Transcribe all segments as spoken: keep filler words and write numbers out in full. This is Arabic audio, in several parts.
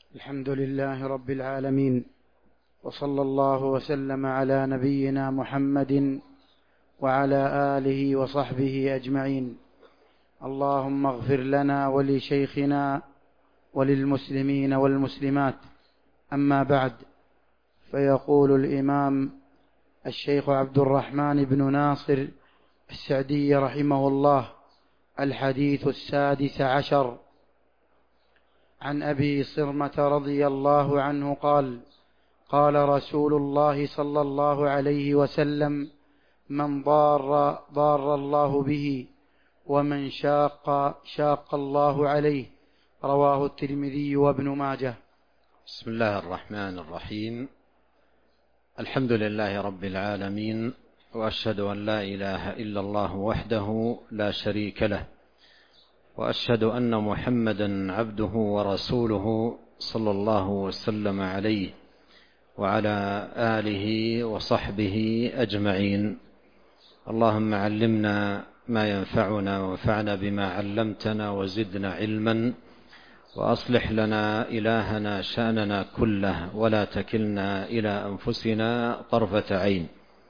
الحمد لله رب العالمين، وصلى الله وسلم على نبينا محمد وعلى آله وصحبه أجمعين. اللهم اغفر لنا ولشيخنا وللمسلمين والمسلمات. أما بعد، فيقول الإمام الشيخ عبد الرحمن بن ناصر السعدي رحمه الله: الحديث السادس عشر، عن أبي صرمة رضي الله عنه قال: قال رسول الله صلى الله عليه وسلم: من ضار ضار الله به، ومن شاق شاق الله عليه. رواه الترمذي وابن ماجه. بسم الله الرحمن الرحيم. الحمد لله رب العالمين، وأشهد أن لا إله إلا الله وحده لا شريك له، وأشهد أن محمدا عبده ورسوله صلى الله وسلم عليه وعلى آله وصحبه أجمعين. اللهم علمنا ما ينفعنا وانفعنا بما علمتنا وزدنا علما، وأصلح لنا إلهنا شأننا كله، ولا تكلنا إلى أنفسنا طرفة عين.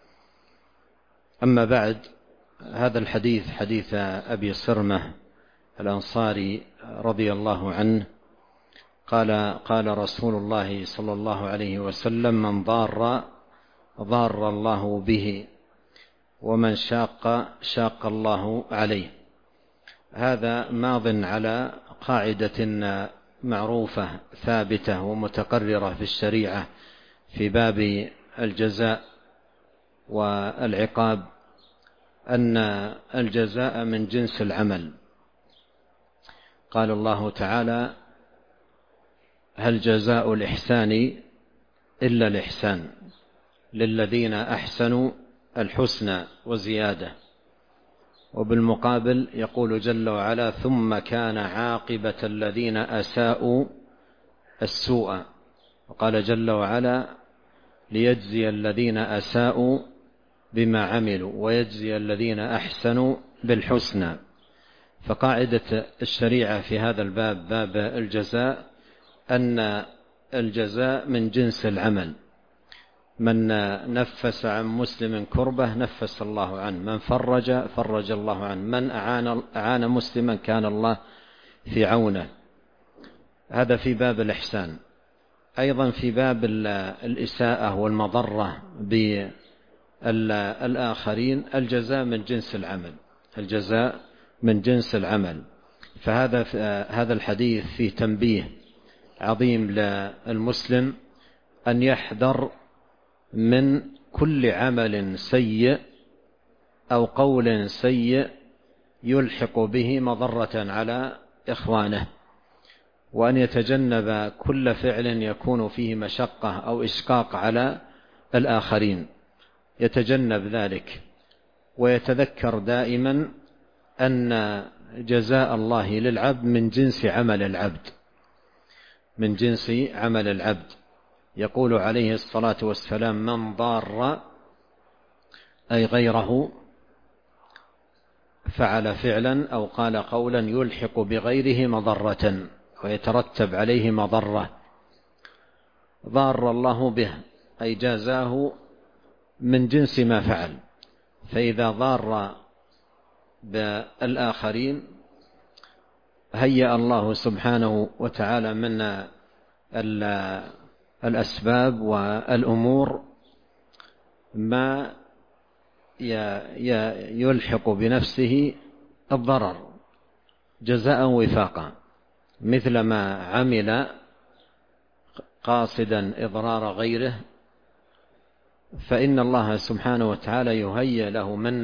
أما بعد، هذا الحديث حديث أبي صرمة الأنصاري رضي الله عنه قال: قال رسول الله صلى الله عليه وسلم: من ضار ضار الله به، ومن شاق شاق الله عليه. هذا ماض على قاعدة معروفة ثابتة ومتقررة في الشريعة في باب الجزاء والعقاب، أن الجزاء من جنس العمل. قال الله تعالى: هل جزاء الإحسان إلا الإحسان، للذين أحسنوا الحسنى وزيادة. وبالمقابل يقول جل وعلا: ثم كان عاقبة الذين أساءوا السوء. وقال جل وعلا: ليجزي الذين أساءوا بما عملوا ويجزي الذين أحسنوا بالحسنى. فقاعدة الشريعة في هذا الباب، باب الجزاء، أن الجزاء من جنس العمل. من نفس عن مسلم كربة نفس الله عنه، من فرج فرج الله عنه، من أعان, أعان مسلما كان الله في عونه. هذا في باب الإحسان. أيضا في باب الإساءة والمضرة بالآخرين، الجزاء من جنس العمل، الجزاء من جنس العمل. فهذا هذا الحديث فيه تنبيه عظيم للمسلم أن يحذر من كل عمل سيء أو قول سيء يلحق به مضرة على إخوانه، وأن يتجنب كل فعل يكون فيه مشقة أو إشقاق على الآخرين، يتجنب ذلك، ويتذكر دائما أن جزاء الله للعبد من جنس عمل العبد، من جنس عمل العبد. يقول عليه الصلاة والسلام: من ضار، أي غيره، فعل فعلا أو قال قولا يلحق بغيره مضرة ويترتب عليه مضرة، ضار الله به، أي جازاه من جنس ما فعل. فإذا ضار بالآخرين هيأ الله سبحانه وتعالى من الأسباب والأمور ما يلحق بنفسه الضرر جزاء وفاقا، مثل ما عمل قاصدا إضرار غيره، فإن الله سبحانه وتعالى يهيئ له من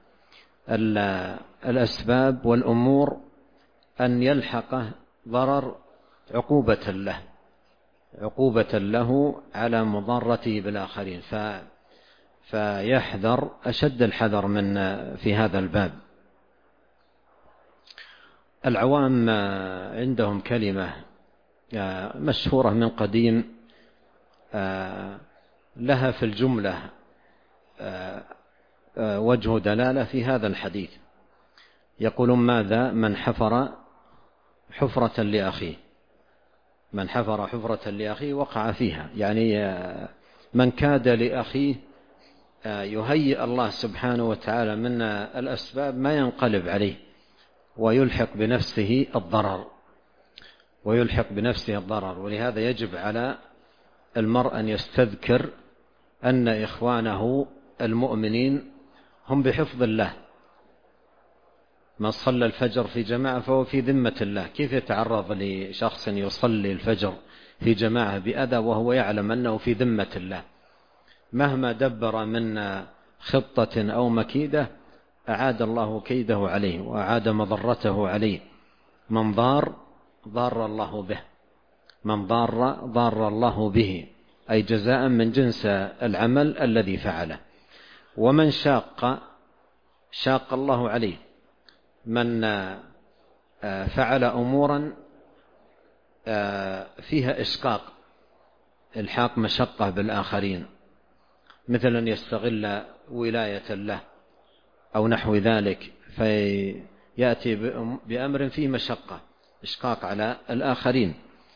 الأسباب والأمور أن يلحقه ضرر عقوبة له، عقوبة له على مضارته بالآخرين. ف فيحذر أشد الحذر من في هذا الباب. العوام عندهم كلمة مشهورة من قديم لها في الجملة وجه دلالة في هذا الحديث. يقولون: ماذا من حفر حفرة لأخيه، من حفر حفرة لأخيه وقع فيها، يعني من كاد لأخيه يهيئ الله سبحانه وتعالى من الأسباب ما ينقلب عليه ويلحق بنفسه الضرر ويلحق بنفسه الضرر ولهذا يجب على المرء أن يستذكر أن إخوانه المؤمنين هم بحفظ الله. من صلى الفجر في جماعة فهو في ذمة الله. كيف يتعرض لشخص يصلي الفجر في جماعة بأذى وهو يعلم أنه في ذمة الله؟ مهما دبر من خطة أو مكيدة أعاد الله كيده عليه وأعاد مضرته عليه. من ضار ضار الله به، من ضار ضار الله به، أي جزاء من جنس العمل الذي فعله. ومن شاق شاق الله عليه، من فعل أمورا فيها إشقاق، الحاق مشقة بالآخرين، مثلا يستغل ولاية له أو نحو ذلك فيأتي بأمر فيه مشقة، إشقاق على الآخرين.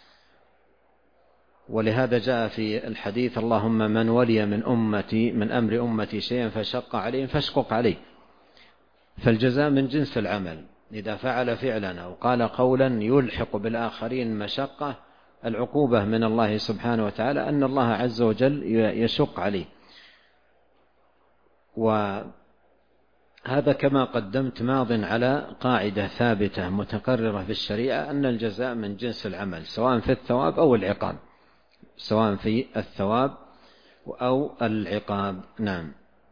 ولهذا جاء في الحديث: اللهم من ولي من أمتي من أمر أمتي شيئا فشق عليهم فاشقق عليه. فالجزاء من جنس العمل، إذا فعل فعلا أو قال قولا يلحق بالآخرين مشقة، العقوبة من الله سبحانه وتعالى أن الله عز وجل يشق عليه. وهذا كما قدمت ماض على قاعدة ثابتة متقررة في الشريعة، أن الجزاء من جنس العمل سواء في الثواب أو العقاب، سواء في الثواب أو العقاب. نعم.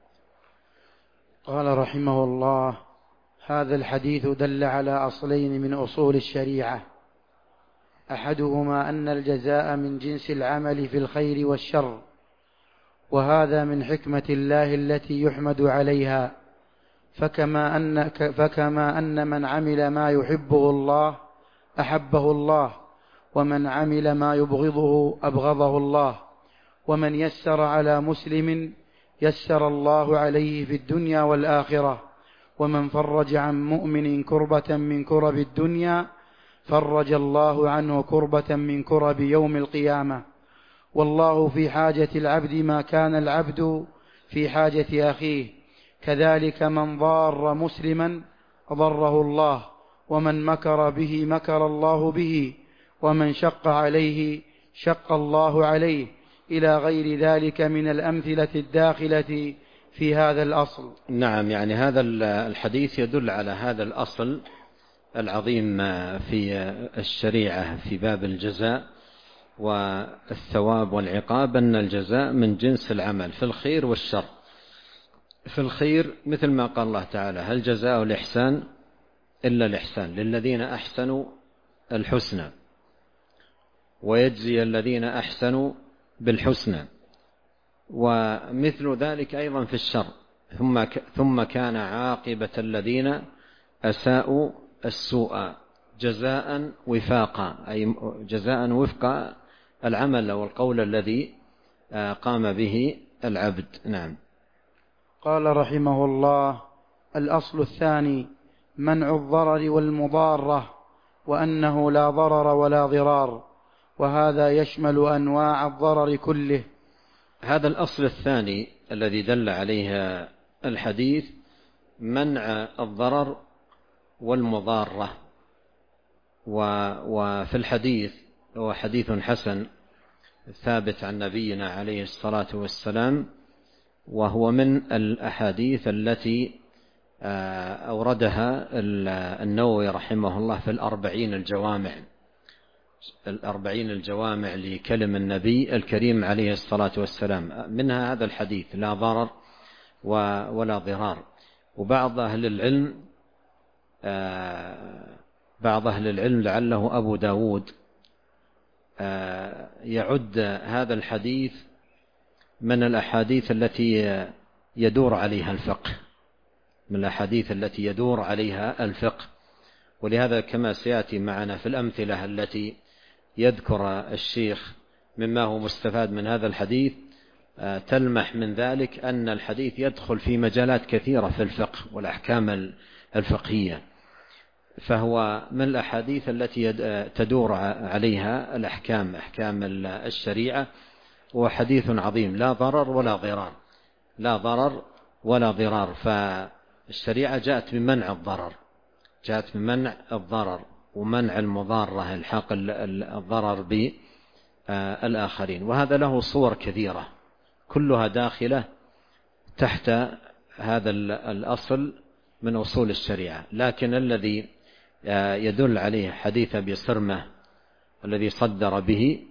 قال رحمه الله: هذا الحديث دل على أصلين من أصول الشريعة، أحدهما أن الجزاء من جنس العمل في الخير والشر، وهذا من حكمة الله التي يحمد عليها. فكما أن, فكما أن من عمل ما يحبه الله أحبه الله، ومن عمل ما يبغضه أبغضه الله، ومن يسر على مسلم يسر الله عليه في الدنيا والآخرة، ومن فرج عن مؤمن كربة من كرب الدنيا فرج الله عنه كربة من كرب يوم القيامة. والله في حاجة العبد ما كان العبد في حاجة أخيه، كذلك من ضار مسلما ضره الله، ومن مكر به مكر الله به، ومن شق عليه شق الله عليه، إلى غير ذلك من الأمثلة الداخلة في هذا الأصل. نعم، يعني هذا الحديث يدل على هذا الأصل العظيم في الشريعة في باب الجزاء والثواب والعقاب، أن الجزاء من جنس العمل في الخير والشر. في الخير مثل ما قال الله تعالى: هل جزاء الإحسان إلا الإحسان للذين أحسنوا الحسنى ويجزي الذين أحسنوا بالحسنى. ومثل ذلك أيضا في الشر: ثم ثم كان عاقبة الذين أساءوا السوء جزاء وفاقا، أي جزاء وفق العمل أو القول الذي قام به العبد. نعم. قال رحمه الله: الأصل الثاني منع الضرر والمضارة، وأنه لا ضرر ولا ضرار، وهذا يشمل أنواع الضرر كله. هذا الأصل الثاني الذي دل عليه الحديث منع الضرر والمضارة. وفي الحديث هو حديث حسن ثابت عن نبينا عليه الصلاة والسلام، وهو من الأحاديث التي أوردها النووي رحمه الله في الأربعين الجوامع الأربعين الجوامع لكلم النبي الكريم عليه الصلاة والسلام، منها هذا الحديث: لا ضرر ولا ضرار. وبعض أهل العلم بعض أهل العلم لعله أبو داود يعد هذا الحديث من الأحاديث التي يدور عليها الفقه، من الأحاديث التي يدور عليها الفقه. ولهذا كما سيأتي معنا في الأمثلة التي يذكر الشيخ مما هو مستفاد من هذا الحديث، تلمح من ذلك أن الحديث يدخل في مجالات كثيرة في الفقه والأحكام الفقهية. فهو من الأحاديث التي تدور عليها الأحكام، أحكام الشريعة، وحديث عظيم لا ضرر ولا ضرار، لا ضرر ولا ضرار. فالشريعة جاءت بمنع الضرر، جاءت بمنع الضرر ومنع المضارة، الحاق الضرر بالآخرين. وهذا له صور كثيرة كلها داخلة تحت هذا الأصل من أصول الشريعة. لكن الذي يدل عليه حديث أبي صرمة الذي صدر به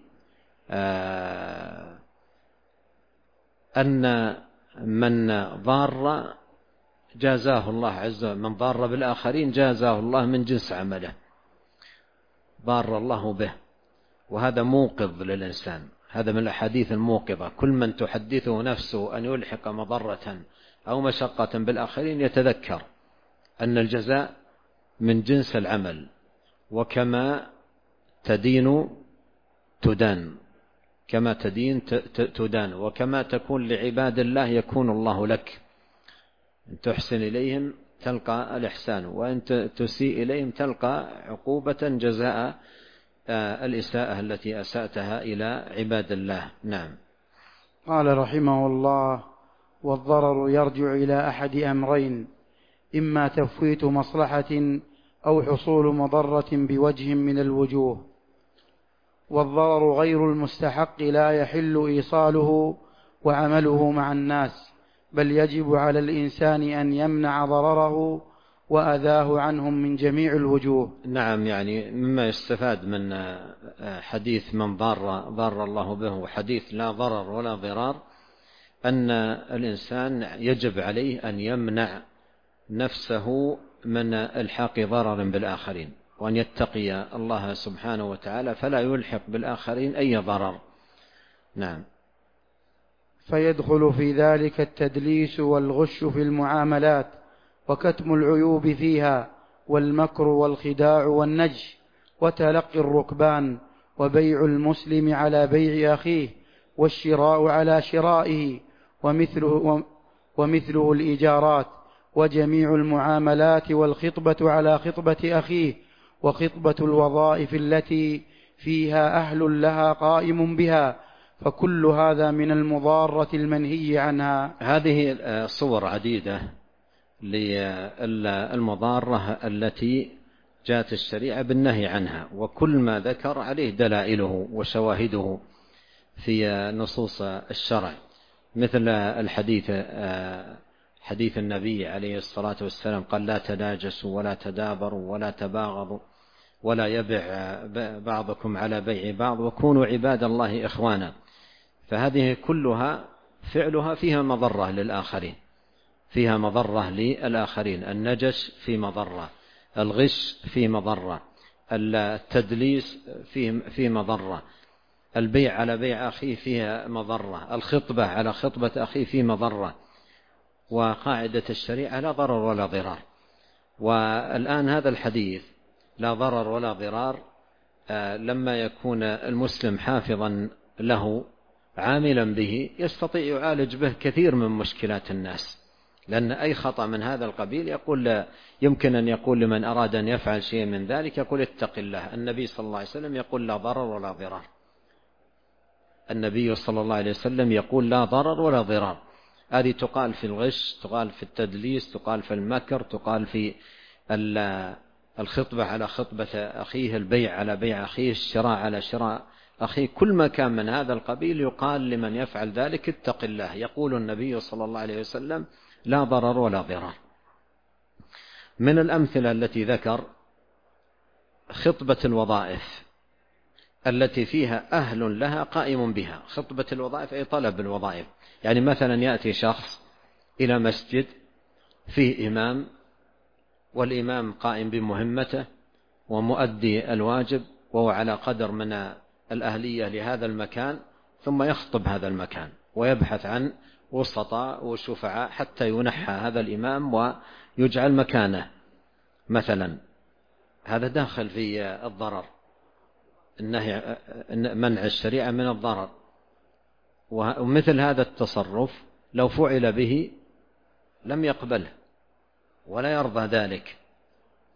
أن من ضار جازاه الله عز وجل، من ضار بالآخرين جازاه الله من جنس عمله، ضار الله به. وهذا موقظ للإنسان، هذا من الأحاديث الموقظة. كل من تحدثه نفسه أن يلحق مضرة أو مشقة بالآخرين يتذكر أن الجزاء من جنس العمل، وكما تدين تدان، كما تدين تدان، وكما تكون لعباد الله يكون الله لك. إن تحسن إليهم تلقى الإحسان، وإن تسيء إليهم تلقى عقوبة جزاء الإساءة التي أسأتها إلى عباد الله. نعم. قال رحمه الله: والضرر يرجع إلى أحد أمرين: إما تفويت مصلحة أو حصول مضرة بوجه من الوجوه. والضرر غير المستحق لا يحل إيصاله وعمله مع الناس، بل يجب على الإنسان أن يمنع ضرره وأذاه عنهم من جميع الوجوه. نعم، يعني مما يستفاد من حديث من ضار ضار الله به وحديث لا ضرر ولا ضرار أن الإنسان يجب عليه أن يمنع نفسه من الحاق ضرر بالآخرين، وأن يتقي الله سبحانه وتعالى فلا يلحق بالآخرين أي ضرر. نعم. فيدخل في ذلك التدليس والغش في المعاملات، وكتم العيوب فيها، والمكر والخداع والنجش، وتلقي الركبان، وبيع المسلم على بيع أخيه، والشراء على شرائه، ومثله, ومثله الإيجارات، وجميع المعاملات، والخطبة على خطبة أخيه، وخطبة الوظائف التي فيها أهل لها قائم بها، فكل هذا من المضارة المنهي عنها. هذه صور عديدة للمضارة التي جاءت الشريعة بالنهي عنها، وكل ما ذكر عليه دلائله وشواهده في نصوص الشرع، مثل الحديث حديث النبي عليه الصلاة والسلام قال: لا تناجسوا ولا تدابروا ولا تباغضوا ولا يبع بعضكم على بيع بعض وكونوا عباد الله إخوانا. فهذه كلها فعلها فيها مضرة للآخرين، فيها مضرة للآخرين. النجش في مضرة، الغش في مضرة، التدليس في مضرة، البيع على بيع أخيه فيها مضرة، الخطبة على خطبة أخيه في مضرة. وقاعدة الشريعة لا ضرر ولا ضرار. والآن هذا الحديث لا ضرر ولا ضرار لما يكون المسلم حافظا له عاملا به يستطيع يعالج به كثير من مشكلات الناس، لأن أي خطأ من هذا القبيل يقول يمكن أن يقول لمن أراد أن يفعل شيء من ذلك يقول: اتق الله. النبي صلى الله عليه وسلم يقول: لا ضرر ولا ضرار. النبي صلى الله عليه وسلم يقول: لا ضرر ولا ضرار. هذه تقال في الغش، تقال في التدليس، تقال في المكر، تقال في الخطبة على خطبة أخيه، البيع على بيع أخيه، الشراء على شراء أخيه. كل ما كان من هذا القبيل يقال لمن يفعل ذلك: اتق الله. يقول النبي صلى الله عليه وسلم: لا ضرر ولا ضرار. من الأمثلة التي ذكر خطبة الوظائف التي فيها أهل لها قائم بها. خطبة الوظائف أي طلب الوظائف، يعني مثلا يأتي شخص إلى مسجد فيه إمام، والإمام قائم بمهمته ومؤدي الواجب وهو على قدر من الأهلية لهذا المكان، ثم يخطب هذا المكان ويبحث عن وسطاء وشفعاء حتى ينحى هذا الإمام ويجعل مكانه مثلا. هذا داخل في الضرر، النهي منع الشريعة من الضرر. ومثل هذا التصرف لو فعل به لم يقبله ولا يرضى ذلك،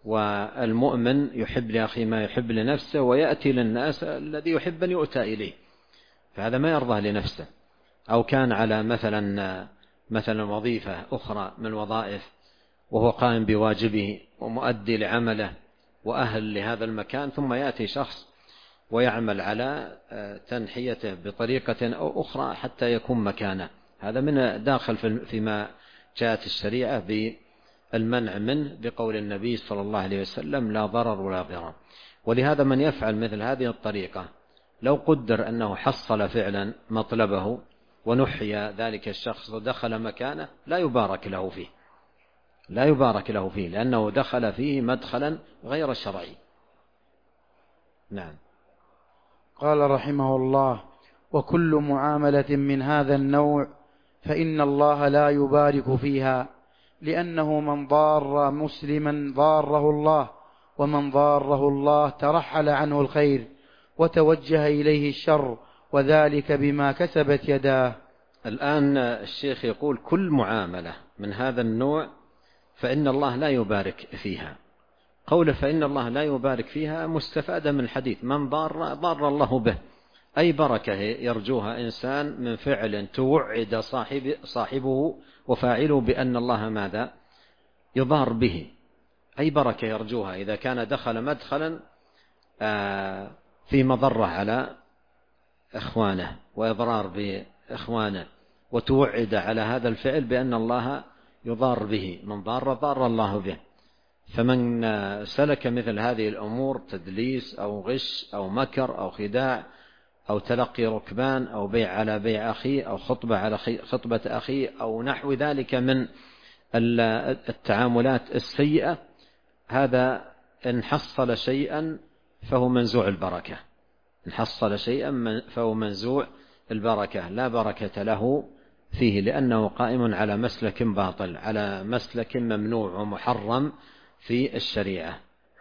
والمؤمن يحب لأخيه ما يحب لنفسه، ويأتي للناس الذي يحب أن يؤتى إليه، فهذا ما يرضى لنفسه. أو كان على مثلا مثلا وظيفة أخرى من الوظائف وهو قائم بواجبه ومؤدي لعمله وأهل لهذا المكان، ثم يأتي شخص ويعمل على تنحيته بطريقة أو أخرى حتى يكون مكانه، هذا من داخل فيما جاءت الشريعة بالمنع منه بقول النبي صلى الله عليه وسلم لا ضرر ولا ضرار. ولهذا من يفعل مثل هذه الطريقة لو قدر أنه حصل فعلا مطلبه ونحي ذلك الشخص ودخل مكانه لا يبارك له فيه، لا يبارك له فيه لأنه دخل فيه مدخلا غير شرعي. نعم. قال رحمه الله: وكل معاملة من هذا النوع فإن الله لا يبارك فيها، لأنه من ضار مسلما ضاره الله، ومن ضاره الله ترحل عنه الخير وتوجه إليه الشر، وذلك بما كسبت يداه. الآن الشيخ يقول كل معاملة من هذا النوع فإن الله لا يبارك فيها. قوله فإن الله لا يبارك فيها مستفادة من الحديث من ضار ضار الله به، أي بركة يرجوها إنسان من فعل توعد صاحب صاحبه وفاعله بأن الله ماذا يضار به، أي بركة يرجوها إذا كان دخل مدخلا في مضرة على إخوانه وإضرار بإخوانه، وتوعد على هذا الفعل بأن الله يضار به، من ضار ضار الله به. فمن سلك مثل هذه الأمور تدليس أو غش أو مكر أو خداع أو تلقي ركبان أو بيع على بيع أخيه أو خطبة على خطبة أخيه أو نحو ذلك من التعاملات السيئة، هذا إن حصل شيئا فهو منزوع البركة، إن حصل شيئا فهو منزوع البركة، لا بركة له فيه، لأنه قائم على مسلك باطل، على مسلك ممنوع ومحرم في الشريعة.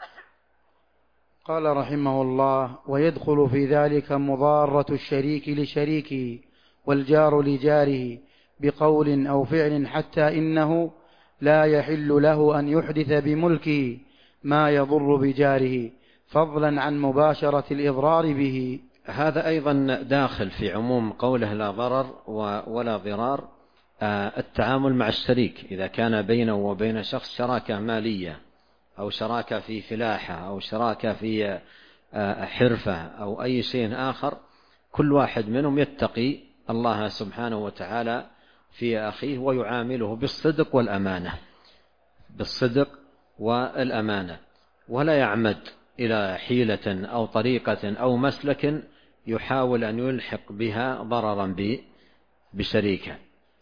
قال رحمه الله: ويدخل في ذلك مضارة الشريك لشريكه والجار لجاره بقول أو فعل، حتى إنه لا يحل له أن يحدث بملكه ما يضر بجاره، فضلا عن مباشرة الإضرار به. هذا أيضا داخل في عموم قوله لا ضرر ولا ضرار. التعامل مع الشريك إذا كان بينه وبين شخص شراكة مالية أو شراكة في فلاحة أو شراكة في حرفة أو أي شيء آخر، كل واحد منهم يتقي الله سبحانه وتعالى في أخيه ويعامله بالصدق والأمانة، بالصدق والأمانة، ولا يعمد إلى حيلة أو طريقة أو مسلك يحاول أن يلحق بها ضررا بشريكه.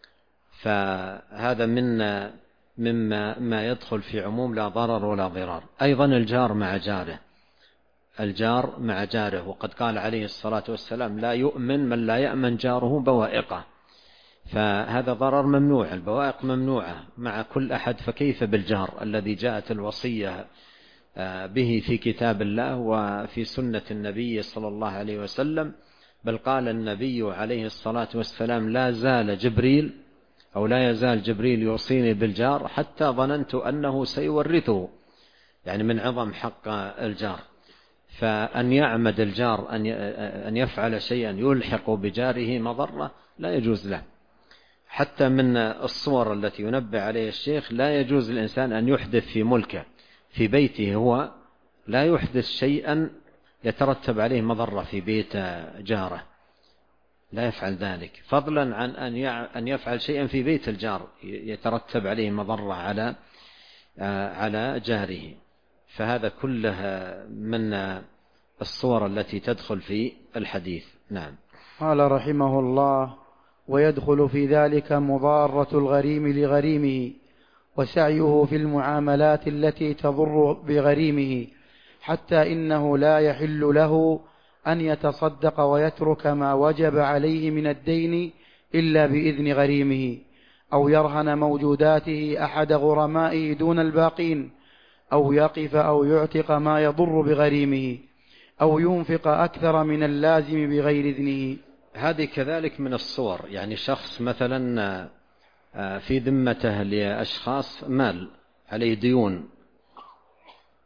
فهذا من مما ما يدخل في عموم لا ضرر ولا ضرار. أيضا الجار مع جاره، الجار مع جاره، وقد قال عليه الصلاة والسلام لا يؤمن من لا يأمن جاره بوائقه، فهذا ضرر ممنوع، البوائق ممنوعة مع كل أحد، فكيف بالجار الذي جاءت الوصية به في كتاب الله وفي سنة النبي صلى الله عليه وسلم. بل قال النبي عليه الصلاة والسلام لا زال جبريل أو لا يزال جبريل يوصيني بالجار حتى ظننت أنه سيورثه، يعني من عظم حق الجار. فأن يعمد الجار أن يفعل شيئا يلحق بجاره مضرة لا يجوز له. حتى من الصور التي ينبه عليه الشيخ لا يجوز للإنسان أن يحدث في ملكه في بيته، هو لا يحدث شيئا يترتب عليه مضرة في بيت جاره، لا يفعل ذلك، فضلا عن أن يفعل شيئا في بيت الجار يترتب عليه مضرة على على جاره. فهذا كله من الصور التي تدخل في الحديث. نعم. قال رحمه الله: ويدخل في ذلك مضارة الغريم لغريمه وسعيه في المعاملات التي تضر بغريمه، حتى إنه لا يحل له أن يتصدق ويترك ما وجب عليه من الدين إلا بإذن غريمه، أو يرهن موجوداته أحد غرمائه دون الباقين، أو يقف أو يعتق ما يضر بغريمه، أو ينفق أكثر من اللازم بغير إذنه. هذه كذلك من الصور، يعني شخص مثلا في ذمته لأشخاص مال عليه ديون،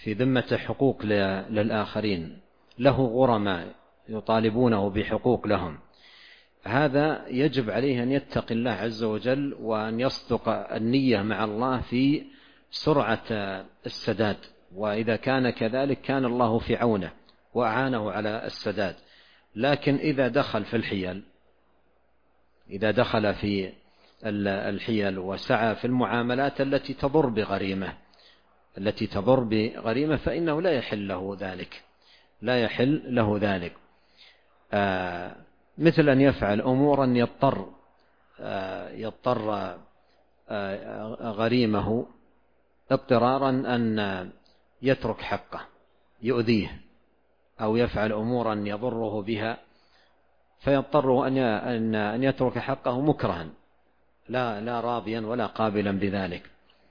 في ذمة حقوق للآخرين، له غرماء يطالبونه بحقوق لهم، هذا يجب عليه أن يتقي الله عز وجل وأن يصدق النية مع الله في سرعة السداد، وإذا كان كذلك كان الله في عونه وأعانه على السداد. لكن إذا دخل في الحيل إذا دخل في الحيل وسعى في المعاملات التي تضر بغريمة التي تضر بغريمة فإنه لا يحل له ذلك لا يحل له ذلك آه مثل أن يفعل أمورا يضطر آه يضطر آه غريمه اضطرارا أن يترك حقه يؤذيه، أو يفعل أمورا يضره بها فيضطر أن يترك حقه مكرها لا لا راضيا ولا قابلا بذلك.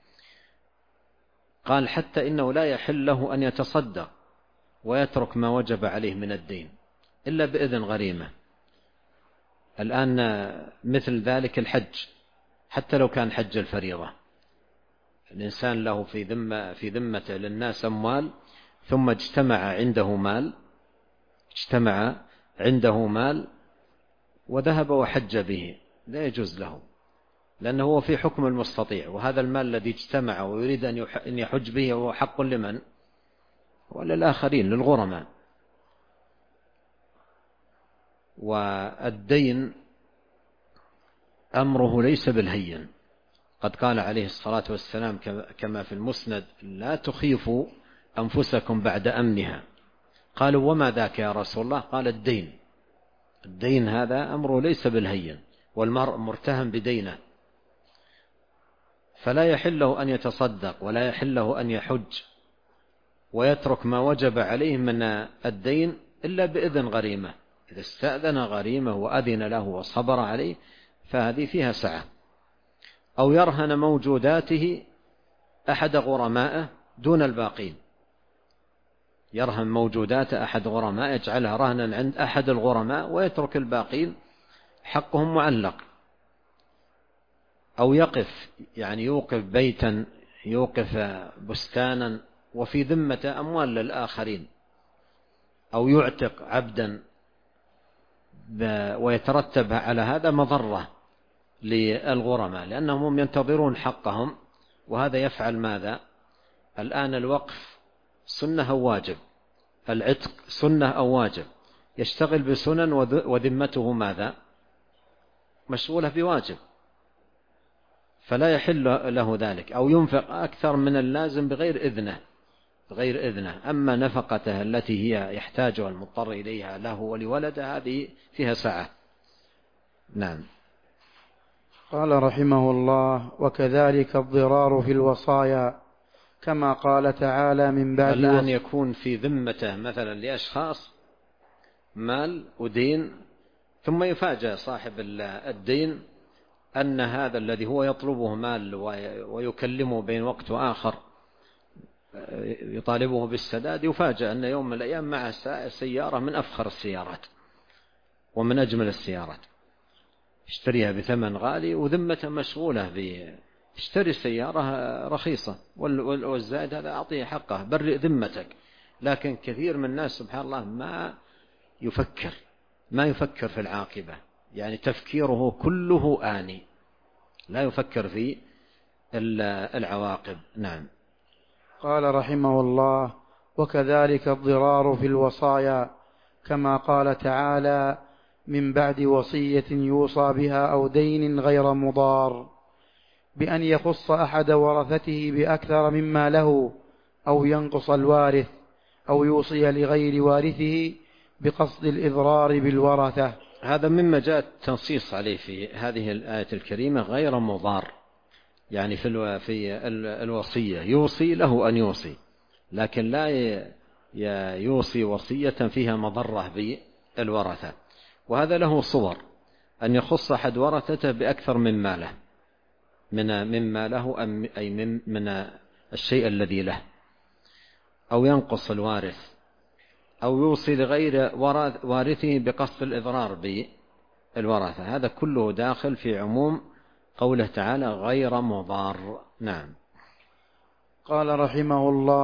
قال حتى إنه لا يحل له أن يتصدق ويترك ما وجب عليه من الدين إلا بإذن غريمة. الآن مثل ذلك الحج، حتى لو كان حج الفريضة، الإنسان له في ذمة في ذمته للناس أموال، ثم اجتمع عنده مال اجتمع عنده مال وذهب وحج به، لا يجوز له، لأنه هو في حكم المستطيع، وهذا المال الذي اجتمع ويريد أن يحج به هو حق لمن؟ وللآخرين، للغرماء. والدين أمره ليس بالهين، قد قال عليه الصلاة والسلام كما في المسند: لا تخيفوا أنفسكم بعد أمنها. قالوا: وما ذاك يا رسول الله؟ قال: الدين. الدين هذا أمره ليس بالهين، والمرء مرتهن بدينه، فلا يحل له أن يتصدق ولا يحل له أن يحج ويترك ما وجب عليه من الدين إلا بإذن غريمة. إذا استأذن غريمه وأذن له وصبر عليه فهذه فيها سعة. أو يرهن موجوداته أحد غرمائه دون الباقين، يرهن موجودات أحد غرماء يجعلها رهنا عند أحد الغرماء ويترك الباقين حقهم معلق. أو يقف يعني يوقف بيتا، يوقف بستانا وفي ذمة أموال للآخرين، أو يعتق عبدا ويترتب على هذا مضرة للغرماء لأنهم ينتظرون حقهم، وهذا يفعل ماذا؟ الآن الوقف سنة أو واجب، العتق سنة أو واجب، يشتغل بسنن وذمته ماذا؟ مشغولة بواجب، فلا يحل له ذلك. أو ينفق أكثر من اللازم بغير إذنه بغير إذنه أما نفقته التي هي يحتاجها المضطر إليها له ولولده هذه فيها سعة. نعم. قال رحمه الله: وكذلك الضرار في الوصايا، كما قال تعالى من بعد الآن وص... يكون في ذمته مثلا لأشخاص مال ودين، ثم يفاجأ صاحب الدين أن هذا الذي هو يطلبه مال ويكلمه بين وقت وآخر يطالبه بالسداد، يفاجأ أن يوم من الأيام معه سيارة من أفخر السيارات ومن أجمل السيارات، اشتريها بثمن غالي وذمته مشغولة باشتري سيارة رخيصة، والزائد هذا أعطيه حقه، برئ ذمتك. لكن كثير من الناس سبحان الله ما يفكر ما يفكر في العاقبة، يعني تفكيره كله آني، لا يفكر في العواقب. نعم. قال رحمه الله: وكذلك الضرار في الوصايا، كما قال تعالى من بعد وصية يوصى بها أو دين غير مضار، بأن يخص أحد ورثته بأكثر مما له، أو ينقص الوارث، أو يوصي لغير وارثه بقصد الإضرار بالورثة. هذا مما جاء التنصيص عليه في هذه الآية الكريمة، غير مضار، يعني في في الوصية يوصي له أن يوصي، لكن لا يوصي وصية فيها مضرة بالورثة. وهذا له صور: أن يخص أحد ورثته بأكثر من ماله من مما له، أي من من الشيء الذي له، أو ينقص الوارث، أو يوصي لغير وارثه بقصد الإضرار بالورثة. هذا كله داخل في عموم قوله تعالى غير مضار. نعم. قال رحمه الله: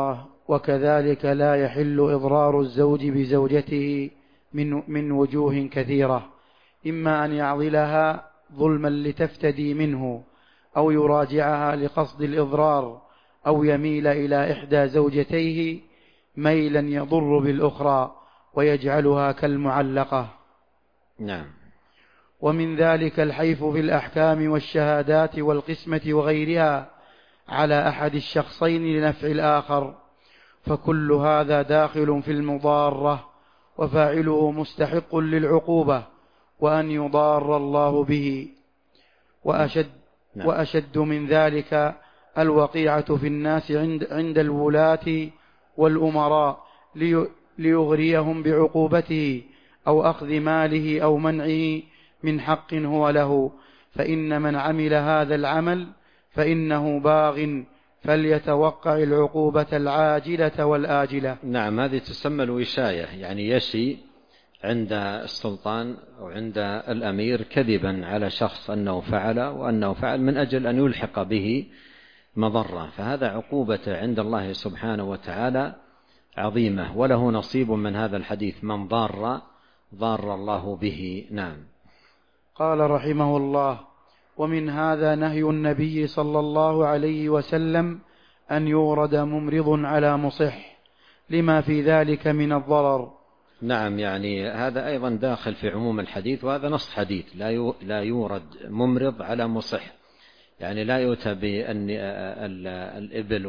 وكذلك لا يحل إضرار الزوج بزوجته من, من وجوه كثيرة، إما أن يعضلها ظلما لتفتدي منه، أو يراجعها لقصد الإضرار، أو يميل إلى إحدى زوجتيه ميلا يضر بالأخرى ويجعلها كالمعلقة. نعم. ومن ذلك الحيف في الأحكام والشهادات والقسمة وغيرها على أحد الشخصين لنفع الآخر، فكل هذا داخل في المضارة، وفاعله مستحق للعقوبة وأن يضار الله به. وأشد, نعم. وأشد من ذلك الوقيعة في الناس عند, عند الولاة والأمراء ليغريهم بعقوبته أو أخذ ماله أو منعه من حق هو له، فإن من عمل هذا العمل فإنه باغ، فليتوقع العقوبة العاجلة والآجلة. نعم، هذه تسمى الوشاية، يعني يشي عند السلطان أو عند الأمير كذبا على شخص أنه فعل وأنه فعل من أجل أن يلحق به مضرة، فهذا عقوبة عند الله سبحانه وتعالى عظيمة، وله نصيب من هذا الحديث: من ضار ضار الله به. نعم. قال رحمه الله: ومن هذا نهي النبي صلى الله عليه وسلم أن يورد ممرض على مصح لما في ذلك من الضرر. نعم، يعني هذا أيضا داخل في عموم الحديث، وهذا نص حديث: لا يورد ممرض على مصح، يعني لا يؤتى بأن الإبل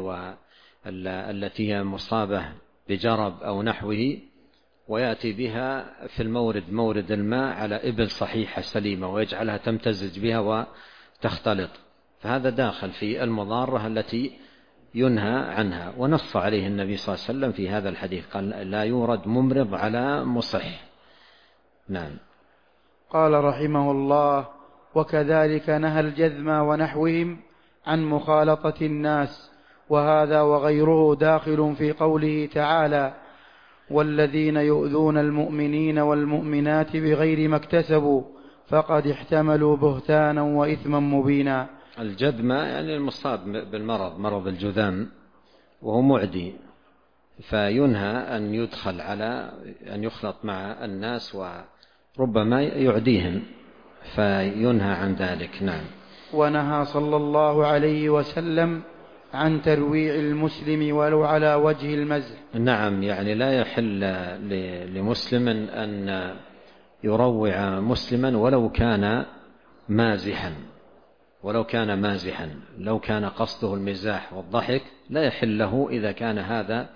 والتي هي مصابة بجرب أو نحوه ويأتي بها في المورد مورد الماء على إبل صحيحة سليمة ويجعلها تمتزج بها وتختلط، فهذا داخل في المضارة التي ينهى عنها، ونص عليه النبي صلى الله عليه وسلم في هذا الحديث، قال: لا يورد ممرض على مصح. نعم. قال رحمه الله: وكذلك نهى الجذم ونحوهم عن مخالطة الناس، وهذا وغيره داخل في قوله تعالى: والذين يؤذون المؤمنين والمؤمنات بغير ما اكتسبوا فقد احتملوا بهتانا وإثما مبينا. الجذم يعني المصاب بالمرض، مرض الجذام، وهو معدي، فينهى أن يدخل على أن يخلط مع الناس وربما يعديهم، فينهى عن ذلك. نعم. ونهى صلى الله عليه وسلم عن ترويع المسلم ولو على وجه المزح. نعم، يعني لا يحل لمسلم أن يروع مسلما ولو كان مازحا، ولو كان مازحا لو كان قصده المزاح والضحك لا يحل له، إذا كان هذا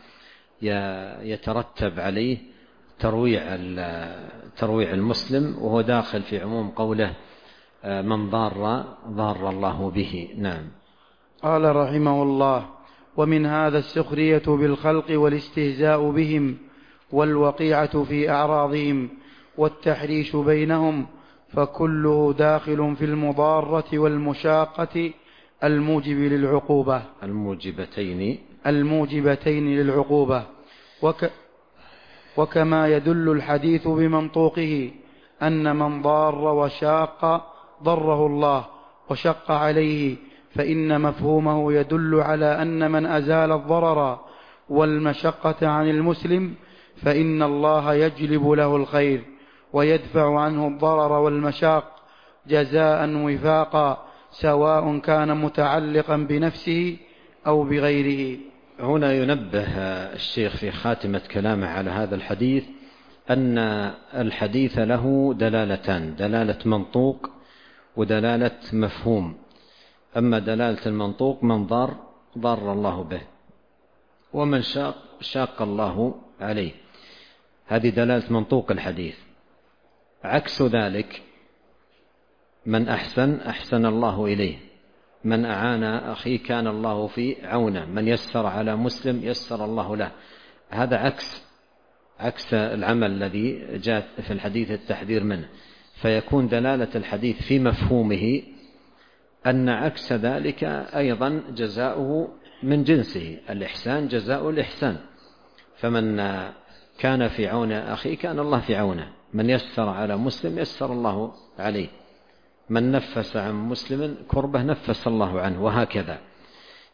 يترتب عليه ترويع ترويع المسلم، وهو داخل في عموم قوله: من ضار ضار الله به. نعم. قال رحمه الله: ومن هذا السخرية بالخلق والاستهزاء بهم والوقيعة في أعراضهم والتحريش بينهم، فكله داخل في المضارة والمشاقة الموجب للعقوبة الموجبتين الموجبتين للعقوبة. وك وكما يدل الحديث بمنطوقه أن من ضار وشاق ضره الله وشق عليه، فإن مفهومه يدل على أن من أزال الضرر والمشقة عن المسلم فإن الله يجلب له الخير ويدفع عنه الضرر والمشاق جزاء وفاقا، سواء كان متعلقا بنفسه أو بغيره. هنا ينبه الشيخ في خاتمة كلامه على هذا الحديث أن الحديث له دلالتان: دلالة منطوق ودلالة مفهوم. أما دلالة المنطوق: من ضار ضار الله به، ومن شاق شاق الله عليه، هذه دلالة منطوق الحديث. عكس ذلك: من أحسن أحسن الله إليه، من أعان أخيه كان الله في عونه، من يسر على مسلم يسر الله له. هذا عكس عكس العمل الذي جاء في الحديث التحذير منه، فيكون دلالة الحديث في مفهومه أن عكس ذلك أيضا جزاؤه من جنسه، الإحسان جزاء الإحسان، فمن كان في عون أخيه كان الله في عونه، من يسر على مسلم يسر الله عليه، من نفس عن مسلم كربه نفس الله عنه، وهكذا.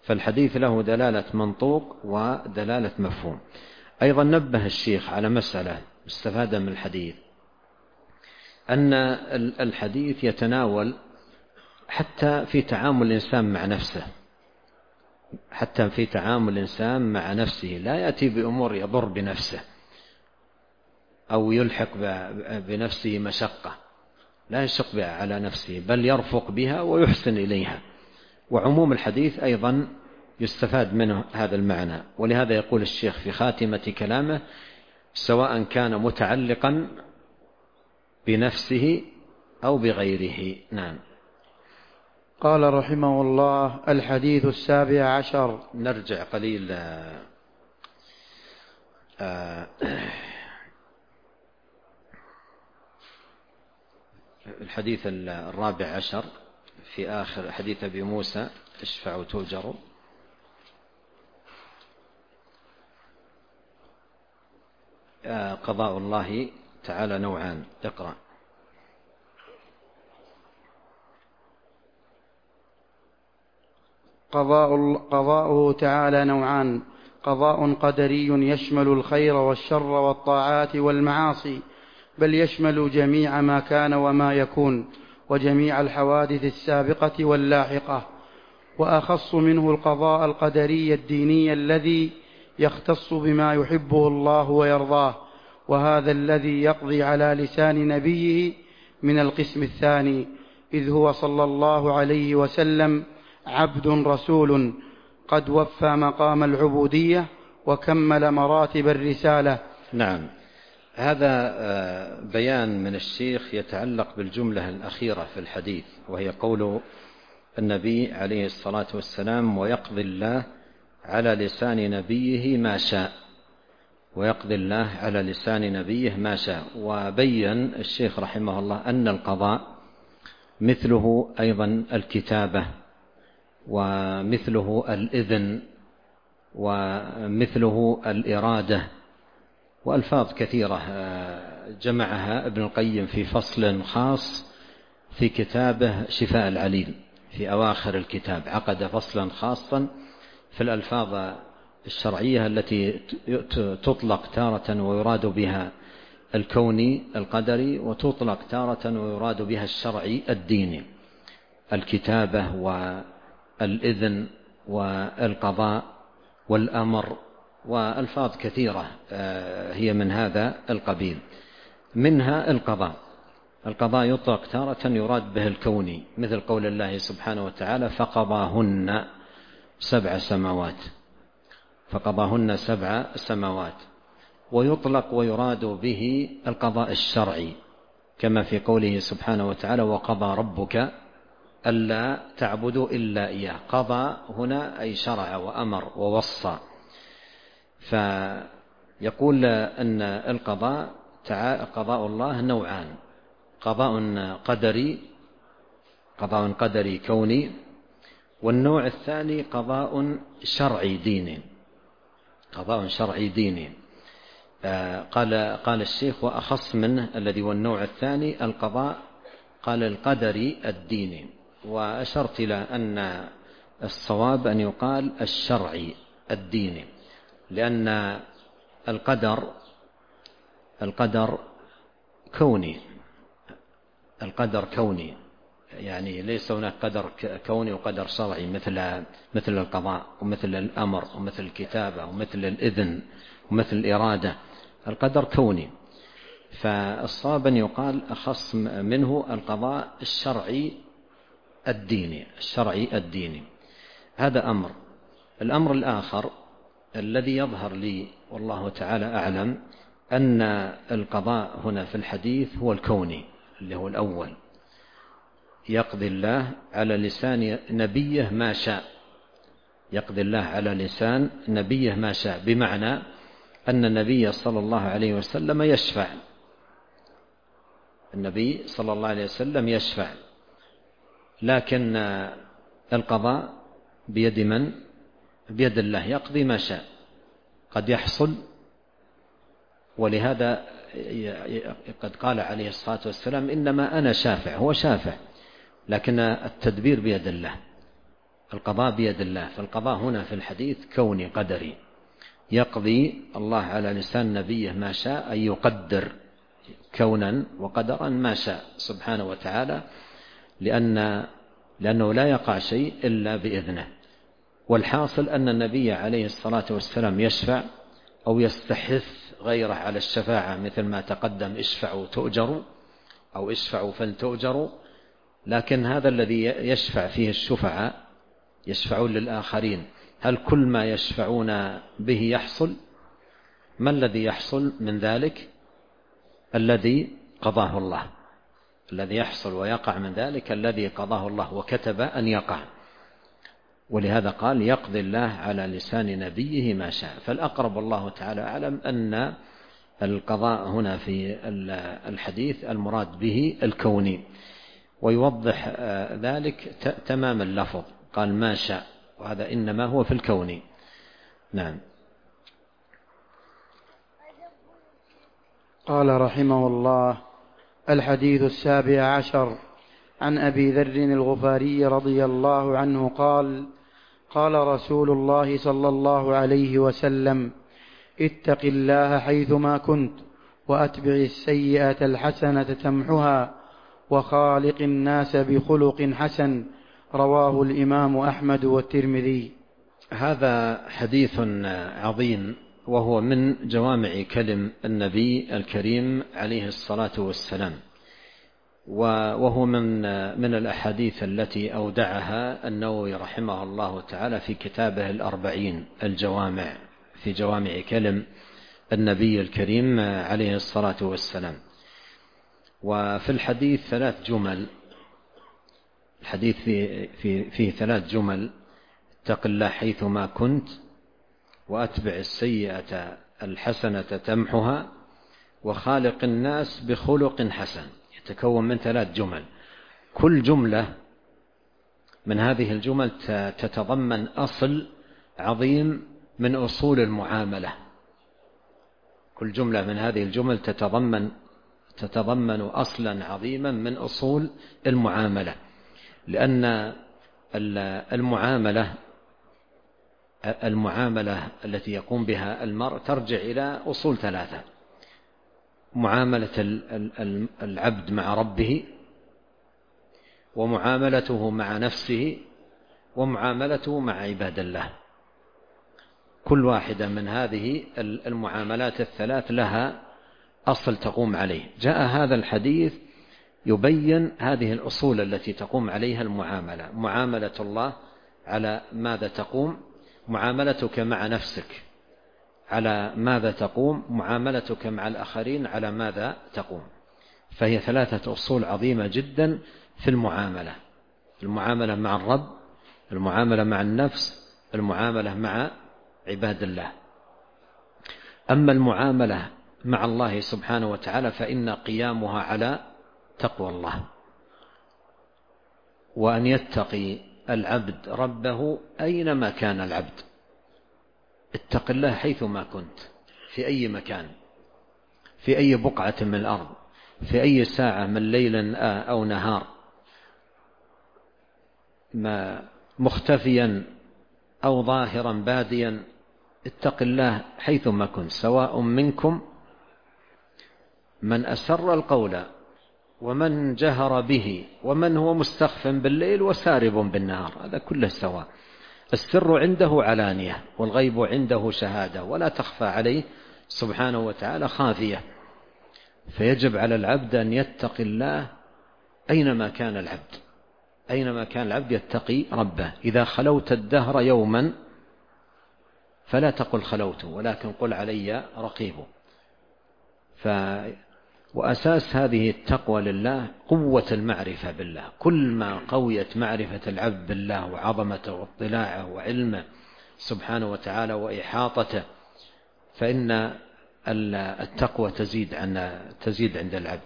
فالحديث له دلالة منطوق ودلالة مفهوم. أيضا نبه الشيخ على مسألة استفاد من الحديث، أن الحديث يتناول حتى في تعامل الإنسان مع نفسه، حتى في تعامل الإنسان مع نفسه لا يأتي بأمور يضر بنفسه أو يلحق بنفسه مشقة، لا يشق بها على نفسه بل يرفق بها ويحسن إليها. وعموم الحديث أيضا يستفاد منه هذا المعنى. ولهذا يقول الشيخ في خاتمة كلامه: سواء كان متعلقا بنفسه أو بغيره. نعم. قال رحمه الله: الحديث السابع عشر. نرجع قليل آه الحديث الرابع عشر في آخر حديث أبي موسى: اشفعوا تؤجروا. آه قضاء الله تعالى نوعان. اقرأ. قضاء قضاؤه تعالى نوعان: قضاء قدري يشمل الخير والشر والطاعات والمعاصي، بل يشمل جميع ما كان وما يكون، وجميع الحوادث السابقة واللاحقة. وأخص منه القضاء القدري الديني الذي يختص بما يحبه الله ويرضاه، وهذا الذي يقضي على لسان نبيه من القسم الثاني، إذ هو صلى الله عليه وسلم عبد رسول قد وفى مقام العبودية وكمل مراتب الرسالة. نعم. هذا بيان من الشيخ يتعلق بالجملة الأخيرة في الحديث، وهي قول النبي عليه الصلاة والسلام: ويقضي الله على لسان نبيه ما شاء. ويقضي الله على لسان نبيه ما شاء. وبين الشيخ رحمه الله أن القضاء مثله أيضا الكتابة، ومثله الإذن، ومثله الإرادة، وألفاظ كثيرة جمعها ابن القيم في فصل خاص في كتابه شفاء العليل. في أواخر الكتاب عقد فصلا خاصا في الألفاظ الشرعية التي تطلق تارة ويراد بها الكوني القدري، وتطلق تارة ويراد بها الشرعي الديني: الكتابة والإذن والقضاء والأمر، وألفاظ كثيرة هي من هذا القبيل. منها القضاء. القضاء يطلق تارة يراد به الكوني، مثل قول الله سبحانه وتعالى: فقضاهن سبع سماوات. فقضاهن سبع سماوات. ويطلق ويراد به القضاء الشرعي، كما في قوله سبحانه وتعالى: وقضى ربك ألا تعبدوا إلا إياه. قضى هنا أي شرع وأمر ووصى. فيقول أن القضاء قضاء الله نوعان: قضاء قدري قضاء قدري كوني، والنوع الثاني قضاء شرعي ديني. قضاء شرعي ديني. قال قال الشيخ: وأخص منه الذي هو النوع الثاني القضاء، قال القدري الديني. وأشرت إلى أن الصواب أن يقال الشرعي الديني، لأن القدر القدر كوني. القدر كوني، يعني ليس هناك قدر كوني وقدر شرعي مثل مثل القضاء ومثل الأمر ومثل الكتابة ومثل الإذن ومثل الإرادة. القدر كوني. فالصواب أن يقال أخص منه القضاء الشرعي الديني. الشرعي الديني هذا أمر. الأمر الآخر الذي يظهر لي والله تعالى أعلم أن القضاء هنا في الحديث هو الكوني، اللي هو الأول: يقضي الله على لسان نبيه ما شاء. يقضي الله على لسان نبيه ما شاء، بمعنى أن النبي صلى الله عليه وسلم يشفع. النبي صلى الله عليه وسلم يشفع، لكن القضاء بيد من؟ بيد الله، يقضي ما شاء. قد يحصل، ولهذا قد قال عليه الصلاة والسلام: إنما أنا شافع. هو شافع، لكن التدبير بيد الله. القضاء بيد الله، فالقضاء هنا في الحديث كوني قدري، يقضي الله على لسان نبيه ما شاء، أن يقدر كونا وقدرا ما شاء سبحانه وتعالى، لأن لأنه لا يقع شيء إلا بإذنه. والحاصل أن النبي عليه الصلاة والسلام يشفع أو يستحث غيره على الشفاعة، مثل ما تقدم: اشفعوا تؤجروا، أو اشفعوا فلتؤجروا. لكن هذا الذي يشفع فيه الشفعاء يشفعون للآخرين، هل كل ما يشفعون به يحصل؟ ما الذي يحصل من ذلك؟ الذي قضاه الله، الذي يحصل ويقع من ذلك الذي قضاه الله وكتب أن يقع. ولهذا قال: يقضي الله على لسان نبيه ما شاء. فالأقرب الله تعالى أعلم أن القضاء هنا في الحديث المراد به الكوني، ويوضح ذلك تمام اللفظ، قال ما شاء، وهذا إنما هو في الكوني. نعم. قال رحمه الله: الحديث السابع عشر، عن أبي ذر الغفاري رضي الله عنه قال: قال رسول الله صلى الله عليه وسلم: اتق الله حيثما كنت، وأتبع السيئة الحسنة تمحها، وخالق الناس بخلق حسن. رواه الإمام أحمد والترمذي. هذا حديث عظيم، وهو من جوامع كلم النبي الكريم عليه الصلاة والسلام، وهو من من الأحاديث التي أودعها النووي رحمه الله تعالى في كتابه الأربعين الجوامع، في جوامع كلم النبي الكريم عليه الصلاة والسلام. وفي الحديث ثلاث جمل، الحديث فيه, فيه, فيه ثلاث جمل: اتق الله حيثما كنت، وأتبع السيئة الحسنة تمحها، وخالق الناس بخلق حسن. يتكون من ثلاث جمل، كل جملة من هذه الجمل تتضمن أصل عظيم من أصول المعاملة. كل جملة من هذه الجمل تتضمن تتضمن أصلا عظيما من أصول المعاملة، لأن المعاملة المعاملة التي يقوم بها المرء ترجع إلى أصول ثلاثة: معاملة العبد مع ربه، ومعاملته مع نفسه، ومعاملته مع عباد الله. كل واحدة من هذه المعاملات الثلاث لها أصل تقوم عليه. جاء هذا الحديث يبين هذه الأصول التي تقوم عليها المعاملة: معاملة الله على ماذا تقوم، معاملتك مع نفسك على ماذا تقوم، معاملتك مع الآخرين على ماذا تقوم. فهي ثلاثة أصول عظيمة جدا في المعاملة: المعاملة مع الرب، المعاملة مع النفس، المعاملة مع عباد الله. أما المعاملة مع الله سبحانه وتعالى فإن قيامها على تقوى الله، وأن يتقي العبد ربه أينما كان العبد. اتق الله حيثما كنت، في أي مكان، في أي بقعة من الأرض، في أي ساعة من ليل أو نهار، ما مختفيا أو ظاهرا باديا، اتق الله حيثما كنت، سواء منكم من أسر القول ومن جهر به ومن هو مستخف بالليل وسارب بالنهار، هذا كله سواء. السر عنده علانية، والغيب عنده شهادة، ولا تخفى عليه سبحانه وتعالى خافية. فيجب على العبد أن يتقي الله أينما كان العبد، أينما كان العبد يتقي ربه. إذا خلوت الدهر يوما فلا تقل خلوت، ولكن قل علي رقيب. ف وأساس هذه التقوى لله قوة المعرفة بالله. كل ما قويت معرفة العبد بالله وعظمته واطلاعه وعلمه سبحانه وتعالى وإحاطته، فإن التقوى تزيد عن تزيد عند العبد.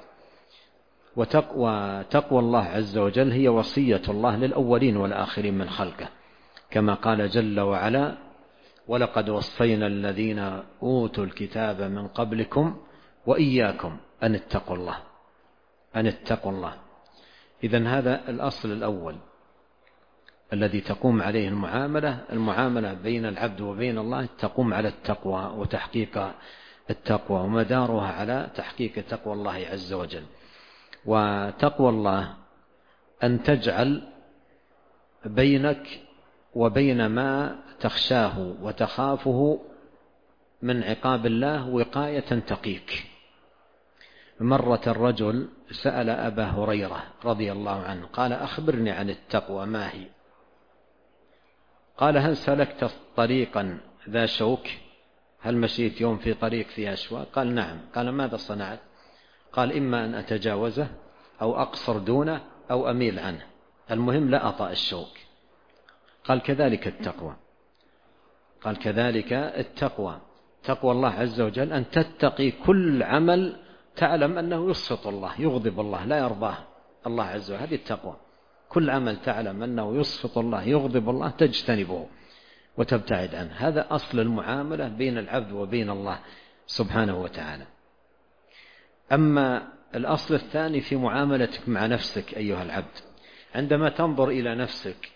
وتقوى تقوى الله عز وجل هي وصية الله للأولين والآخرين من خلقه، كما قال جل وعلا: ولقد وصينا الذين أوتوا الكتاب من قبلكم وإياكم أن اتقوا الله أن اتقوا الله. إذن هذا الأصل الأول. الذي تقوم عليه المعاملة المعاملة بين العبد وبين الله تقوم على التقوى وتحقيق التقوى، ومدارها على تحقيق تقوى الله عز وجل. وتقوى الله أن تجعل بينك وبين ما تخشاه وتخافه من عقاب الله وقاية تقيك. مرة الرجل سأل أبا هريرة رضي الله عنه قال: أخبرني عن التقوى ما هي؟ قال: هل سلكت طريقا ذا شوك؟ هل مشيت يوم في طريق فيها أشواك؟ قال: نعم. قال: ماذا صنعت؟ قال: إما أن أتجاوزه أو أقصر دونه أو أميل عنه، المهم لا أطأ الشوك. قال: كذلك التقوى. قال: كذلك التقوى، تقوى الله عز وجل أن تتقي كل عمل تعلم أنه يسخط الله يغضب الله لا يرضاه الله عز وجل، هذه التقوى. كل عمل تعلم أنه يسخط الله يغضب الله تجتنبه وتبتعد عنه. هذا أصل المعاملة بين العبد وبين الله سبحانه وتعالى. أما الأصل الثاني في معاملتك مع نفسك أيها العبد، عندما تنظر إلى نفسك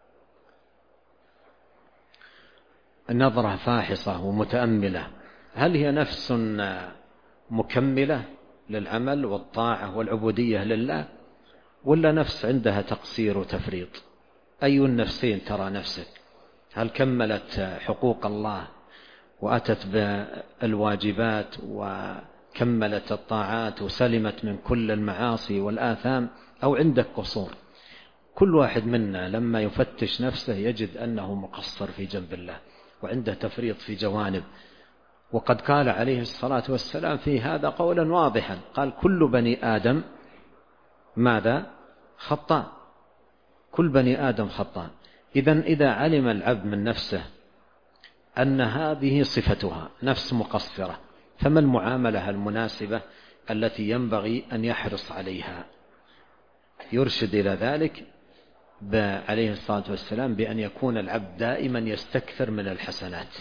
نظرة فاحصة ومتأملة، هل هي نفس مكملة للعمل والطاعة والعبودية لله، ولا نفس عندها تقصير وتفريط؟ أي النفسين ترى نفسك؟ هل كملت حقوق الله وأتت بالواجبات وكملت الطاعات وسلمت من كل المعاصي والآثام، أو عندك قصور؟ كل واحد منا لما يفتش نفسه يجد أنه مقصر في جنب الله وعنده تفريط في جوانب. وقد قال عليه الصلاة والسلام في هذا قولا واضحا، قال: كل بني آدم ماذا؟ خطاء. كل بني آدم خطاء. إذن إذا علم العبد من نفسه أن هذه صفتها نفس مقصرة، فما المعاملة المناسبة التي ينبغي أن يحرص عليها؟ يرشد إلى ذلك عليه الصلاة والسلام بأن يكون العبد دائما يستكثر من الحسنات،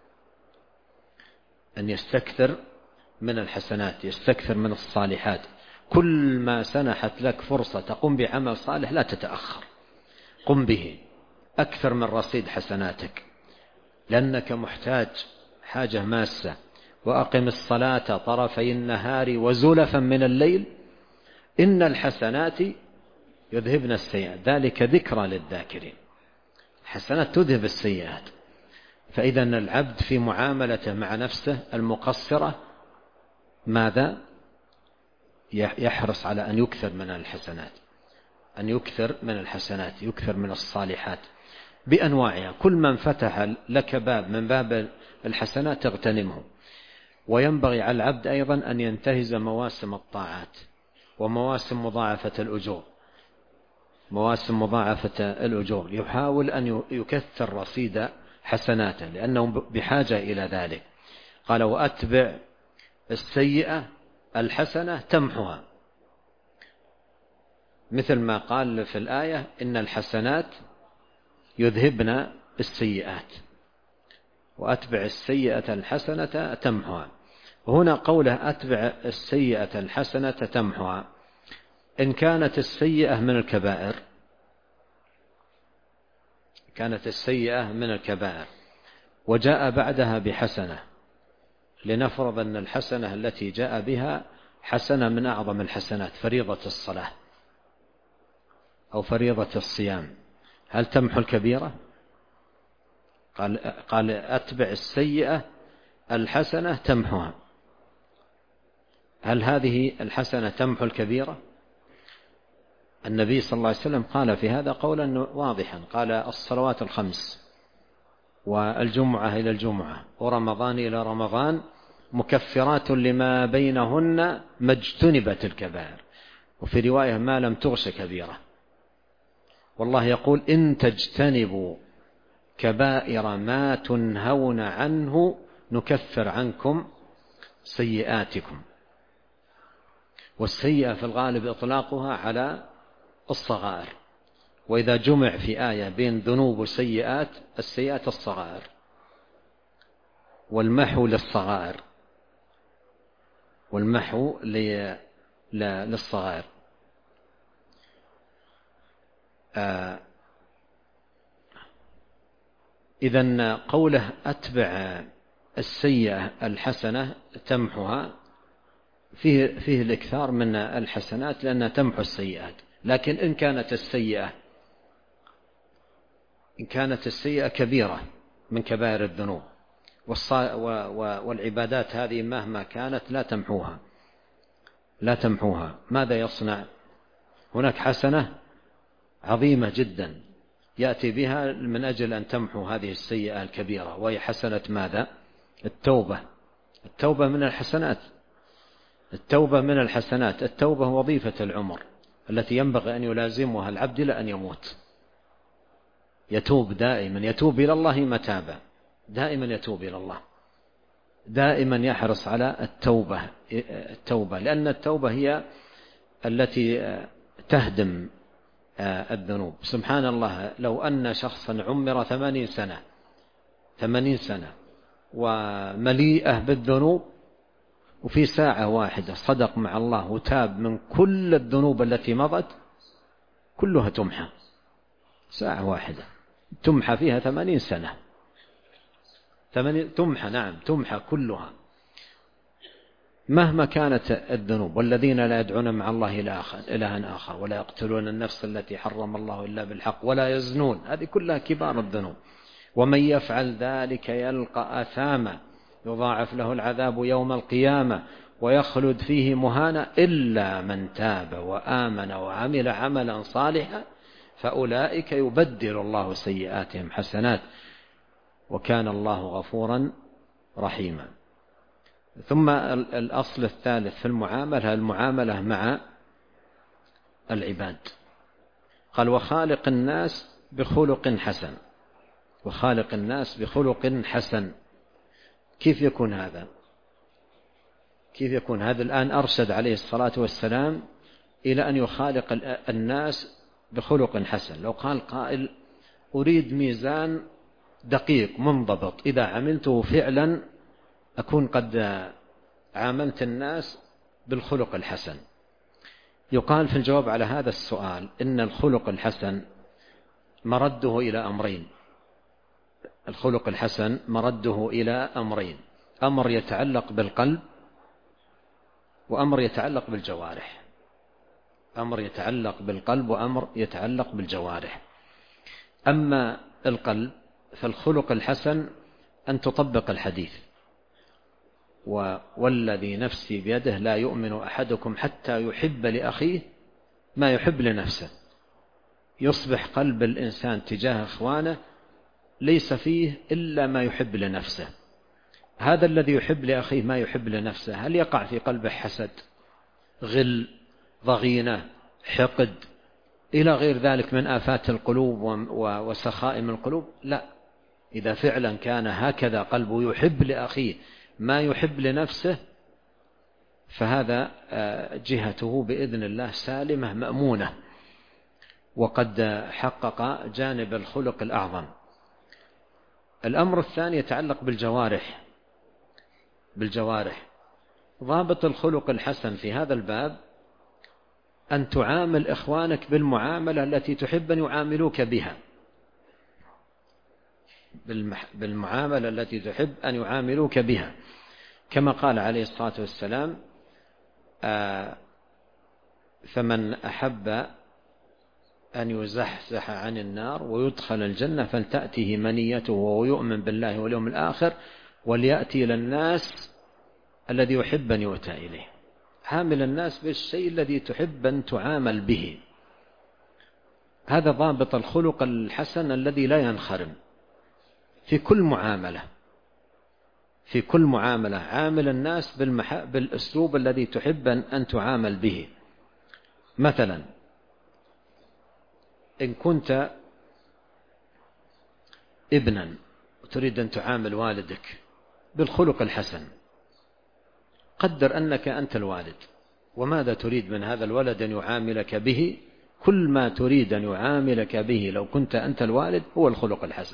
أن يستكثر من الحسنات، يستكثر من الصالحات. كل ما سنحت لك فرصة تقوم بعمل صالح لا تتأخر، قم به أكثر من رصيد حسناتك، لأنك محتاج حاجة ماسة. وأقم الصلاة طرفي النهار وزلفا من الليل إن الحسنات يذهبن السيئات ذلك ذكرى للذاكرين. الحسنات تذهب السيئات. فإذا العبد في معاملته مع نفسه المقصرة ماذا؟ يحرص على أن يكثر من الحسنات، أن يكثر من الحسنات، يكثر من الصالحات بأنواعها. كل من فتح لك باب من باب الحسنات تغتنمه. وينبغي على العبد أيضا أن ينتهز مواسم الطاعات ومواسم مضاعفة الأجور، مواسم مضاعفة الأجور، يحاول أن يكثر رصيد حسناته لأنه بحاجة إلى ذلك. قال: وأتبع السيئة الحسنة تمحها، مثل ما قال في الآية: إن الحسنات يذهبن السيئات، وأتبع السيئة الحسنة تمحها. هنا قوله أتبع السيئة الحسنة تمحها، إن كانت السيئة من الكبائر، كانت السيئة من الكبائر وجاء بعدها بحسنة، لنفرض أن الحسنة التي جاء بها حسنة من أعظم الحسنات، فريضة الصلاة أو فريضة الصيام، هل تمحو الكبيرة؟ قال, قال أتبع السيئة الحسنة تمحوها. هل هذه الحسنة تمحو الكبيرة؟ النبي صلى الله عليه وسلم قال في هذا قولا واضحا، قال: الصلوات الخمس والجمعة إلى الجمعة ورمضان إلى رمضان مكفرات لما بينهن ما اجتنبت الكبائر، وفي رواية ما لم تغش كبيرة. والله يقول: إن تجتنبوا كبائر ما تنهون عنه نكفر عنكم سيئاتكم. والسيئة في الغالب إطلاقها على الصغائر، وإذا جمع في آية بين ذنوب وسيئات، السيئات الصغائر، والمحو للصغائر، والمحو للصغائر. آه إذن قوله أتبع السيئة الحسنة تمحها، فيه, فيه الإكثار من الحسنات لأنها تمحو السيئات. لكن إن كانت السيئة إن كانت السيئة كبيرة من كبائر الذنوب والعبادات هذه مهما كانت لا تمحوها لا تمحوها ماذا يصنع؟ هناك حسنة عظيمة جدا يأتي بها من أجل أن تمحو هذه السيئة الكبيرة، وهي حسنة ماذا؟ التوبة. التوبة من الحسنات التوبة من الحسنات التوبة وظيفة العمر التي ينبغي أن يلازمها العبد إلى أن يموت. يتوب دائما، يتوب إلى الله متابا، دائما يتوب إلى الله، دائما يحرص على التوبة التوبة لأن التوبة هي التي تهدم الذنوب. سبحان الله، لو أن شخصا عمر ثمانين سنة ثمانين سنة ومليئة بالذنوب، وفي ساعة واحدة صدق مع الله وتاب من كل الذنوب التي مضت، كلها تمحى. ساعة واحدة تمحى فيها ثمانين سنة، تمحى، نعم تمحى كلها مهما كانت الذنوب. والذين لا يدعون مع الله إلها آخر ولا يقتلون النفس التي حرم الله إلا بالحق ولا يزنون، هذه كلها كبار الذنوب. ومن يفعل ذلك يلقى أثاما يضاعف له العذاب يوم القيامة ويخلد فيه مهانا إلا من تاب وآمن وعمل عملا صالحا فأولئك يبدل الله سيئاتهم حسنات وكان الله غفورا رحيما. ثم الأصل الثالث في المعاملة المعاملة مع العباد. قال وخالق الناس بخلق حسن. وخالق الناس بخلق حسن. كيف يكون هذا؟ كيف يكون هذا؟ الآن أرشد عليه الصلاة والسلام إلى أن يخالق الناس بخلق حسن. لو قال قائل أريد ميزان دقيق منضبط إذا عملته فعلا أكون قد عاملت الناس بالخلق الحسن، يقال في الجواب على هذا السؤال إن الخلق الحسن مرده إلى أمرين. الخلق الحسن مرده إلى أمرين: أمر يتعلق بالقلب وأمر يتعلق بالجوارح. أمر يتعلق بالقلب وأمر يتعلق بالجوارح. أما القلب فالخلق الحسن أن تطبق الحديث: والذي نفسي بيده لا يؤمن أحدكم حتى يحب لأخيه ما يحب لنفسه. يصبح قلب الإنسان تجاه إخوانه ليس فيه إلا ما يحب لنفسه. هذا الذي يحب لأخيه ما يحب لنفسه هل يقع في قلبه حسد، غل، ضغينة، حقد إلى غير ذلك من آفات القلوب وسخائم القلوب؟ لا. إذا فعلا كان هكذا قلبه يحب لأخيه ما يحب لنفسه فهذا جهته بإذن الله سالمة مأمونة وقد حقق جانب الخلق الأعظم. الأمر الثاني يتعلق بالجوارح. بالجوارح ضابط الخلق الحسن في هذا الباب أن تعامل إخوانك بالمعاملة التي تحب أن يعاملوك بها، بالمعاملة التي تحب أن يعاملوك بها، كما قال عليه الصلاة والسلام: آه فمن أحب أن يزحزح عن النار ويدخل الجنة فلتأته منيته وهو يؤمن بالله واليوم الآخر وليأتي إلى الناس الذي يحب أن يؤتى إليه. عامل الناس بالشيء الذي تحب أن تعامل به. هذا ضابط الخلق الحسن الذي لا ينخرم في كل معاملة. في كل معاملة عامل الناس بالمح... بالأسلوب الذي تحب أن تعامل به. مثلا إن كنت ابنا وتريد أن تعامل والدك بالخلق الحسن، قدر أنك أنت الوالد، وماذا تريد من هذا الولد أن يعاملك به؟ كل ما تريد أن يعاملك به لو كنت أنت الوالد هو الخلق الحسن.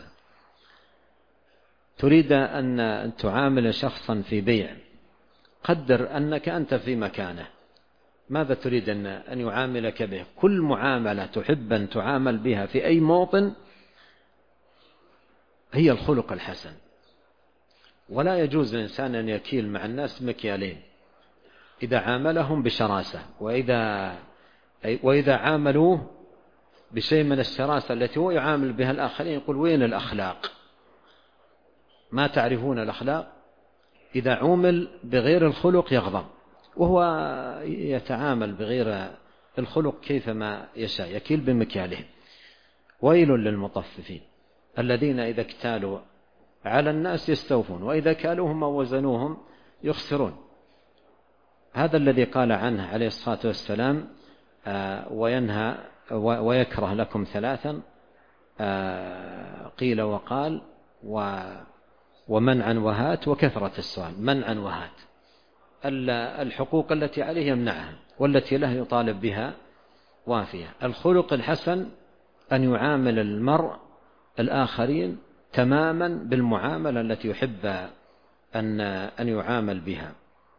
تريد أن تعامل شخصا في بيع، قدر أنك أنت في مكانه، ماذا تريد أن يعاملك به؟ كل معاملة تحب أن تعامل بها في أي موطن هي الخلق الحسن. ولا يجوز للإنسان أن يكيل مع الناس مكيالين، إذا عاملهم بشراسة، وإذا وإذا عاملوه بشيء من الشراسة التي هو يعامل بها الآخرين يقول وين الأخلاق؟ ما تعرفون الأخلاق؟ إذا عومل بغير الخلق يغضب، وهو يتعامل بغير الخلق كيفما يشاء، يكيل بمكياله. ويل للمطففين الذين إذا اكتالوا على الناس يستوفون، وإذا كالوهم أو وزنوهم يخسرون. هذا الذي قال عنه عليه الصلاة والسلام وينهى ويكره لكم ثلاثا، قيل وقال ومنعا وهات وكثرة السؤال. منعا وهات، الحقوق التي عليه يمنعها والتي له يطالب بها وافية. الخلق الحسن أن يعامل المرء الآخرين تماما بالمعاملة التي يحب أن أن يعامل بها.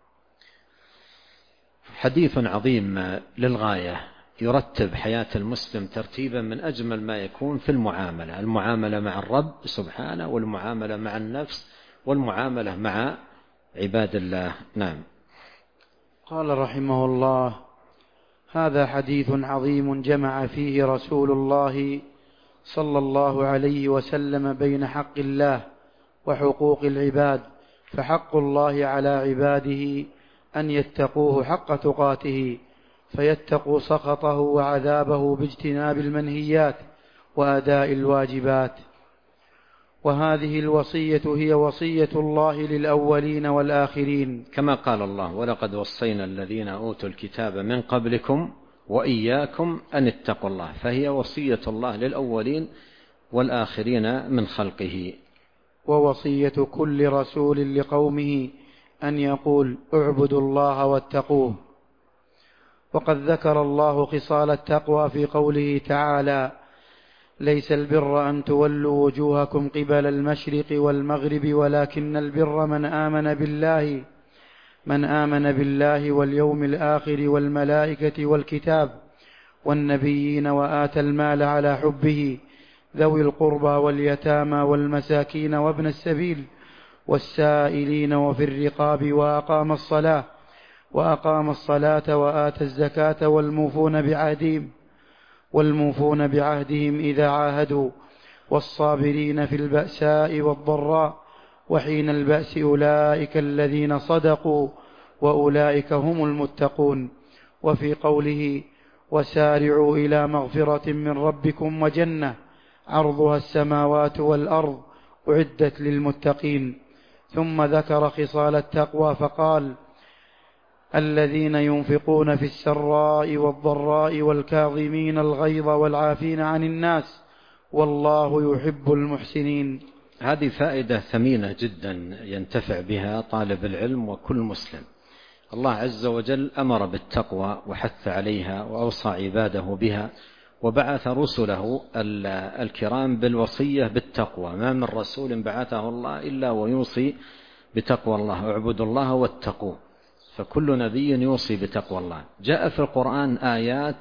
حديث عظيم للغاية، يرتب حياة المسلم ترتيبا من أجمل ما يكون في المعاملة، المعاملة مع الرب سبحانه، والمعاملة مع النفس، والمعاملة مع عباد الله. نعم. قال رحمه الله: هذا حديث عظيم جمع فيه رسول الله صلى الله عليه وسلم بين حق الله وحقوق العباد. فحق الله على عباده أن يتقوه حق تقاته، فيتقوا سخطه وعذابه باجتناب المنهيات وأداء الواجبات. وهذه الوصية هي وصية الله للأولين والآخرين، كما قال الله: ولقد وصينا الذين أوتوا الكتاب من قبلكم وإياكم أن اتقوا الله. فهي وصية الله للأولين والآخرين من خلقه. ووصية كل رسول لقومه أن يقول: اعبدوا الله واتقوه. وقد ذكر الله خصال التقوى في قوله تعالى: ليس البر أن تولوا وجوهكم قبل المشرق والمغرب ولكن البر من آمن بالله من آمن بالله واليوم الآخر والملائكة والكتاب والنبيين وآتى المال على حبه ذوي القربى واليتامى والمساكين وابن السبيل والسائلين وفي الرقاب وأقام الصلاة وأقام الصلاة وآتى الزكاة والموفون بعهدهم والموفون بعهدهم إذا عاهدوا والصابرين في البأساء والضراء وحين البأس أولئك الذين صدقوا وأولئك هم المتقون. وفي قوله: وسارعوا إلى مغفرة من ربكم وجنة عرضها السماوات والأرض أعدت للمتقين. ثم ذكر خصال التقوى فقال: الذين ينفقون في السراء والضراء والكاظمين الغيظ والعافين عن الناس والله يحب المحسنين. هذه فائدة ثمينة جدا ينتفع بها طالب العلم وكل مسلم. الله عز وجل أمر بالتقوى وحث عليها وأوصى عباده بها، وبعث رسله الكرام بالوصية بالتقوى. ما من رسول بعثه الله إلا ويوصي بتقوى الله: اعبدوا الله واتقوه. فكل نبي يوصي بتقوى الله. جاء في القرآن آيات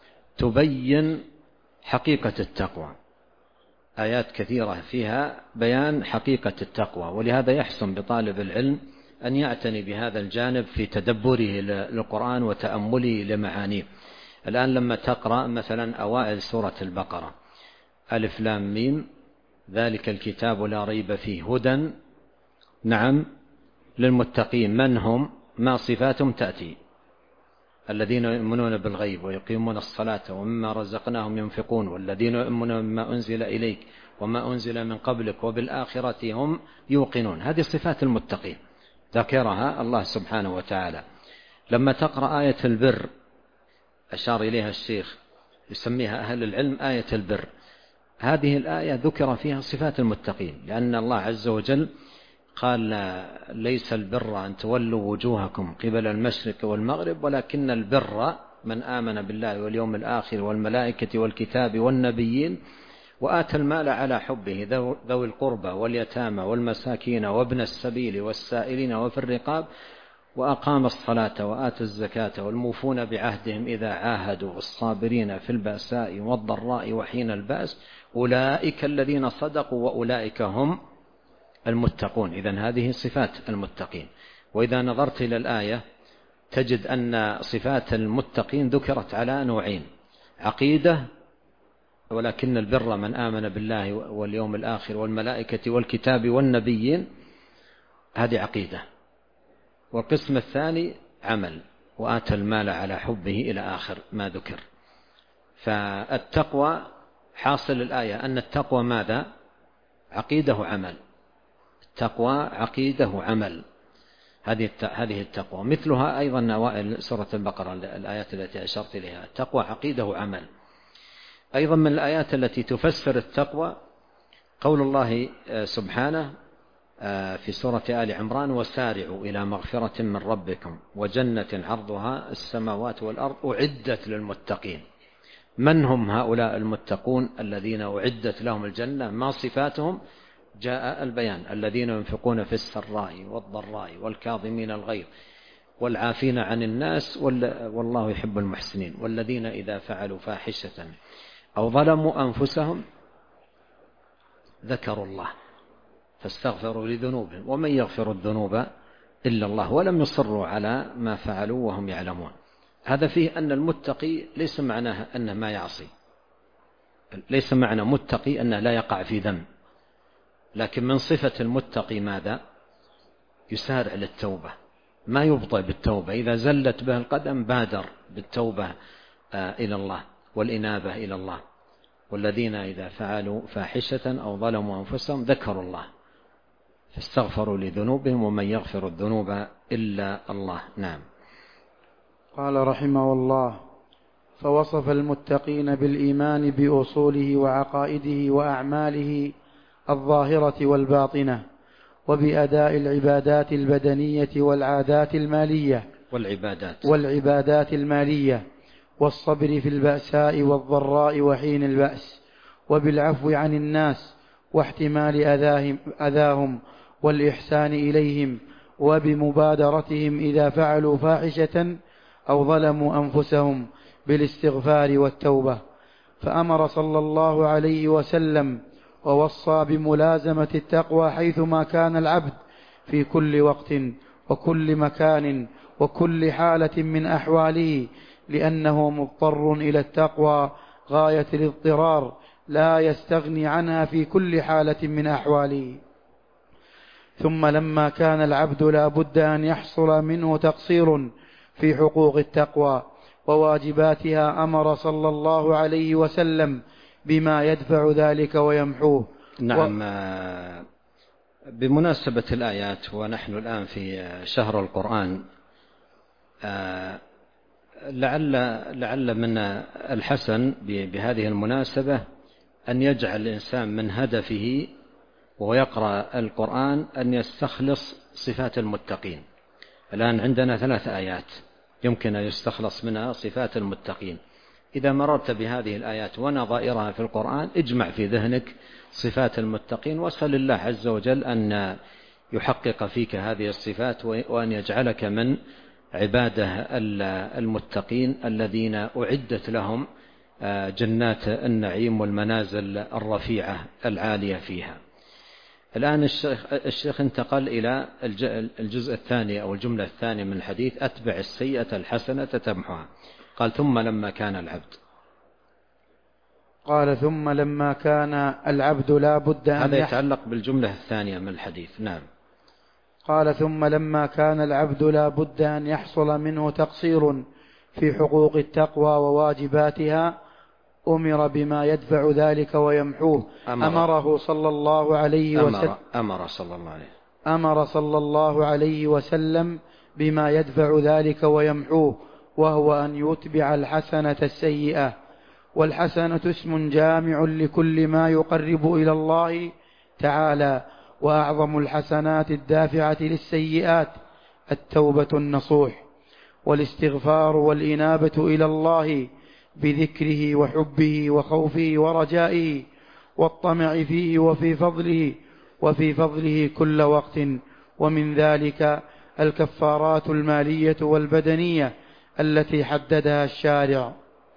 تبين حقيقة التقوى، آيات كثيرة فيها بيان حقيقة التقوى، ولهذا يحسن بطالب العلم أن يعتني بهذا الجانب في تدبره للقرآن وتأمله لمعانيه. الآن لما تقرأ مثلا أوائل سورة البقرة: ألف لام ميم ذلك الكتاب لا ريب فيه هدى نعم للمتقين. من هم؟ ما صفاتهم تأتي: الذين يؤمنون بالغيب ويقيمون الصلاة ومما رزقناهم ينفقون والذين يؤمنون بما أنزل إليك وما أنزل من قبلك وبالآخرة هم يوقنون. هذه صفات المتقين ذكرها الله سبحانه وتعالى. لما تقرأ آية البر أشار إليها الشيخ، يسميها أهل العلم آية البر. هذه الآية ذكر فيها صفات المتقين، لأن الله عز وجل قال: ليس البر أن تولوا وجوهكم قبل المشرق والمغرب ولكن البر من آمن بالله واليوم الآخر والملائكة والكتاب والنبيين وآتى المال على حبه ذوي القربى واليتامى والمساكين وابن السبيل والسائلين وفي الرقاب وأقام الصلاة وآتى الزكاة والموفون بعهدهم إذا عاهدوا والصابرين في البأساء والضراء وحين البأس أولئك الذين صدقوا وأولئك هم المتقون. إذن هذه صفات المتقين. وإذا نظرت إلى الآية تجد أن صفات المتقين ذكرت على نوعين: عقيدة، ولكن البر من آمن بالله واليوم الآخر والملائكة والكتاب والنبيين، هذه عقيدة. والقسم الثاني عمل، وآتى المال على حبه إلى آخر ما ذكر. فالتقوى حاصل الآية أن التقوى ماذا؟ عقيدة عمل. التقوى عقيدة عمل، هذه هذه التقوى. مثلها أيضا أوائل سورة البقرة الآيات التي أشرت إليها، التقوى عقيدة عمل. أيضا من الآيات التي تفسر التقوى قول الله سبحانه في سورة آل عمران: وسارعوا إلى مغفرة من ربكم وجنة عرضها السماوات والأرض أعدت للمتقين. من هم هؤلاء المتقون الذين أعدت لهم الجنة؟ ما صفاتهم؟ جاء البيان: الذين ينفقون في السراء والضراء والكاظمين الغيظ والعافين عن الناس والله يحب المحسنين، والذين إذا فعلوا فاحشة أو ظلموا أنفسهم ذكروا الله فاستغفروا لذنوبهم ومن يغفر الذنوب إلا الله ولم يصروا على ما فعلوا وهم يعلمون. هذا فيه أن المتقي ليس معناه أنه ما يعصي، ليس معنى متقي أنه لا يقع في ذنب، لكن من صفة المتقي ماذا؟ يسارع للتوبة، ما يبطئ بالتوبة. إذا زلت به القدم بادر بالتوبة إلى الله والإنابة إلى الله. والذين إذا فعلوا فاحشة أو ظلموا أنفسهم ذكروا الله فاستغفروا لذنوبهم ومن يغفر الذنوب إلا الله. نعم. قال رحمه الله: فوصف المتقين بالإيمان بأصوله وعقائده وأعماله الظاهرة والباطنة، وبأداء العبادات البدنية والعادات المالية والعبادات والعبادات المالية، والصبر في البأساء والضراء وحين البأس، وبالعفو عن الناس واحتمال أذاهم, أذاهم والإحسان إليهم، وبمبادرتهم إذا فعلوا فاحشة أو ظلموا أنفسهم بالاستغفار والتوبة. فأمر صلى الله عليه وسلم ووصى بملازمة التقوى حيثما كان العبد في كل وقت وكل مكان وكل حالة من أحواله، لأنه مضطر إلى التقوى غاية الاضطرار لا يستغني عنها في كل حالة من أحواله. ثم لما كان العبد لا بد أن يحصل منه تقصير في حقوق التقوى وواجباتها، أمر صلى الله عليه وسلم بما يدفع ذلك ويمحوه. نعم. و... بمناسبة الآيات ونحن الآن في شهر القرآن، لعل لعل من الحسن بهذه المناسبة أن يجعل الإنسان من هدفه وهو يقرأ القرآن أن يستخلص صفات المتقين. الآن عندنا ثلاث آيات يمكن أن يستخلص منها صفات المتقين. إذا مررت بهذه الآيات ونظائرها في القرآن اجمع في ذهنك صفات المتقين، واسأل الله عز وجل أن يحقق فيك هذه الصفات وأن يجعلك من عباده المتقين الذين أعدت لهم جنات النعيم والمنازل الرفيعة العالية فيها. الآن الشيخ, الشيخ انتقل إلى الجزء الثاني أو الجملة الثانية من الحديث: أتبع السيئة الحسنة تمحها. قال: ثم لما كان العبد. قال: ثم لما كان العبد لا بد أن هذا يتعلق بالجملة الثانية من الحديث. نعم. قال: ثم لما كان العبد لا بد أن يحصل منه تقصير في حقوق التقوى وواجباتها، أمر بما يدفع ذلك ويمحوه. أمر أمره صلى الله عليه وسلم أمر صلى الله عليه أمر صلى الله عليه وسلم بما يدفع ذلك ويمحوه، وهو أن يتبع الحسنة السيئة. والحسنة اسم جامع لكل ما يقرب إلى الله تعالى، وأعظم الحسنات الدافعة للسيئات التوبة النصوح والاستغفار والإنابة إلى الله بذكره وحبه وخوفه ورجائه والطمع فيه وفي فضله وفي فضله كل وقت. ومن ذلك الكفارات المالية والبدنية التي حددها الشارع.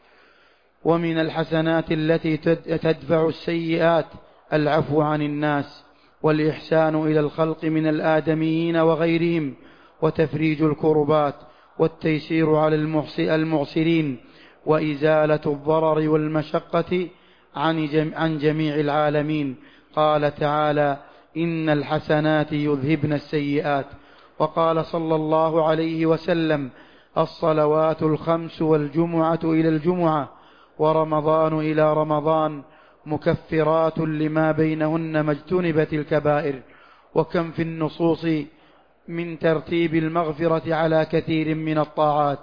ومن الحسنات التي تدفع السيئات العفو عن الناس، والإحسان إلى الخلق من الآدميين وغيرهم، وتفريج الكربات، والتيسير على المعسرين، وإزالة الضرر والمشقة عن جميع العالمين. قال تعالى: إن الحسنات يذهبن السيئات. وقال صلى الله عليه وسلم: الصلوات الخمس والجمعة إلى الجمعة ورمضان إلى رمضان مكفرات لما بينهن ما اجتنبت الكبائر. وكم في النصوص من ترتيب المغفرة على كثير من الطاعات.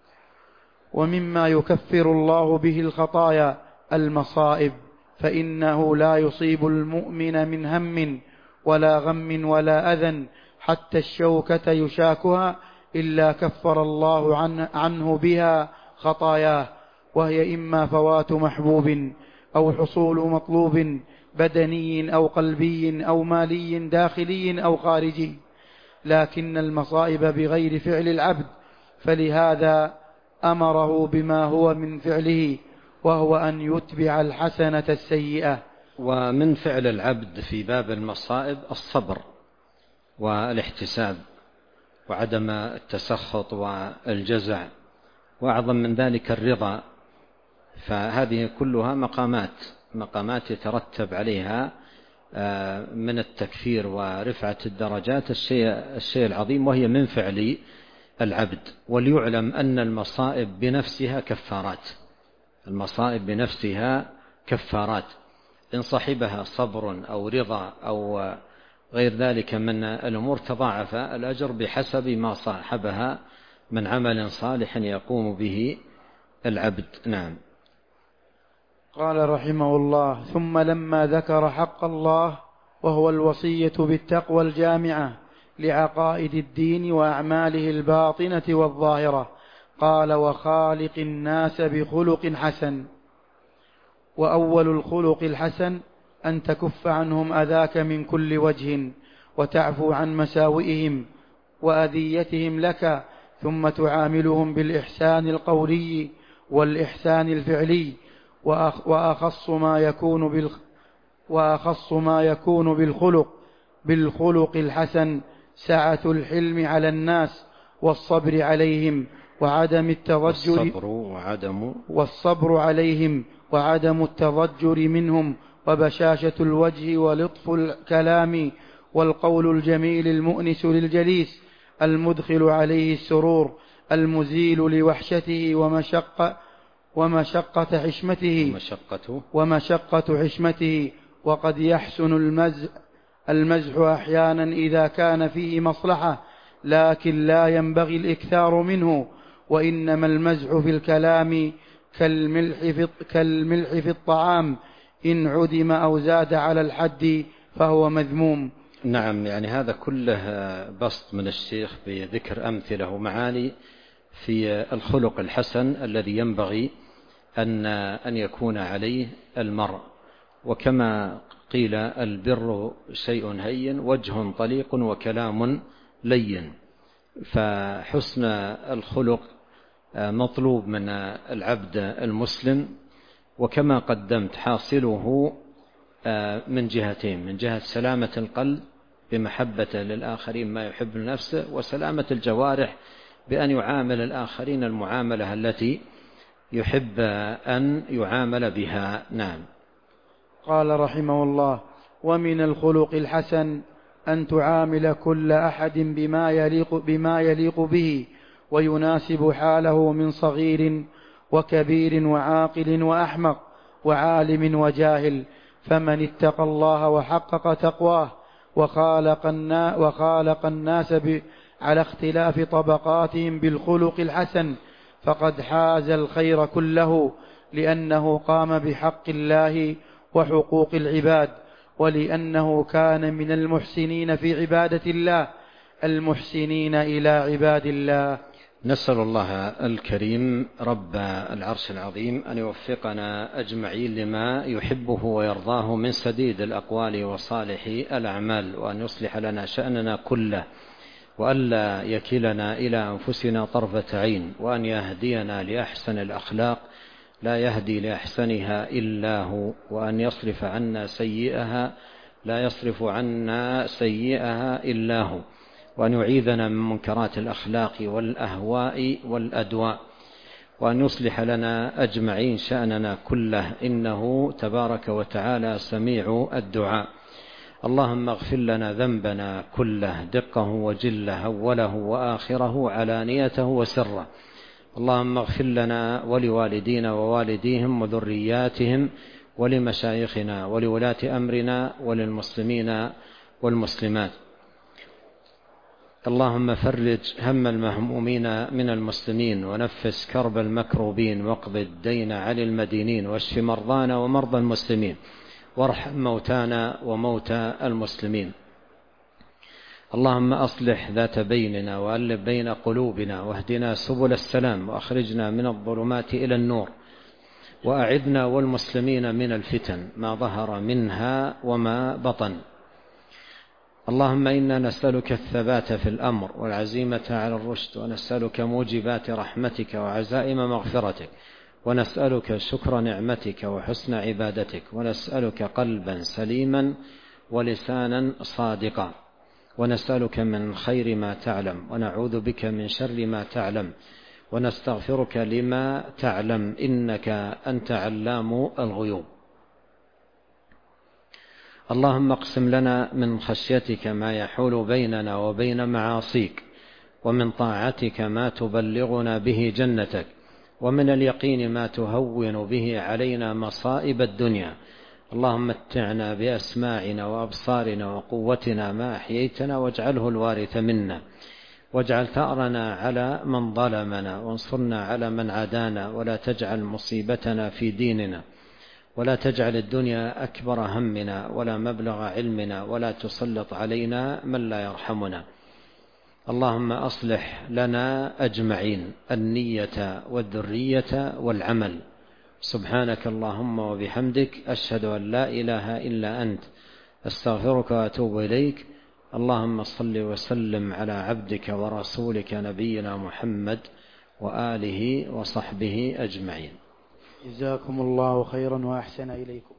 ومما يكفر الله به الخطايا المصائب، فإنه لا يصيب المؤمن من هم ولا غم ولا أذى حتى الشوكة يشاكها إلا كفر الله عنه بها خطاياه، وهي إما فوات محبوب أو حصول مطلوب بدني أو قلبي أو مالي داخلي أو خارجي، لكن المصائب بغير فعل العبد، فلهذا أمره بما هو من فعله، وهو أن يتبع الحسنة السيئة. ومن فعل العبد في باب المصائب الصبر والاحتساب وعدم التسخط والجزع، وأعظم من ذلك الرضا. فهذه كلها مقامات مقامات يترتب عليها من التكفير ورفعة الدرجات الشيء, الشيء العظيم، وهي من فعل العبد. وليعلم أن المصائب بنفسها كفارات، المصائب بنفسها كفارات إن صحبها صبر أو رضا أو غير ذلك من الأمور تضاعف الأجر بحسب ما صاحبها من عمل صالح يقوم به العبد. نعم. قال رحمه الله: ثم لما ذكر حق الله وهو الوصية بالتقوى الجامعة لعقائد الدين وأعماله الباطنة والظاهرة، قال: وخالق الناس بخلق حسن. وأول الخلق الحسن أن تكف عنهم أذاك من كل وجه، وتعفو عن مساوئهم وأذيتهم لك، ثم تعاملهم بالإحسان القولي والإحسان الفعلي، وأخص ما يكون بالخ وأخص ما يكون بالخلق بالخلق الحسن سعة الحلم على الناس والصبر عليهم وعدم التضجر والصبر, وعدم والصبر عليهم وعدم التضجر منهم، وبشاشة الوجه ولطف الكلام والقول الجميل المؤنس للجليس المدخل عليه السرور المزيل لوحشته ومشقة ومشقة حشمته ومشقة, ومشقة حشمته. وقد يحسن المزح, المزح أحيانا إذا كان فيه مصلحة، لكن لا ينبغي الإكثار منه. وإنما المزح في الكلام كالملح في, كالملح في الطعام، إن عدم أو زاد على الحد فهو مذموم. نعم. يعني هذا كله بسط من الشيخ بذكر أمثلة ومعاني في الخلق الحسن الذي ينبغي أن أن يكون عليه المرء. وكما قيل: البر شيء هين وجه طليق وكلام لين. فحسن الخلق مطلوب من العبد المسلم، وكما قدمت حاصله من جهتين: من جهة سلامة القلب بمحبة للآخرين ما يحب لنفسه، وسلامة الجوارح بأن يعامل الآخرين المعاملة التي يحب أن يعامل بها. نعم. قال رحمه الله: ومن الخلق الحسن أن تعامل كل أحد بما يليق, بما يليق به ويناسب حاله، من صغير وكبير وعاقل وأحمق وعالم وجاهل، فمن اتقى الله وحقق تقواه وخالق الناس, وخالق الناس على اختلاف طبقاتهم بالخلق الحسن فقد حاز الخير كله، لأنه قام بحق الله وحقوق العباد، ولأنه كان من المحسنين في عبادة الله المحسنين إلى عباد الله. نسأل الله الكريم رب العرش العظيم أن يوفقنا أجمعين لما يحبه ويرضاه من سديد الأقوال وصالح الأعمال، وأن يصلح لنا شأننا كله، وألا يكلنا إلى أنفسنا طرفة عين، وأن يهدينا لأحسن الأخلاق لا يهدي لأحسنها إلا هو، وأن يصرف عنا سيئها لا يصرف عنا سيئها إلا هو، وأن يعيذنا من منكرات الأخلاق والأهواء والأدواء، وأن يصلح لنا أجمعين شأننا كله، إنه تبارك وتعالى سميع الدعاء. اللهم اغفر لنا ذنبنا كله دقه وجله أوله وآخره علانيته وسره. اللهم اغفر لنا ولوالدينا ووالديهم وذرياتهم ولمشايخنا ولولاة أمرنا وللمسلمين والمسلمات. اللهم فرج هم المهمومين من المسلمين، ونفس كرب المكروبين، واقض الدين عن المدينين، واشف مرضانا ومرضى المسلمين، وارحم موتانا وموتى المسلمين. اللهم أصلح ذات بيننا وألف بين قلوبنا، واهدنا سبل السلام، وأخرجنا من الظلمات إلى النور، وأعذنا والمسلمين من الفتن ما ظهر منها وما بطن. اللهم إنا نسألك الثبات في الأمر والعزيمة على الرشد، ونسألك موجبات رحمتك وعزائم مغفرتك، ونسألك شكر نعمتك وحسن عبادتك، ونسألك قلبا سليما ولسانا صادقا، ونسألك من خير ما تعلم، ونعوذ بك من شر ما تعلم، ونستغفرك لما تعلم، إنك أنت علام الغيوب. اللهم اقسم لنا من خشيتك ما يحول بيننا وبين معاصيك، ومن طاعتك ما تبلغنا به جنتك، ومن اليقين ما تهون به علينا مصائب الدنيا. اللهم متعنا بأسماعنا وأبصارنا وقوتنا ما أحييتنا، واجعله الوارث منا، واجعل ثأرنا على من ظلمنا، وانصرنا على من عادانا، ولا تجعل مصيبتنا في ديننا، ولا تجعل الدنيا أكبر همنا ولا مبلغ علمنا، ولا تسلط علينا من لا يرحمنا. اللهم أصلح لنا أجمعين النية والذرية والعمل. سبحانك اللهم وبحمدك، أشهد أن لا إله إلا أنت، أستغفرك وأتوب إليك. اللهم صل وسلم على عبدك ورسولك نبينا محمد وآله وصحبه أجمعين. جزاكم الله خيرا وأحسن إليكم.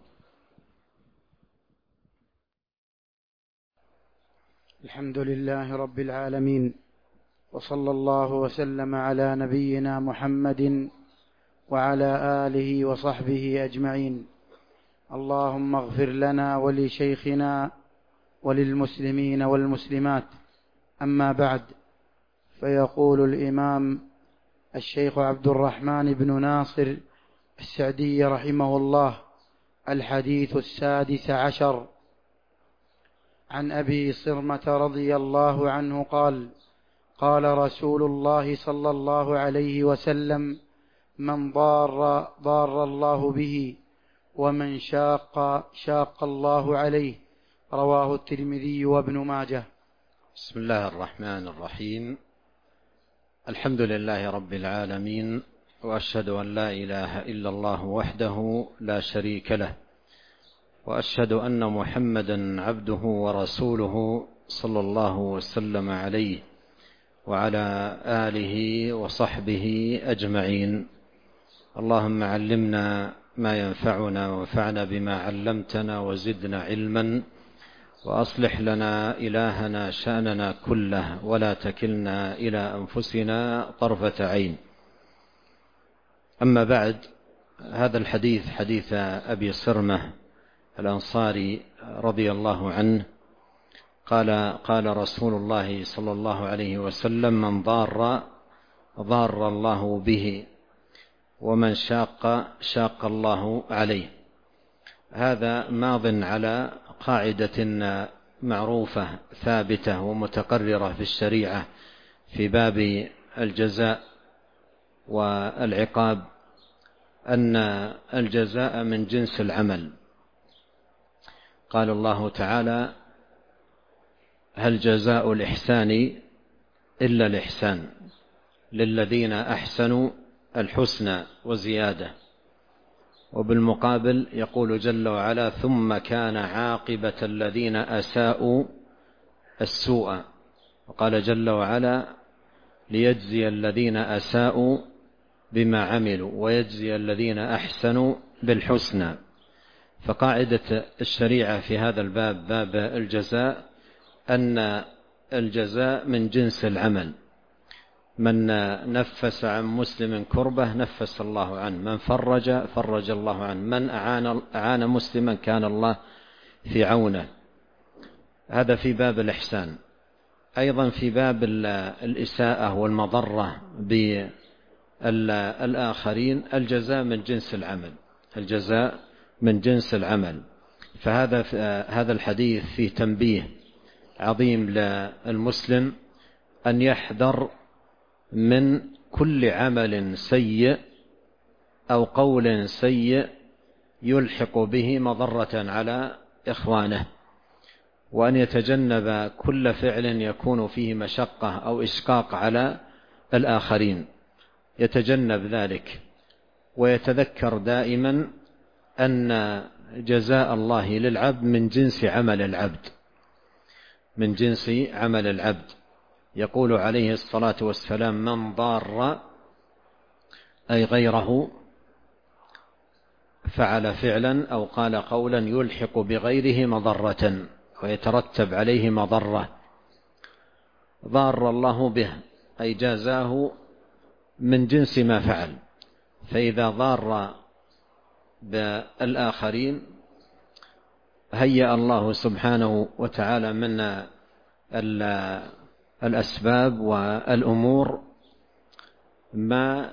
الحمد لله رب العالمين، وصلى الله وسلم على نبينا محمد وعلى آله وصحبه أجمعين. اللهم اغفر لنا ولشيخنا وللمسلمين والمسلمات. أما بعد، فيقول الإمام الشيخ عبد الرحمن بن ناصر السعدي رحمه الله: الحديث السادس عشر، عن أبي صرمة رضي الله عنه قال: قال رسول الله صلى الله عليه وسلم: من ضار ضار الله به، ومن شاق شاق الله عليه. رواه الترمذي وابن ماجه. بسم الله الرحمن الرحيم. الحمد لله رب العالمين، وأشهد أن لا إله إلا الله وحده لا شريك له، وأشهد أن محمدا عبده ورسوله صلى الله وسلم عليه وعلى آله وصحبه أجمعين. اللهم علمنا ما ينفعنا، وانفعنا بما علمتنا، وزدنا علما، وأصلح لنا إلهنا شأننا كله، ولا تكلنا إلى أنفسنا طرفة عين. أما بعد، هذا الحديث حديث أبي صرمة الأنصاري رضي الله عنه قال: قال رسول الله صلى الله عليه وسلم: من ضار ضار الله به، ومن شاق شاق الله عليه. هذا ماض على قاعدة معروفة ثابتة ومتقررة في الشريعة في باب الجزاء والعقاب، أن الجزاء من جنس العمل. قال الله تعالى: هل جزاء الإحسان إلا الإحسان، للذين أحسنوا الحسنى وزيادة. وبالمقابل يقول جل وعلا: ثم كان عاقبة الذين أساءوا السوء. وقال جل وعلا ليجزي الذين أساءوا بما عملوا ويجزي الذين أحسنوا بالحسنى. فقاعدة الشريعة في هذا الباب، باب الجزاء، أن الجزاء من جنس العمل. من نفس عن مسلم كربة نفس الله عنه، من فرج فرج الله عنه، من أعان, أعان مسلما كان الله في عونه. هذا في باب الإحسان. أيضا في باب الإساءة والمضرة بالآخرين الجزاء من جنس العمل، الجزاء من جنس العمل. فهذا هذا الحديث فيه تنبيه عظيم للمسلم أن يحذر من كل عمل سيء أو قول سيء يلحق به مضرة على إخوانه، وأن يتجنب كل فعل يكون فيه مشقة أو إشقاق على الآخرين، يتجنب ذلك، ويتذكر دائما أن جزاء الله للعبد من جنس عمل العبد، من جنس عمل العبد. يقول عليه الصلاة والسلام من ضار أي غيره فعل فعلا أو قال قولا يلحق بغيره مضرة ويترتب عليه مضرة ضار الله به، أي جازاه من جنس ما فعل. فإذا ضار بالآخرين هيأ الله سبحانه وتعالى من الأسباب والأمور ما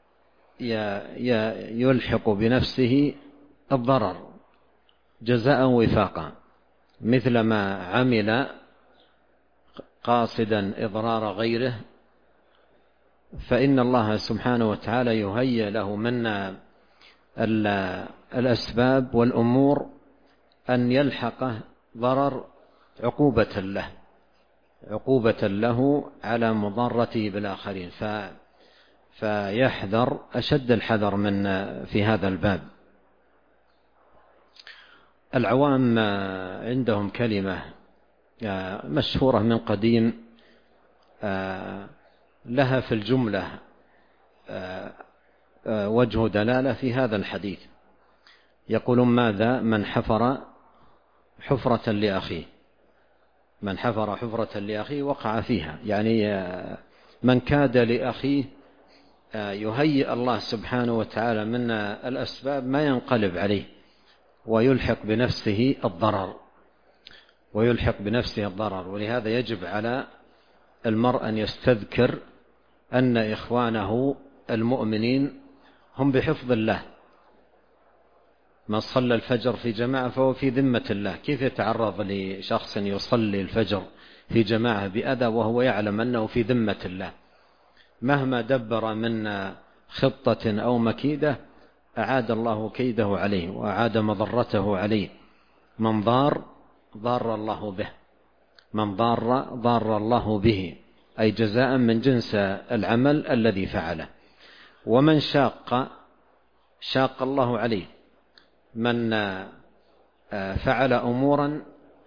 يلحق بنفسه الضرر جزاء وفاقا، مثل ما عمل قاصدا إضرار غيره، فإن الله سبحانه وتعالى يهيئ له من الأسباب والأمور أن يلحقه ضرر عقوبة له، عقوبة له على مضارته بالآخرين. ف فيحذر أشد الحذر من في هذا الباب. العوام عندهم كلمة مشهورة من قديم لها في الجملة وجه دلالة في هذا الحديث. يقولون ماذا؟ من حفر حفرة لأخيه، من حفر حفرة لأخيه وقع فيها، يعني من كاد لأخيه يهيئ الله سبحانه وتعالى من الأسباب ما ينقلب عليه ويلحق بنفسه الضرر، ويلحق بنفسه الضرر. ولهذا يجب على المرء أن يستذكر أن إخوانه المؤمنين هم بحفظ الله. من صلى الفجر في جماعة فهو في ذمة الله. كيف يتعرض لشخص يصلي الفجر في جماعة بأذى وهو يعلم أنه في ذمة الله؟ مهما دبر من خطة أو مكيدة أعاد الله كيده عليه وأعاد مضرته عليه. من ضار ضار الله به، من ضار ضار الله به، أي جزاء من جنس العمل الذي فعله. ومن شاق شاق الله عليه، من فعل أمورا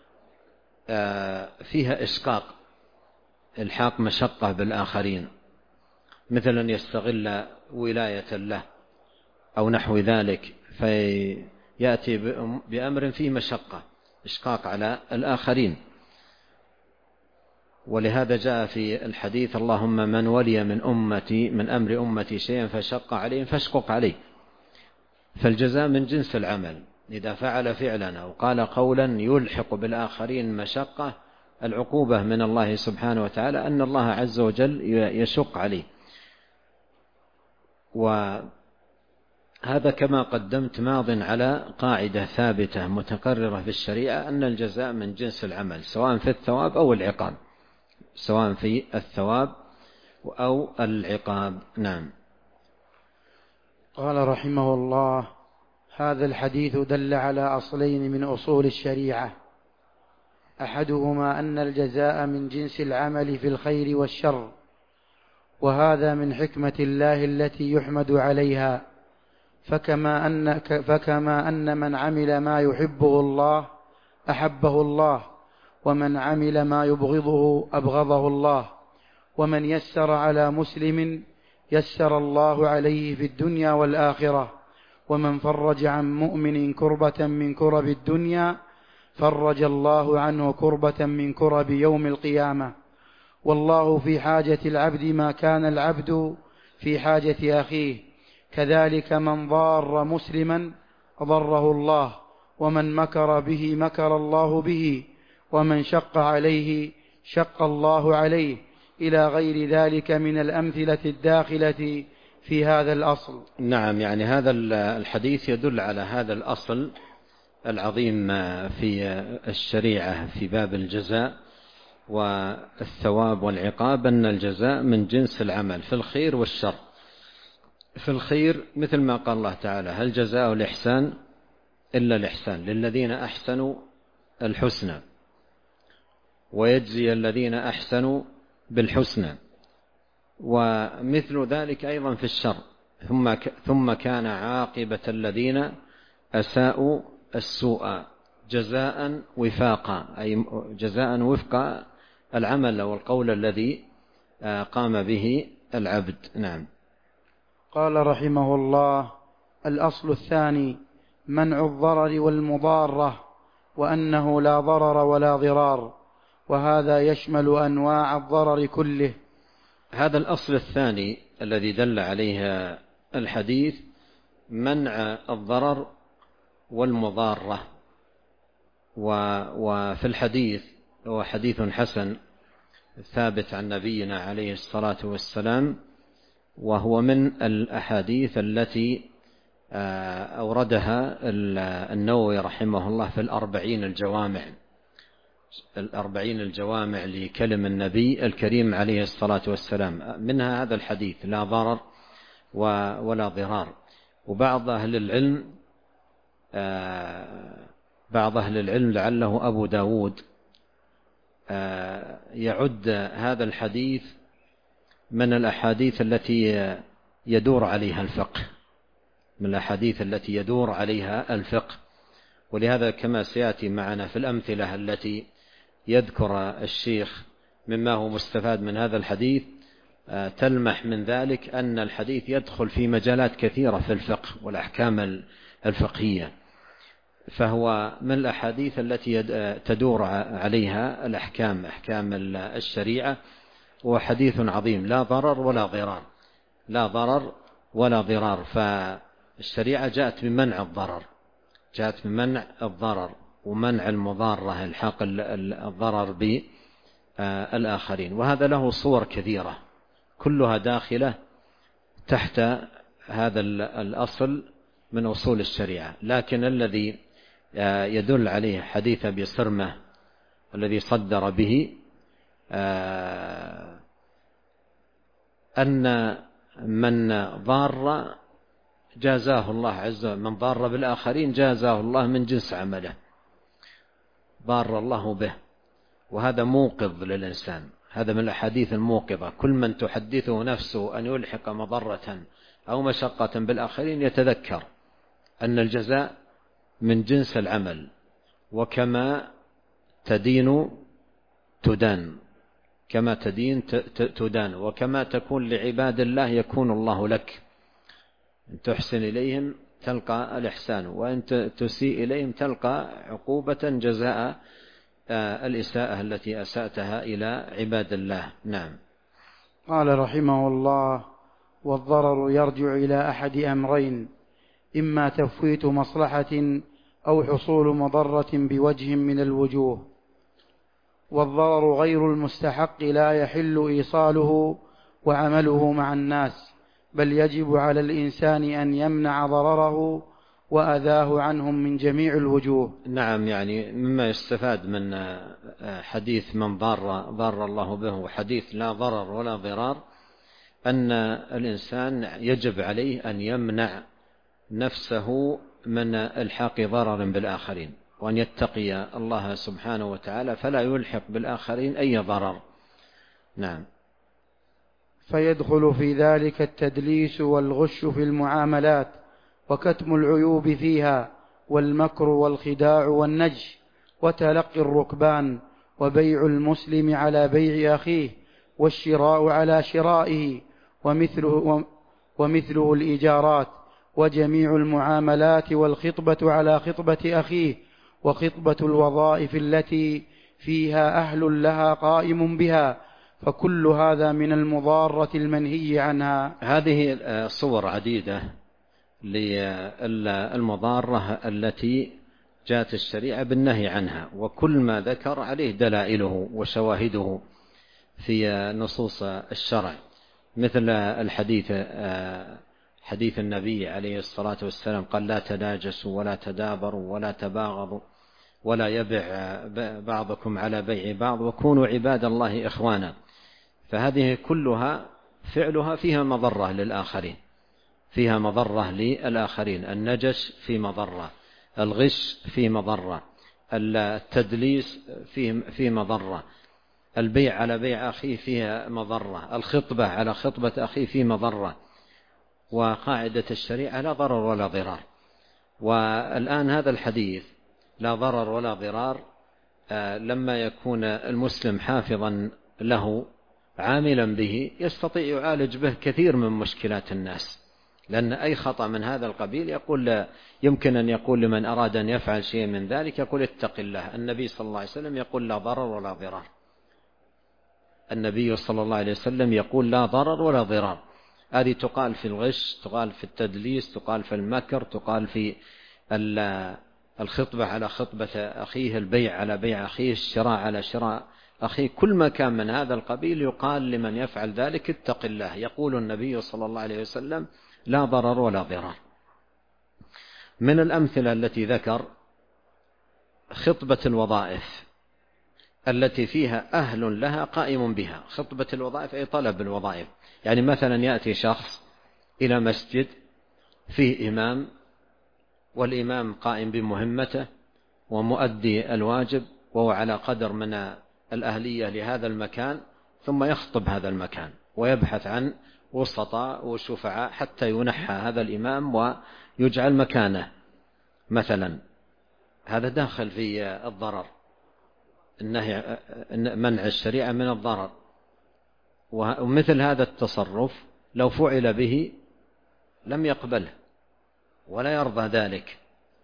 فيها إشقاق، الحاق مشقة بالآخرين، مثلا يستغل ولاية له أو نحو ذلك، فيأتي بأمر فيه مشقة إشقاق على الآخرين. ولهذا جاء في الحديث اللهم من ولي من أمتي من أمر أمتي شيئا فشق عليهم فاشقق عليه. فالجزاء من جنس العمل، إذا فعل فعلا أو قال قولا يلحق بالآخرين مشقة، العقوبة من الله سبحانه وتعالى أن الله عز وجل يشق عليه. وهذا كما قدمت ماض على قاعدة ثابتة متقررة في الشريعة أن الجزاء من جنس العمل، سواء في الثواب أو العقاب، سواء في الثواب أو العقاب. نعم. قال رحمه الله: هذا الحديث دل على أصلين من أصول الشريعة، أحدهما أن الجزاء من جنس العمل في الخير والشر، وهذا من حكمة الله التي يحمد عليها. فكما أن, فكما أن من عمل ما يحبه الله أحبه الله، ومن عمل ما يبغضه أبغضه الله، ومن يسر على مسلم يسر الله عليه في الدنيا والآخرة، ومن فرج عن مؤمن كربة من كرب الدنيا فرج الله عنه كربة من كرب يوم القيامة. والله في حاجة العبد ما كان العبد في حاجة أخيه، كذلك من ضار مسلما ضره الله، ومن مكر به مكر الله به، ومن شق عليه شق الله عليه، إلى غير ذلك من الأمثلة الداخلة في هذا الأصل. نعم، يعني هذا الحديث يدل على هذا الأصل العظيم في الشريعة في باب الجزاء والثواب والعقاب، أن الجزاء من جنس العمل في الخير والشر. في الخير مثل ما قال الله تعالى: هل جزاء الإحسان إلا الإحسان، للذين أحسنوا الحسنى ويجزي الذين أحسنوا بالحسنى. ومثل ذلك أيضا في الشر: ثم ثم كان عاقبة الذين أساءوا السوء جزاء وفاقا، أي جزاء وفق العمل أو القول الذي قام به العبد. نعم. قال رحمه الله: الأصل الثاني منع الضرر والمضارة، وأنه لا ضرر ولا ضرار، وهذا يشمل أنواع الضرر كله. هذا الأصل الثاني الذي دل عليه الحديث منع الضرر والمضارة. وفي الحديث هو حديث حسن ثابت عن نبينا عليه الصلاة والسلام، وهو من الأحاديث التي أوردها النووي رحمه الله في الأربعين الجوامع الأربعين الجوامع لكلم النبي الكريم عليه الصلاة والسلام، منها هذا الحديث: لا ضرر ولا ضرار. وبعض أهل العلم بعض أهل العلم لعله أبو داود يعد هذا الحديث من الأحاديث التي يدور عليها الفقه من الأحاديث التي يدور عليها الفقه ولهذا كما سيأتي معنا في الأمثلة التي يذكر الشيخ مما هو مستفاد من هذا الحديث، تلمح من ذلك أن الحديث يدخل في مجالات كثيرة في الفقه والأحكام الفقهية، فهو من الأحاديث التي تدور عليها الأحكام أحكام الشريعة، وحديث عظيم: لا ضرر ولا ضرار، لا ضرر ولا ضرار. فالشريعة جاءت بمنع الضرر جاءت بمنع الضرر ومنع المضارة، الحاق الضرر بالآخرين، وهذا له صور كثيرة كلها داخلة تحت هذا الأصل من أصول الشريعة. لكن الذي يدل عليه حديث أبي صرمة الذي صدر به أن من ضار جازاه الله عز وجل، من ضار بالآخرين جازاه الله من جنس عمله، ضار الله به، وهذا موقظ للإنسان. هذا من الأحاديث الموقظة: كل من تحدثه نفسه أن يلحق مضرة أو مشقة بالآخرين يتذكر أن الجزاء من جنس العمل، وكما تدين تدان، كما تدين تدان، وكما تكون لعباد الله يكون الله لك. إن تحسن إليهم تلقى الإحسان، وإن تسيء إليهم تلقى عقوبة جزاء الإساءة التي أسأتها إلى عباد الله. نعم. قال رحمه الله: والضرر يرجع إلى أحد أمرين: إما تفويت مصلحة أو حصول مضرة بوجه من الوجوه. والضرر غير المستحق لا يحل إيصاله وعمله مع الناس، بل يجب على الإنسان أن يمنع ضرره وأذاه عنهم من جميع الوجوه. نعم، يعني مما يستفاد من حديث من ضار ضار الله به وحديث لا ضرر ولا ضرار أن الإنسان يجب عليه أن يمنع نفسه من الحاق ضرر بالآخرين، وأن يتقي الله سبحانه وتعالى فلا يلحق بالآخرين أي ضرر. نعم. فيدخل في ذلك التدليس والغش في المعاملات، وكتم العيوب فيها، والمكر والخداع والنجش، وتلقي الركبان، وبيع المسلم على بيع أخيه، والشراء على شرائه، ومثله, ومثله الإيجارات، وجميع المعاملات، والخطبة على خطبة أخيه، وخطبة الوظائف التي فيها أهل لها قائم بها، فكل هذا من المضارة المنهي عنها. هذه صور عديدة للمضارة التي جاءت الشريعة بالنهي عنها، وكل ما ذكر عليه دلائله وشواهده في نصوص الشرع، مثل الحديث حديث النبي عليه الصلاة والسلام قال: لا تناجسوا ولا تدابروا ولا تباغضوا ولا يبع بعضكم على بيع بعض وكونوا عباد الله إخوانا. فهذه كلها فعلها فيها مضرة للآخرين، فيها مضرة للآخرين. النجش في مضرة، الغش في مضرة، التدليس في مضرة، البيع على بيع أخيه فيها مضرة، الخطبة على خطبة أخيه في مضرة. وقاعدة الشريعة لا ضرر ولا ضرار. والآن هذا الحديث لا ضرر ولا ضرار لما يكون المسلم حافظا له عاملا به يستطيع يعالج به كثير من مشكلات الناس، لأن أي خطأ من هذا القبيل يقول يمكن أن يقول لمن أراد أن يفعل شيء من ذلك يقول: اتق الله. النبي صلى الله عليه وسلم يقول: لا ضرر ولا ضرار. النبي صلى الله عليه وسلم يقول: لا ضرر ولا ضرار. هذه تقال في الغش، تقال في التدليس، تقال في المكر، تقال في الخطبة على خطبة أخيه، البيع على بيع أخيه، الشراء على شراء أخيه. كل ما كان من هذا القبيل يقال لمن يفعل ذلك: اتق الله. يقول النبي صلى الله عليه وسلم: لا ضرر ولا ضرار. من الأمثلة التي ذكر خطبة الوظائف التي فيها أهل لها قائم بها. خطبة الوظائف أي طلب الوظائف، يعني مثلا يأتي شخص إلى مسجد فيه إمام، والإمام قائم بمهمته ومؤدي الواجب وهو على قدر من الأهلية لهذا المكان، ثم يخطب هذا المكان ويبحث عن وسطاء وشفعاء حتى ينحى هذا الإمام ويجعل مكانه مثلا. هذا داخل في الضرر، النهي منع الشريعة من الضرر. ومثل هذا التصرف لو فعل به لم يقبله ولا يرضى ذلك.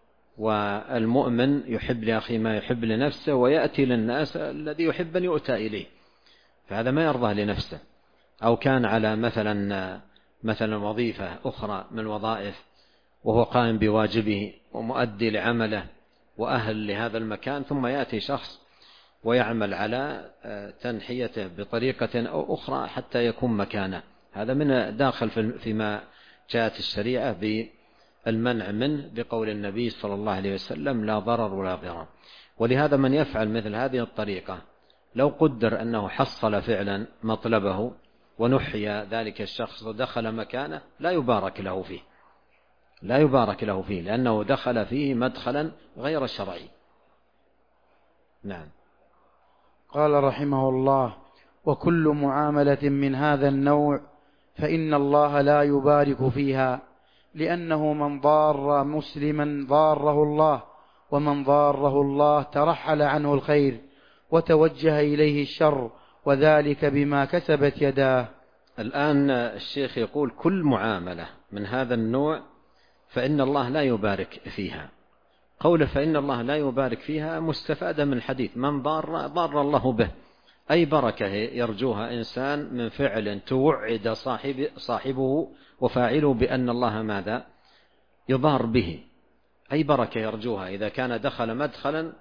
والمؤمن يحب لأخيه ما يحب لنفسه، ويأتي للناس الذي يحب أن يؤتى إليه، فهذا ما يرضى لنفسه. أو كان على مثلا مثلا وظيفة أخرى من الوظائف وهو قائم بواجبه ومؤدي لعمله وأهل لهذا المكان، ثم يأتي شخص ويعمل على تنحيته بطريقة أو أخرى حتى يكون مكانه. هذا من داخل فيما جاءت الشريعة بالمنع منه بقول النبي صلى الله عليه وسلم: لا ضرر ولا ضرار. ولهذا من يفعل مثل هذه الطريقة لو قدر أنه حصل فعلا مطلبه ونحي ذلك الشخص ودخل مكانه لا يبارك له فيه، لا يبارك له فيه لأنه دخل فيه مدخلا غير شرعي. نعم. قال رحمه الله: وكل معاملة من هذا النوع فإن الله لا يبارك فيها، لأنه من ضار مسلما ضاره الله، ومن ضاره الله ترحل عنه الخير وتوجه إليه الشر، وذلك بما كسبت يداه. الآن الشيخ يقول: كل معاملة من هذا النوع فإن الله لا يبارك فيها. قوله فإن الله لا يبارك فيها مستفادة من الحديث: من ضار ضار الله به، أي بركة يرجوها إنسان من فعل توعد صاحب صاحبه وفاعله بأن الله ماذا يضار به، أي بركة يرجوها إذا كان دخل مدخلا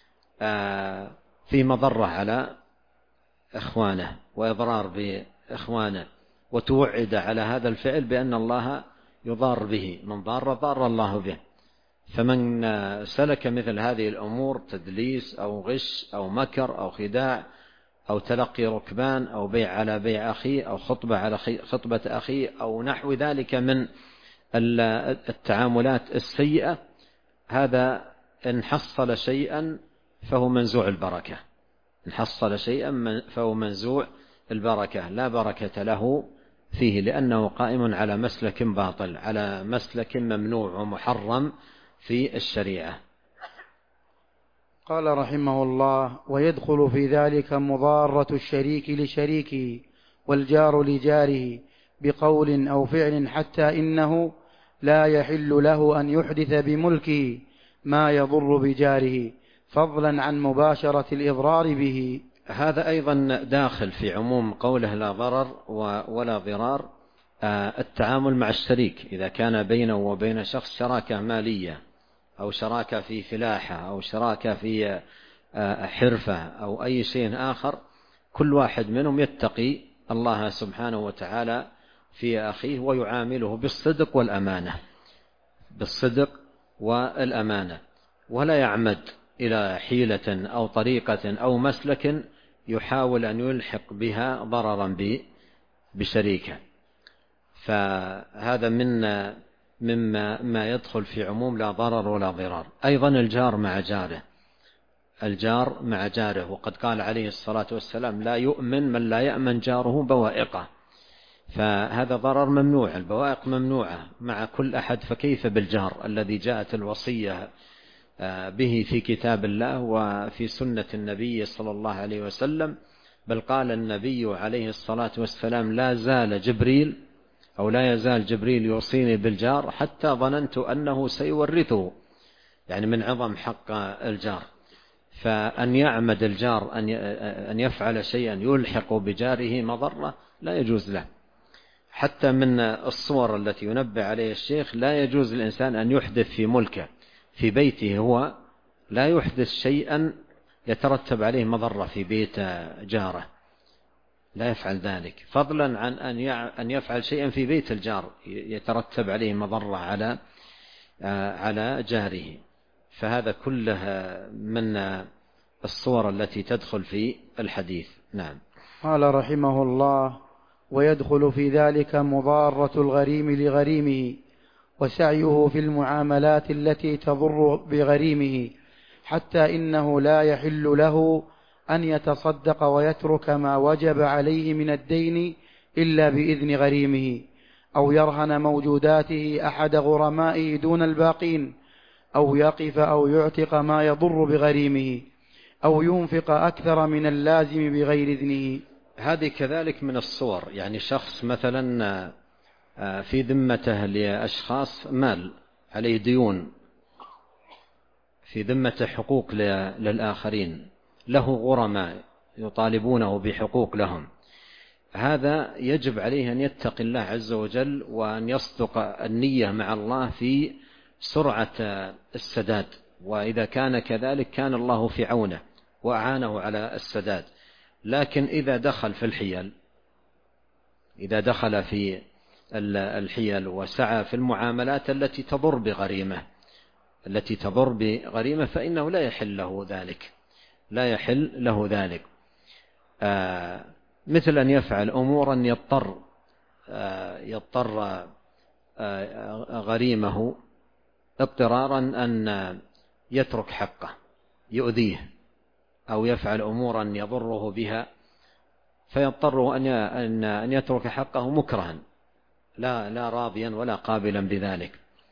في مضرة على إخوانه وإضرار بإخوانه، وتوعد على هذا الفعل بأن الله يضار به. من ضار ضار الله به. فمن سلك مثل هذه الأمور، تدليس أو غش أو مكر أو خداع أو تلقي ركبان أو بيع على بيع أخيه أو خطبة على خطبة أخيه أو نحو ذلك من التعاملات السيئة، هذا إن حصل شيئا فهو منزوع البركة، إن حصل شيئا فهو منزوع البركة، لا بركة له فيه، لأنه قائم على مسلك باطل، على مسلك ممنوع ومحرم في الشريعة. قال رحمه الله: ويدخل في ذلك مضارة الشريك لشريكه والجار لجاره بقول أو فعل، حتى إنه لا يحل له أن يحدث بملكه ما يضر بجاره، فضلا عن مباشرة الإضرار به. هذا أيضا داخل في عموم قوله لا ضرر ولا ضرار. التعامل مع الشريك إذا كان بينه وبين شخص شراكة مالية أو شراكة في فلاحة أو شراكة في حرفة أو أي شيء آخر، كل واحد منهم يتقي الله سبحانه وتعالى في أخيه ويعامله بالصدق والأمانة بالصدق والأمانة ولا يعمد إلى حيلة أو طريقة أو مسلك يحاول أن يلحق بها ضررا بشريكه. فهذا من مما ما يدخل في عموم لا ضرر ولا ضرار. أيضا الجار مع جاره الجار مع جاره وقد قال عليه الصلاة والسلام: لا يؤمن من لا يأمن جاره بوائقه. فهذا ضرر ممنوع، البوائق ممنوعة مع كل أحد، فكيف بالجار الذي جاءت الوصية به في كتاب الله وفي سنة النبي صلى الله عليه وسلم. بل قال النبي عليه الصلاة والسلام: لا زال جبريل أو لا يزال جبريل يوصيني بالجار حتى ظننت أنه سيورثه، يعني من عظم حق الجار. فأن يعمد الجار أن يفعل شيئا يلحق بجاره مضرة لا يجوز له. حتى من الصور التي ينبه عليه الشيخ: لا يجوز للإنسان أن يحدث في ملكه في بيته، هو لا يحدث شيئا يترتب عليه مضرة في بيت جاره، لا يفعل ذلك، فضلا عن أن يفعل شيئا في بيت الجار يترتب عليه مضرة على على جاره. فهذا كله من الصور التي تدخل في الحديث. نعم. قال رحمه الله: ويدخل في ذلك مضارة الغريم لغريمه وسعيه في المعاملات التي تضر بغريمه، حتى إنه لا يحل له أن يتصدق ويترك ما وجب عليه من الدين إلا بإذن غريمه، أو يرهن موجوداته أحد غرمائه دون الباقين، أو يقف أو يعتق ما يضر بغريمه، أو ينفق أكثر من اللازم بغير إذنه. هذه كذلك من الصور، يعني شخص مثلا في ذمته لأشخاص مال، عليه ديون، في ذمته حقوق للآخرين، له غرماء يطالبونه بحقوق لهم. هذا يجب عليه أن يتقي الله عز وجل وأن يصدق النية مع الله في سرعة السداد، وإذا كان كذلك كان الله في عونه وأعانه على السداد. لكن إذا دخل في الحيل إذا دخل في الحيل وسعى في المعاملات التي تضر بغريمة التي تضر بغريمة فإنه لا يحل له ذلك لا يحل له ذلك آه مثل أن يفعل أمورا يضطر آه يضطر آه غريمه اضطرارا أن يترك حقه يؤذيه، أو يفعل أمورا يضره بها فيضطر أن يترك حقه مكرها لا لا راضيا ولا قابلا بذلك.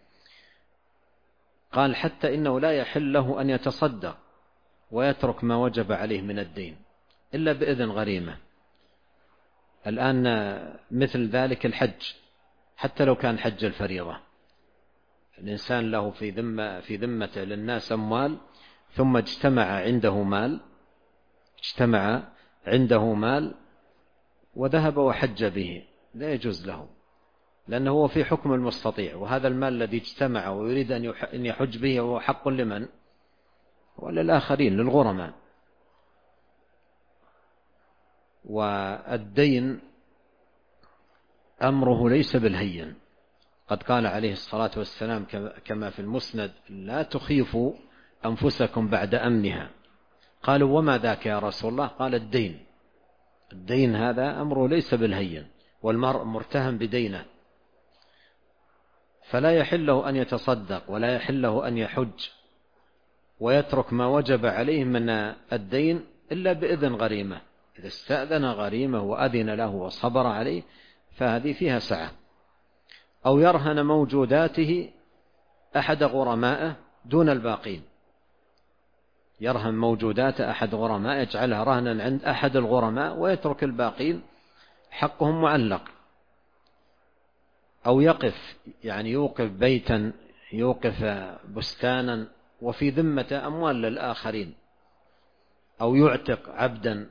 قال: حتى إنه لا يحل له أن يتصدق ويترك ما وجب عليه من الدين إلا بإذن غريمة. الآن مثل ذلك الحج، حتى لو كان حج الفريضة، الإنسان له في ذمة في ذمته للناس أموال، ثم اجتمع عنده مال اجتمع عنده مال وذهب وحج به، لا يجوز له، لأنه هو في حكم المستطيع، وهذا المال الذي اجتمع ويريد أن يحج به هو حق لمن؟ وللآخرين، للغرماء. والدين أمره ليس بالهين، قد قال عليه الصلاة والسلام كما في المسند: لا تخيفوا أنفسكم بعد أمنها. قالوا: وما ذاك يا رسول الله؟ قال: الدين الدين هذا أمره ليس بالهين، والمرء مرتهن بدينه، فلا يحل له أن يتصدق ولا يحل له أن يحج ويترك ما وجب عليه من الدين إلا بإذن غريمة. إذا استأذن غريمه وأذن له وصبر عليه فهذه فيها سعة. أو يرهن موجوداته أحد غرمائه دون الباقين، يرهن موجودات أحد غرماء، يجعلها رهنا عند أحد الغرماء ويترك الباقين حقهم معلق. أو يقف، يعني يوقف بيتا، يوقف بستانا وفي ذمة أموال للآخرين، أو يعتق عبدا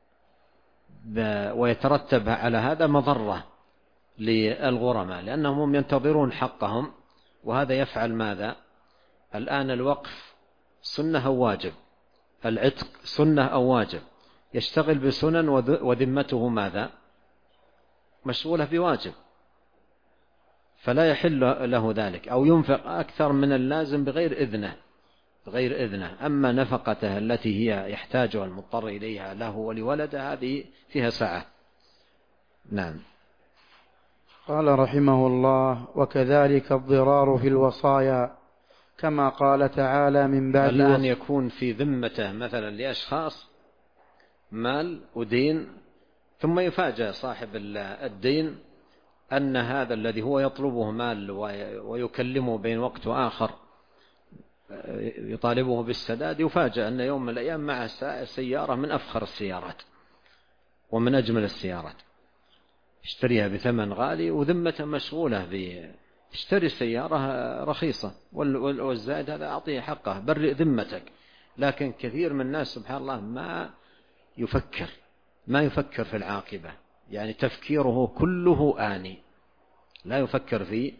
ويترتب على هذا مضرة للغرماء لأنهم ينتظرون حقهم، وهذا يفعل ماذا؟ الآن الوقف سنة أو واجب، العتق سنة أو واجب، يشتغل بسنن وذمته ماذا؟ مشغولة بواجب، فلا يحل له ذلك. أو ينفق أكثر من اللازم بغير إذنه بغير إذنه أما نفقته التي هي يحتاجها المضطر إليها له ولولده هذه فيها سعة. نعم. قال رحمه الله: وكذلك الضرار في الوصايا، كما قال تعالى من بعد الآن وص... يكون في ذمته مثلا لأشخاص مال ودين، ثم يفاجأ صاحب الدين أن هذا الذي هو يطلبه مال ويكلمه بين وقت وآخر يطالبه بالسداد، يفاجأ أن يوم من الأيام معه سيارة من أفخر السيارات ومن أجمل السيارات، اشتريها بثمن غالي وذمته مشغولة باشتري سيارة رخيصة، والزائد هذا أعطيه حقه، برئ ذمتك. لكن كثير من الناس سبحان الله ما يفكر ما يفكر في العاقبة، يعني تفكيره كله آني، لا يفكر في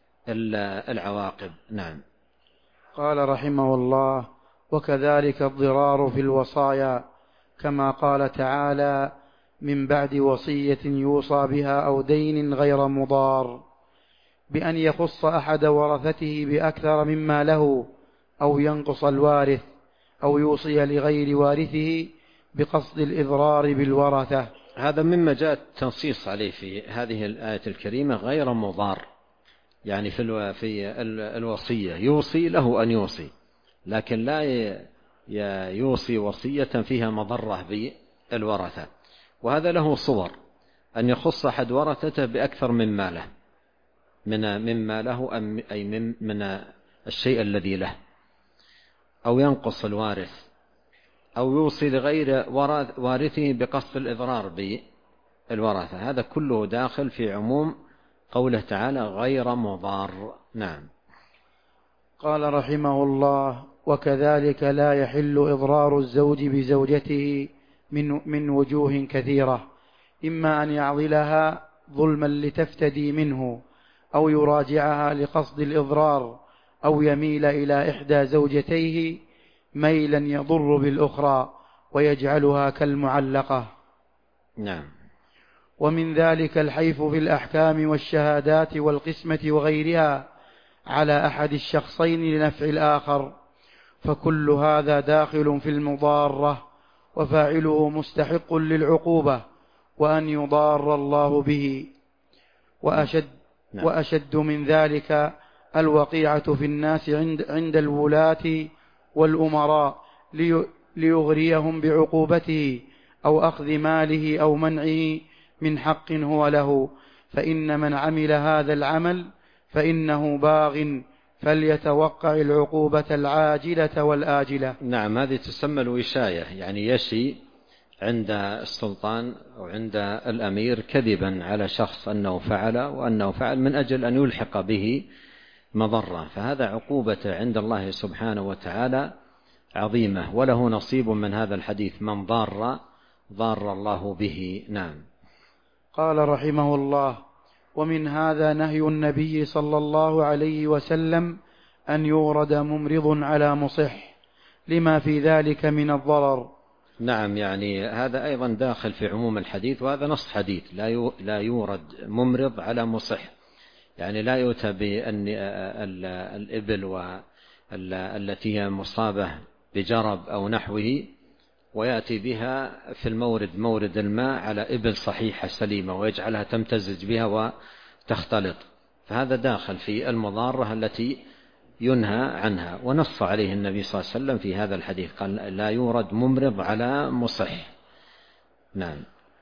العواقب. نعم. قال رحمه الله: وكذلك الضرار في الوصايا، كما قال تعالى من بعد وصية يوصى بها أو دين غير مضار، بأن يخص أحد ورثته بأكثر مما له، أو ينقص الوارث، أو يوصي لغير وارثه بقصد الإضرار بالورثة. هذا مما جاء التنصيص عليه في هذه الآية الكريمة، غير مضار، يعني في في الوصية يوصي له أن يوصي، لكن لا يوصي وصية فيها مضرة بالورثة. وهذا له صور، أن يخص أحد ورثته بأكثر من ماله من مما له، أي من من الشيء الذي له، أو ينقص الوارث، أو يوصي لغير وارثه بقصد الإضرار بالورثة. هذا كله داخل في عموم قوله تعالى غير مضار. نعم. قال رحمه الله: وكذلك لا يحل إضرار الزوج بزوجته من, من وجوه كثيرة، إما أن يعضلها ظلما لتفتدي منه، أو يراجعها لقصد الإضرار، أو يميل إلى إحدى زوجتيه ميلا يضر بالأخرى ويجعلها كالمعلقة. نعم. ومن ذلك الحيف في الأحكام والشهادات والقسمة وغيرها على أحد الشخصين لنفع الآخر، فكل هذا داخل في المضارة، وفاعله مستحق للعقوبة وأن يضار الله به. وأشد, نعم. وأشد من ذلك الوقيعة في الناس عند, عند الولاة والأمراء ليغريهم بعقوبته أو أخذ ماله أو منعه من حق هو له، فإن من عمل هذا العمل فإنه باغ، فليتوقع العقوبة العاجلة والآجلة. نعم. هذه تسمى الوشاية، يعني يشي عند السلطان أو عند الأمير كذبا على شخص أنه فعل وأنه فعل من أجل أن يلحق به مضرة، فهذا عقوبة عند الله سبحانه وتعالى عظيمة، وله نصيب من هذا الحديث: من ضار ضار الله به. نعم. قال رحمه الله: ومن هذا نهي النبي صلى الله عليه وسلم أن يورد ممرض على مصح لما في ذلك من الضرر. نعم، يعني هذا أيضا داخل في عموم الحديث، وهذا نص حديث: لا يورد ممرض على مصح، يعني لا يؤتى بأن الإبل والتي هي مصابة بجرب أو نحوه ويأتي بها في المورد مورد الماء على إبل صحيحة سليمة ويجعلها تمتزج بها وتختلط، فهذا داخل في المضارة التي ينهى عنها، ونص عليه النبي صلى الله عليه وسلم في هذا الحديث، قال لا يورد ممرض على مصح. نعم.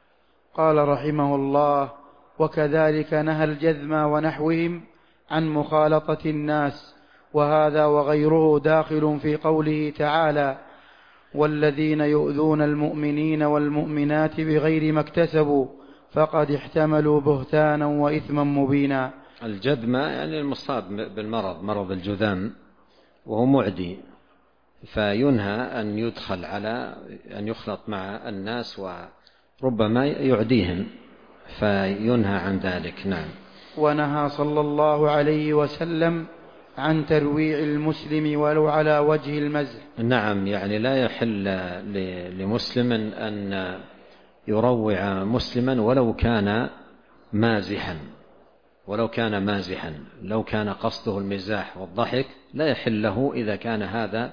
قال رحمه الله: وكذلك نهى الجذم ونحوهم عن مخالطة الناس، وهذا وغيره داخل في قوله تعالى: والذين يؤذون المؤمنين والمؤمنات بغير ما اكتسبوا فقد احتملوا بهتانا وإثما مبينا. الجذمة يعني المصاب بالمرض، مرض الجذام، وهو معدي، فينهى أن يدخل على أن يخلط مع الناس وربما يعديهم، فينهى عن ذلك. نعم. ونهى صلى الله عليه وسلم عن ترويع المسلم ولو على وجه المزح. نعم، يعني لا يحل لمسلم أن يروع مسلما ولو كان مازحا، ولو كان مازحا لو كان قصده المزاح والضحك لا يحل له إذا كان هذا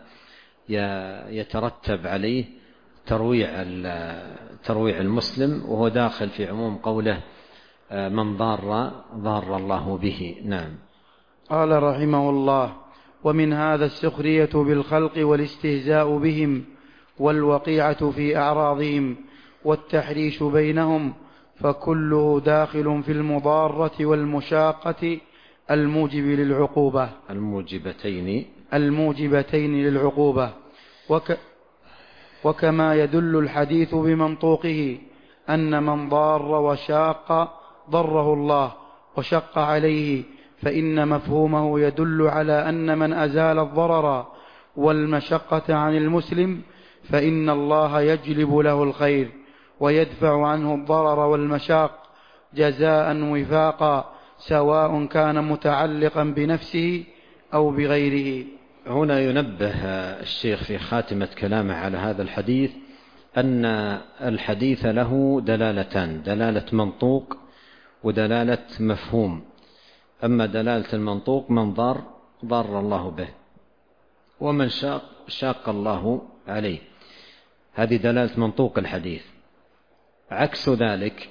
يترتب عليه ترويع ترويع المسلم، وهو داخل في عموم قوله من ضار ضار الله به. نعم. قال رحمه الله: ومن هذا السخرية بالخلق والاستهزاء بهم والوقيعة في أعراضهم والتحريش بينهم، فكله داخل في المضارة والمشاقة الموجب للعقوبة الموجبتين الموجبتين للعقوبة. وك وكما يدل الحديث بمنطوقه أن من ضار وشاق ضره الله وشق عليه، فإن مفهومه يدل على أن من أزال الضرر والمشقة عن المسلم فإن الله يجلب له الخير ويدفع عنه الضرر والمشاق جزاء وفاقا، سواء كان متعلقا بنفسه أو بغيره. هنا ينبه الشيخ في خاتمة كلامه على هذا الحديث أن الحديث له دلالتان: دلالة منطوق ودلالة مفهوم. أما دلالة المنطوق من ضار ضار الله به، ومن شاق شاق الله عليه، هذه دلالة منطوق الحديث. عكس ذلك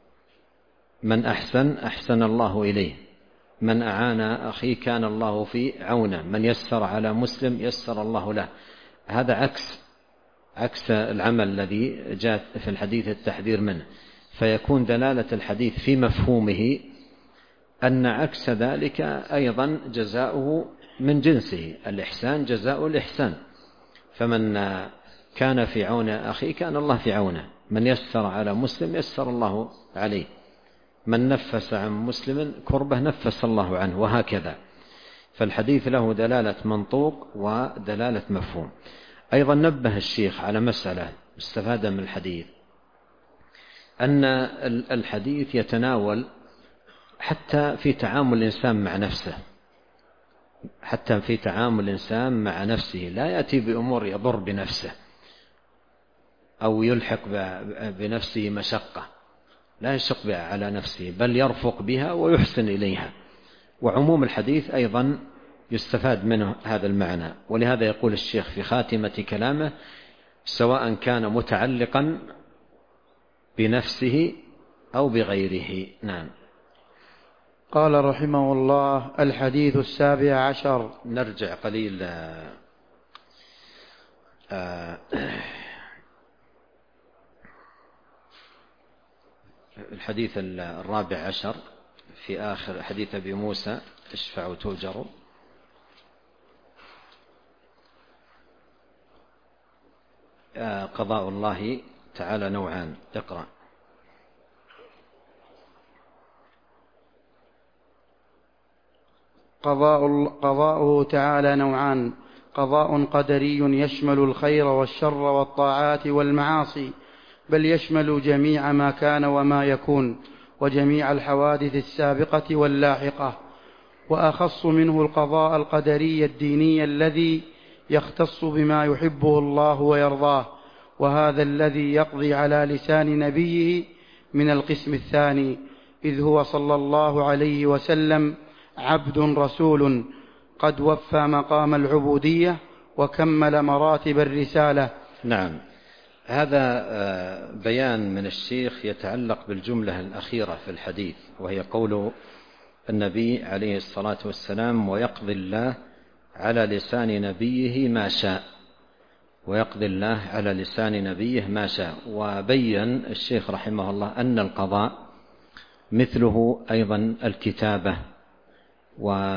من أحسن أحسن الله إليه، من أعان أخيه كان الله في عونه، من يسر على مسلم يسر الله له. هذا عكس عكس العمل الذي جاء في الحديث التحذير منه، فيكون دلالة الحديث في مفهومه أن عكس ذلك أيضا جزاؤه من جنسه، الإحسان جزاء الإحسان، فمن كان في عون أخيه كان الله في عونه، من يسر على مسلم يسر الله عليه، من نفس عن مسلم كربه نفس الله عنه، وهكذا. فالحديث له دلالة منطوق ودلالة مفهوم. أيضا نبه الشيخ على مسألة استفاد من الحديث، أن الحديث يتناول حتى في تعامل الإنسان مع نفسه، حتى في تعامل الإنسان مع نفسه لا يأتي بأمور يضر بنفسه أو يلحق بنفسه مشقة، لا يشق بها على نفسه، بل يرفق بها ويحسن إليها. وعموم الحديث أيضا يستفاد منه هذا المعنى، ولهذا يقول الشيخ في خاتمة كلامه: سواء كان متعلقا بنفسه أو بغيره. نعم. قال رحمه الله: الحديث السابع عشر. نرجع قليل آآ آآ الحديث الرابع عشر في آخر حديث أبي موسى: اشفعوا تؤجروا. قضاء الله تعالى نوعان. اقرأ. قضاء قضاؤه تعالى نوعان: قضاء قدري يشمل الخير والشر والطاعات والمعاصي، بل يشمل جميع ما كان وما يكون وجميع الحوادث السابقة واللاحقة، وأخص منه القضاء القدري الديني الذي يختص بما يحبه الله ويرضاه، وهذا الذي يقضي على لسان نبيه من القسم الثاني، إذ هو صلى الله عليه وسلم عبد رسول قد وفى مقام العبودية وكمل مراتب الرسالة. نعم. هذا بيان من الشيخ يتعلق بالجملة الأخيرة في الحديث، وهي قول النبي عليه الصلاة والسلام: ويقضي الله على لسان نبيه ما شاء، ويقضي الله على لسان نبيه ما شاء. وبين الشيخ رحمه الله أن القضاء مثله أيضا الكتابة،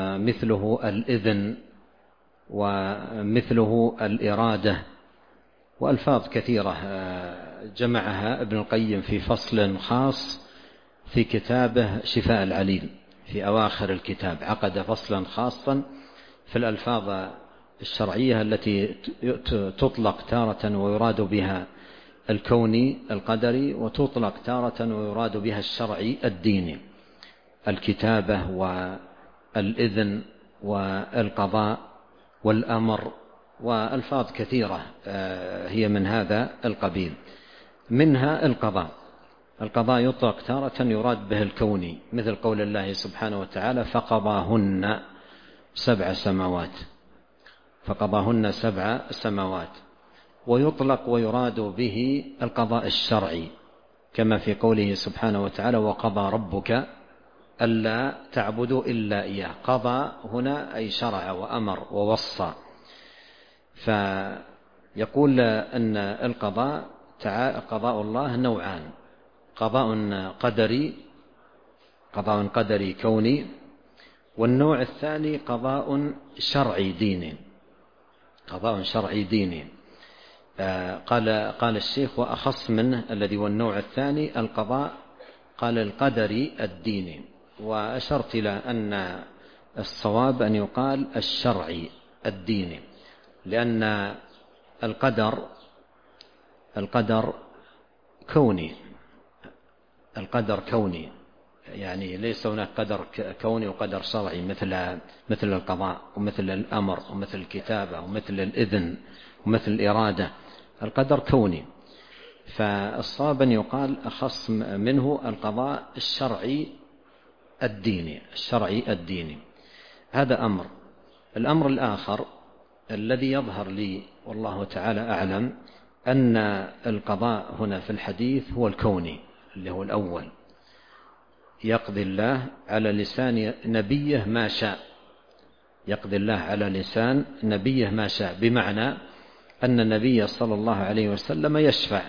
ومثله الإذن، ومثله الإرادة، وألفاظ كثيرة جمعها ابن القيم في فصل خاص في كتابه شفاء العليل. في أواخر الكتاب عقد فصلا خاصا في الألفاظ الشرعية التي تطلق تارة ويراد بها الكوني القدري، وتطلق تارة ويراد بها الشرعي الديني، الكتابة والإذن والقضاء والأمر، وألفاظ كثيرة هي من هذا القبيل. منها القضاء. القضاء يطلق تارة يراد به الكوني، مثل قول الله سبحانه وتعالى فقضاهن سبع سماوات، فقضاهن سبع سماوات. ويطلق ويراد به القضاء الشرعي، كما في قوله سبحانه وتعالى وقضى ربك ألا تعبدوا إلا إياه. قضى هنا أي شرع وأمر ووصى. فيقول أن القضاء قضاء الله نوعان: قضاء قدري قضاء قدري كوني، والنوع الثاني قضاء شرعي ديني قضاء شرعي ديني قال قال الشيخ وأخص منه الذي هو النوع الثاني القضاء، قال القدري الديني. وأشرت إلى أن الصواب أن يقال الشرعي الديني، لأن القدر القدر كوني القدر كوني يعني ليس هناك قدر كوني وقدر شرعي مثل مثل القضاء ومثل الأمر ومثل الكتابة ومثل الإذن ومثل الإرادة. القدر كوني، فالصواب أن يقال أخص منه القضاء الشرعي الديني الشرعي الديني. هذا أمر. الأمر الآخر الذي يظهر لي والله تعالى أعلم أن القضاء هنا في الحديث هو الكوني، اللي هو الأول. يقضي الله على لسان نبيه ما شاء يقضي الله على لسان نبيه ما شاء بمعنى أن النبي صلى الله عليه وسلم يشفع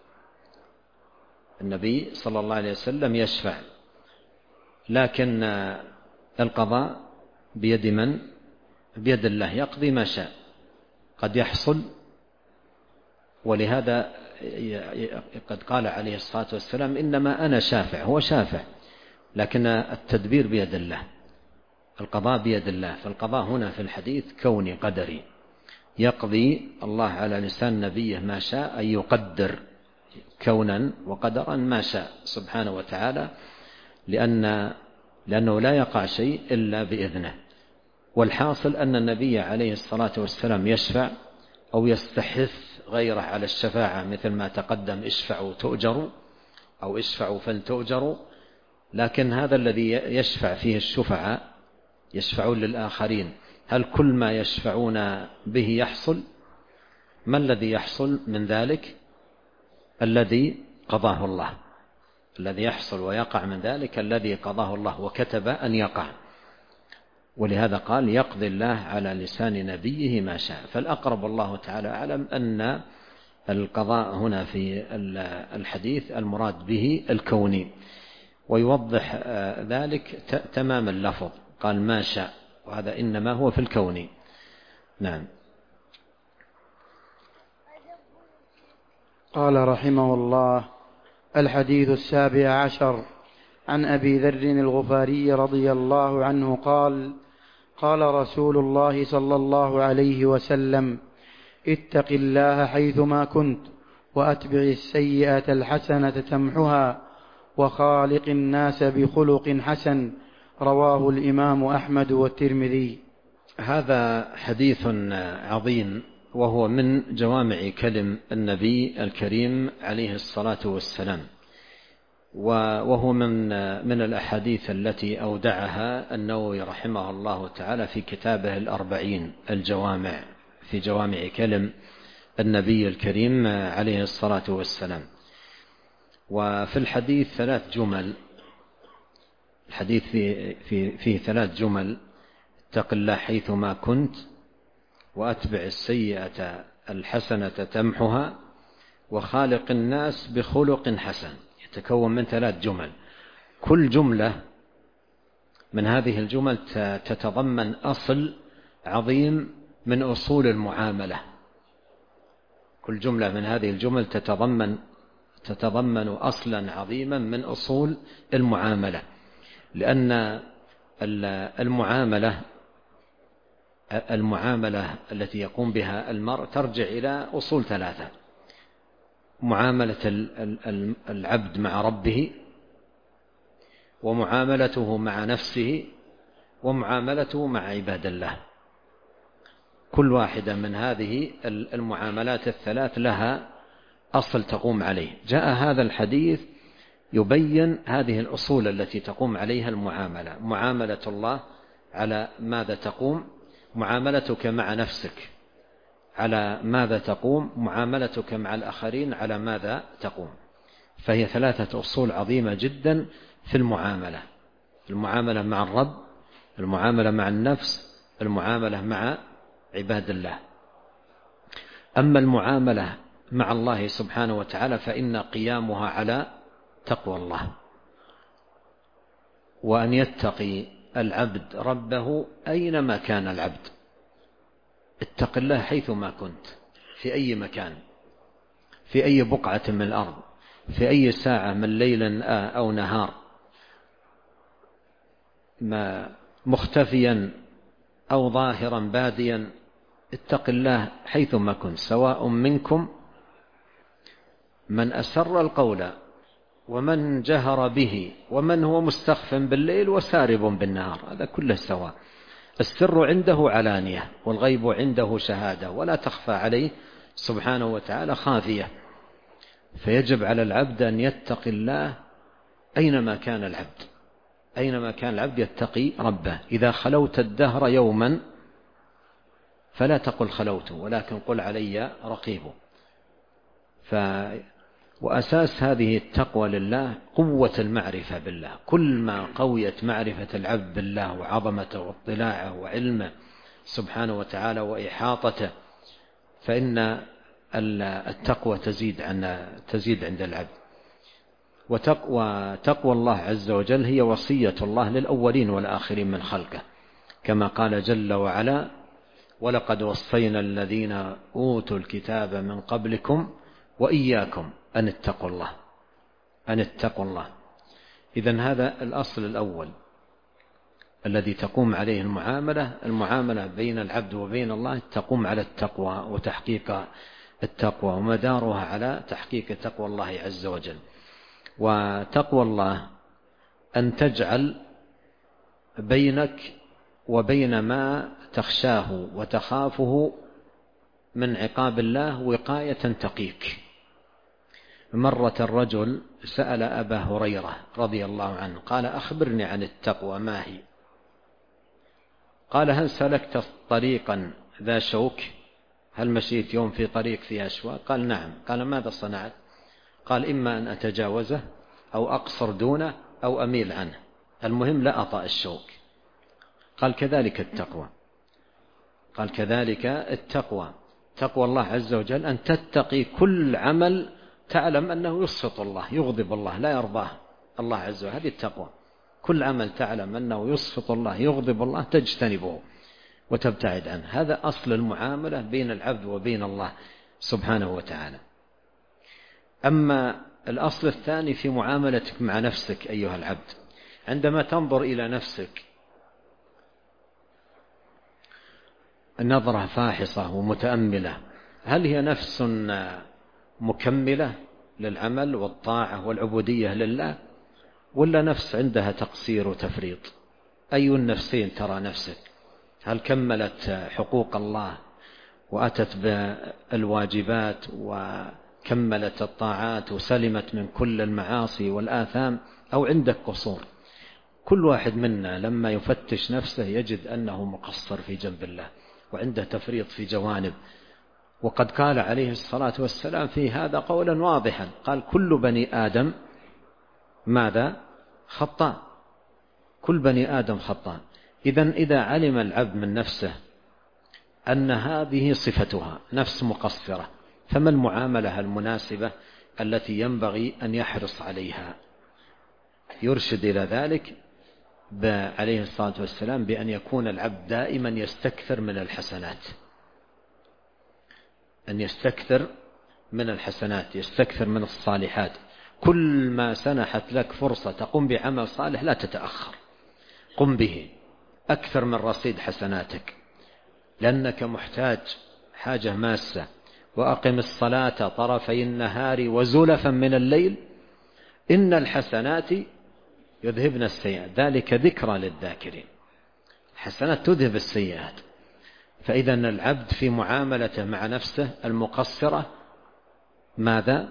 النبي صلى الله عليه وسلم يشفع لكن القضاء بيد من؟ بيد الله، يقضي ما شاء. قد يحصل، ولهذا قد قال عليه الصلاة والسلام إنما أنا شافع. هو شافع، لكن التدبير بيد الله، القضاء بيد الله. فالقضاء هنا في الحديث كوني قدري، يقضي الله على لسان نبيه ما شاء، أن يقدر كونا وقدرا ما شاء سبحانه وتعالى، لأن لأنه لا يقع شيء إلا بإذنه. والحاصل أن النبي عليه الصلاة والسلام يشفع أو يستحث غيره على الشفاعة، مثل ما تقدم اشفعوا تؤجروا أو اشفعوا فلتؤجروا. لكن هذا الذي يشفع فيه الشفعاء يشفعون للآخرين، هل كل ما يشفعون به يحصل؟ ما الذي يحصل من ذلك؟ الذي قضاه الله. الذي يحصل ويقع من ذلك الذي قضاه الله وكتب أن يقع. ولهذا قال يقضي الله على لسان نبيه ما شاء. فالأقرب الله تعالى أعلم أن القضاء هنا في الحديث المراد به الكوني، ويوضح ذلك تمام اللفظ، قال ما شاء، وهذا إنما هو في الكوني. نعم. قال رحمه الله: الحديث السابع عشر، عن أبي ذر الغفاري رضي الله عنه قال: قال رسول الله صلى الله عليه وسلم: اتق الله حيثما كنت، وأتبع السيئة الحسنة تمحها، وخالق الناس بخلق حسن. رواه الإمام أحمد والترمذي. هذا حديث عظيم، وهو من جوامع كلم النبي الكريم عليه الصلاة والسلام، وهو من من الأحاديث التي أودعها النووي رحمه الله تعالى في كتابه الأربعين الجوامع، في جوامع كلم النبي الكريم عليه الصلاة والسلام. وفي الحديث ثلاث جمل الحديث فيه في في ثلاث جمل: اتق الله حيثما كنت، وأتبع السيئة الحسنة تمحها، وخالق الناس بخلق حسن. يتكون من ثلاث جمل، كل جملة من هذه الجمل تتضمن أصل عظيم من أصول المعاملة. كل جملة من هذه الجمل تتضمن تتضمن أصلا عظيما من أصول المعاملة، لأن المعاملة المعاملة التي يقوم بها المرء ترجع إلى أصول ثلاثة: معاملة العبد مع ربه، ومعاملته مع نفسه، ومعاملته مع عباد الله. كل واحدة من هذه المعاملات الثلاث لها أصل تقوم عليه. جاء هذا الحديث يبين هذه الأصول التي تقوم عليها المعاملة. معاملة الله على ماذا تقوم، معاملتك مع نفسك على ماذا تقوم، معاملتك مع الآخرين على ماذا تقوم. فهي ثلاثة أصول عظيمة جدا في المعاملة: المعاملة مع الرب، المعاملة مع النفس، المعاملة مع عباد الله. أما المعاملة مع الله سبحانه وتعالى فإن قيامها على تقوى الله، وأن يتقي العبد ربه أينما كان العبد. اتق الله حيثما كنت، في أي مكان، في أي بقعة من الأرض، في أي ساعة من ليل أو نهار، ما مختفيا أو ظاهرا باديا، اتق الله حيثما كنت. سواء منكم من أسر القول ومن جهر به ومن هو مستخف بالليل وسارب بالنهار، هذا كله سواء. السر عنده علانية، والغيب عنده شهادة، ولا تخفى عليه سبحانه وتعالى خافية. فيجب على العبد أن يتقي الله أينما كان العبد، أينما كان العبد يتقي ربه. إذا خلوت الدهر يوما فلا تقل خلوت، ولكن قل علي رقيب. ف وأساس هذه التقوى لله قوة المعرفة بالله. كل ما قويت معرفة العبد بالله وعظمته واطلاعه وعلمه سبحانه وتعالى وإحاطته، فإن التقوى تزيد عن تزيد عند العبد. وتقوى تقوى الله عز وجل هي وصية الله للأولين والآخرين من خلقه، كما قال جل وعلا: ولقد وصينا الذين أوتوا الكتاب من قبلكم وإياكم أن اتقوا الله أن اتقوا الله. إذن هذا الأصل الأول الذي تقوم عليه المعاملة. المعاملة بين العبد وبين الله تقوم على التقوى وتحقيق التقوى، ومدارها على تحقيق تقوى الله عز وجل. وتقوى الله أن تجعل بينك وبين ما تخشاه وتخافه من عقاب الله وقاية تقيك. مرة الرجل سأل أبا هريرة رضي الله عنه قال: أخبرني عن التقوى، ما هي؟ قال: هل سلكت طريقا ذا شوك؟ هل مشيت يوم في طريق فيها أشواك؟ قال: نعم. قال: ماذا صنعت؟ قال: إما أن أتجاوزه أو أقصر دونه أو أميل عنه، المهم لا أطأ الشوك. قال: كذلك التقوى. قال: كذلك التقوى. تقوى الله عز وجل أن تتقي كل عمل تعلم أنه يسخط الله، يغضب الله، لا يرضاه الله عز وجل. هذه التقوى. كل عمل تعلم أنه يسخط الله، يغضب الله، تجتنبه وتبتعد عنه. هذا أصل المعاملة بين العبد وبين الله سبحانه وتعالى. أما الأصل الثاني في معاملتك مع نفسك أيها العبد، عندما تنظر إلى نفسك نظرة فاحصة ومتأملة، هل هي نفس مكملة للعمل والطاعة والعبودية لله، ولا نفس عندها تقصير وتفريط؟ أي النفسين ترى نفسك؟ هل كملت حقوق الله وأتت بالواجبات وكملت الطاعات وسلمت من كل المعاصي والآثام، أو عندك قصور؟ كل واحد منا لما يفتش نفسه يجد أنه مقصر في جنب الله وعنده تفريط في جوانب. وقد قال عليه الصلاة والسلام في هذا قولا واضحا، قال: كل بني آدم ماذا؟ خطاء. كل بني آدم خطاء. إذن إذا علم العبد من نفسه أن هذه صفتها نفس مقصرة، فما المعاملة المناسبة التي ينبغي أن يحرص عليها؟ يرشد إلى ذلك عليه الصلاة والسلام بأن يكون العبد دائما يستكثر من الحسنات، أن يستكثر من الحسنات، يستكثر من الصالحات. كل ما سنحت لك فرصة تقوم بعمل صالح لا تتأخر، قم به أكثر من رصيد حسناتك، لأنك محتاج حاجة ماسة. وأقم الصلاة طرفي النهار وزلفا من الليل إن الحسنات يذهبن السيئات ذلك ذكرى للذاكرين. الحسنات تذهب السيئات. فإذا العبد في معاملته مع نفسه المقصرة ماذا؟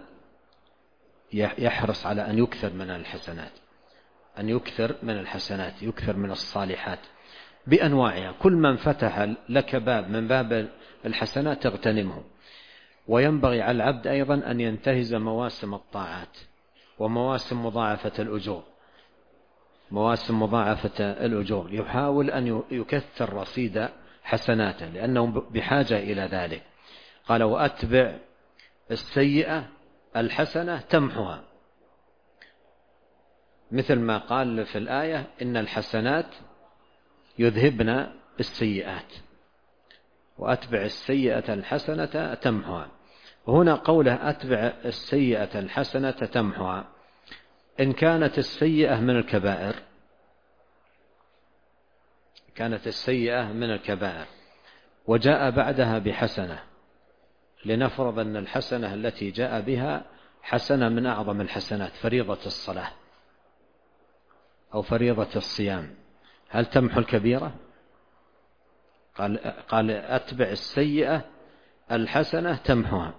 يحرص على أن يكثر من الحسنات، أن يكثر من الحسنات، يكثر من الصالحات بأنواعها. كل من فتح لك باب من باب الحسنات تغتنمه. وينبغي على العبد أيضا أن ينتهز مواسم الطاعات ومواسم مضاعفة الأجور، مواسم مضاعفة الأجور، يحاول أن يكثر رصيد حسناته لأنه بحاجة إلى ذلك. قال وأتبع السيئة الحسنة تمحها، مثل ما قال في الآية إن الحسنات يذهبن السيئات، وأتبع السيئة الحسنة تمحها. هنا قوله أتبع السيئة الحسنة تمحها، إن كانت السيئة من الكبائر، كانت السيئة من الكبائر وجاء بعدها بحسنة، لنفرض أن الحسنة التي جاء بها حسنة من أعظم الحسنات، فريضة الصلاة أو فريضة الصيام، هل تمحو الكبيرة؟ قال, قال أتبع السيئة الحسنة تمحها،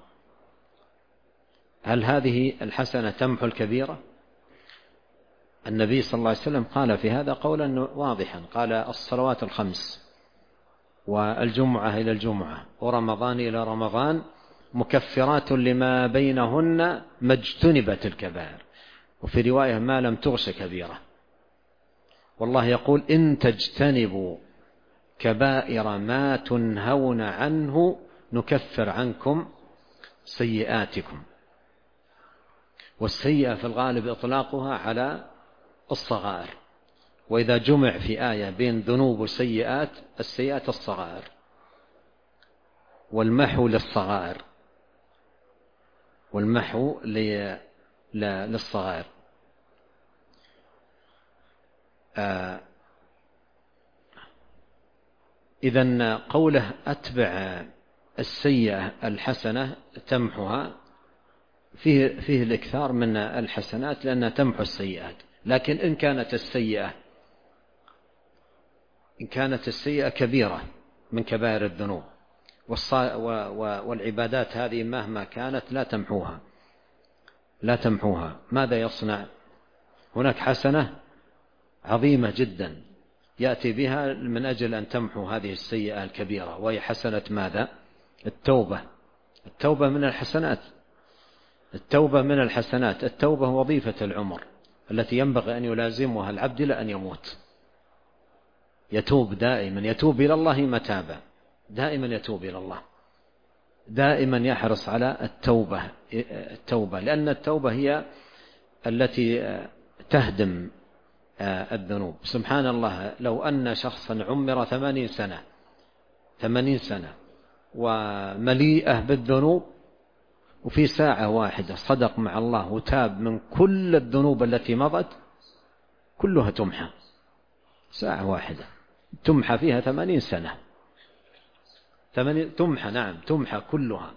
هل هذه الحسنة تمحو الكبيرة؟ النبي صلى الله عليه وسلم قال في هذا قولا واضحا، قال الصلوات الخمس والجمعة إلى الجمعة ورمضان إلى رمضان مكفرات لما بينهن ما اجتنبت الكبائر، وفي رواية ما لم تغش كبيرة. والله يقول إن تجتنبوا كبائر ما تنهون عنه نكفر عنكم سيئاتكم. والسيئة في الغالب إطلاقها على الصغائر، وإذا جمع في آية بين ذنوب وسيئات، السيئات الصغائر والمحو للصغائر، والمحو للصغائر. آه إذن قوله أتبع السيئة الحسنة تمحها فيه, فيه الإكثار من الحسنات لأنها تمحو السيئات. لكن إن كانت السيئة إن كانت السيئة كبيرة من كبائر الذنوب والعبادات هذه مهما كانت لا تمحوها لا تمحوها ماذا يصنع؟ هناك حسنة عظيمة جدا يأتي بها من أجل أن تمحو هذه السيئة الكبيرة، وهي حسنة ماذا؟ التوبة. التوبة من الحسنات، التوبة من الحسنات. التوبة وظيفة العمر التي ينبغي أن يلازمها العبد إلى أن يموت، يتوب دائما، يتوب إلى الله متابا، دائما يتوب إلى الله، دائما يحرص على التوبة التوبة لأن التوبة هي التي تهدم الذنوب. سبحان الله، لو أن شخصا عمر ثمانين سنة ثمانين سنة ومليئة بالذنوب، وفي ساعة واحدة صدق مع الله وتاب من كل الذنوب التي مضت، كلها تمحى. ساعة واحدة تمحى فيها ثمانين سنة، تمحى، نعم تمحى كلها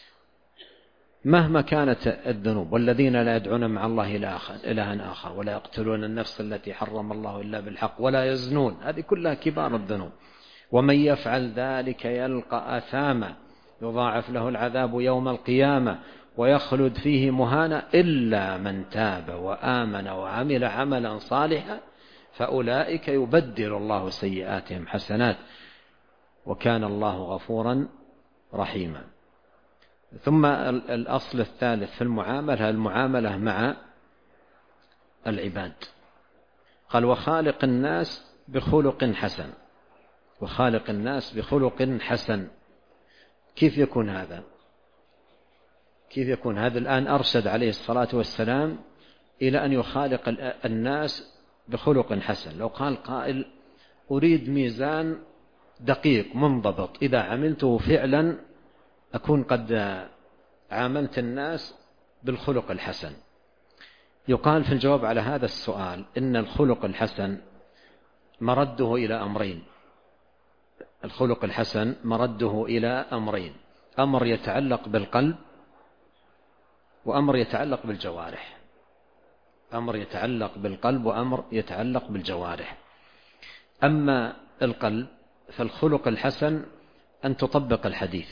مهما كانت الذنوب. والذين لا يدعون مع الله إلها آخر ولا يقتلون النفس التي حرم الله إلا بالحق ولا يزنون، هذه كلها كبار الذنوب. ومن يفعل ذلك يلقى أثاما يضاعف له العذاب يوم القيامة ويخلد فيه مهانا إلا من تاب وآمن وعمل عملا صالحا فأولئك يبدل الله سيئاتهم حسنات وكان الله غفورا رحيما. ثم الأصل الثالث في المعاملة المعاملة مع العباد. قال وخالق الناس بخلق حسن، وخالق الناس بخلق حسن. كيف يكون هذا؟ كيف يكون هذا؟ الآن أرشد عليه الصلاة والسلام إلى أن يخالق الناس بخلق حسن. لو قال قائل أريد ميزان دقيق منضبط إذا عملته فعلا أكون قد عاملت الناس بالخلق الحسن؟ يقال في الجواب على هذا السؤال إن الخلق الحسن مرده إلى أمرين. الخلق الحسن مرده إلى أمرين: أمر يتعلق بالقلب، وأمر يتعلق بالجوارح. أمر يتعلق بالقلب وأمر يتعلق بالجوارح. أما القلب فالخلق الحسن أن تطبق الحديث: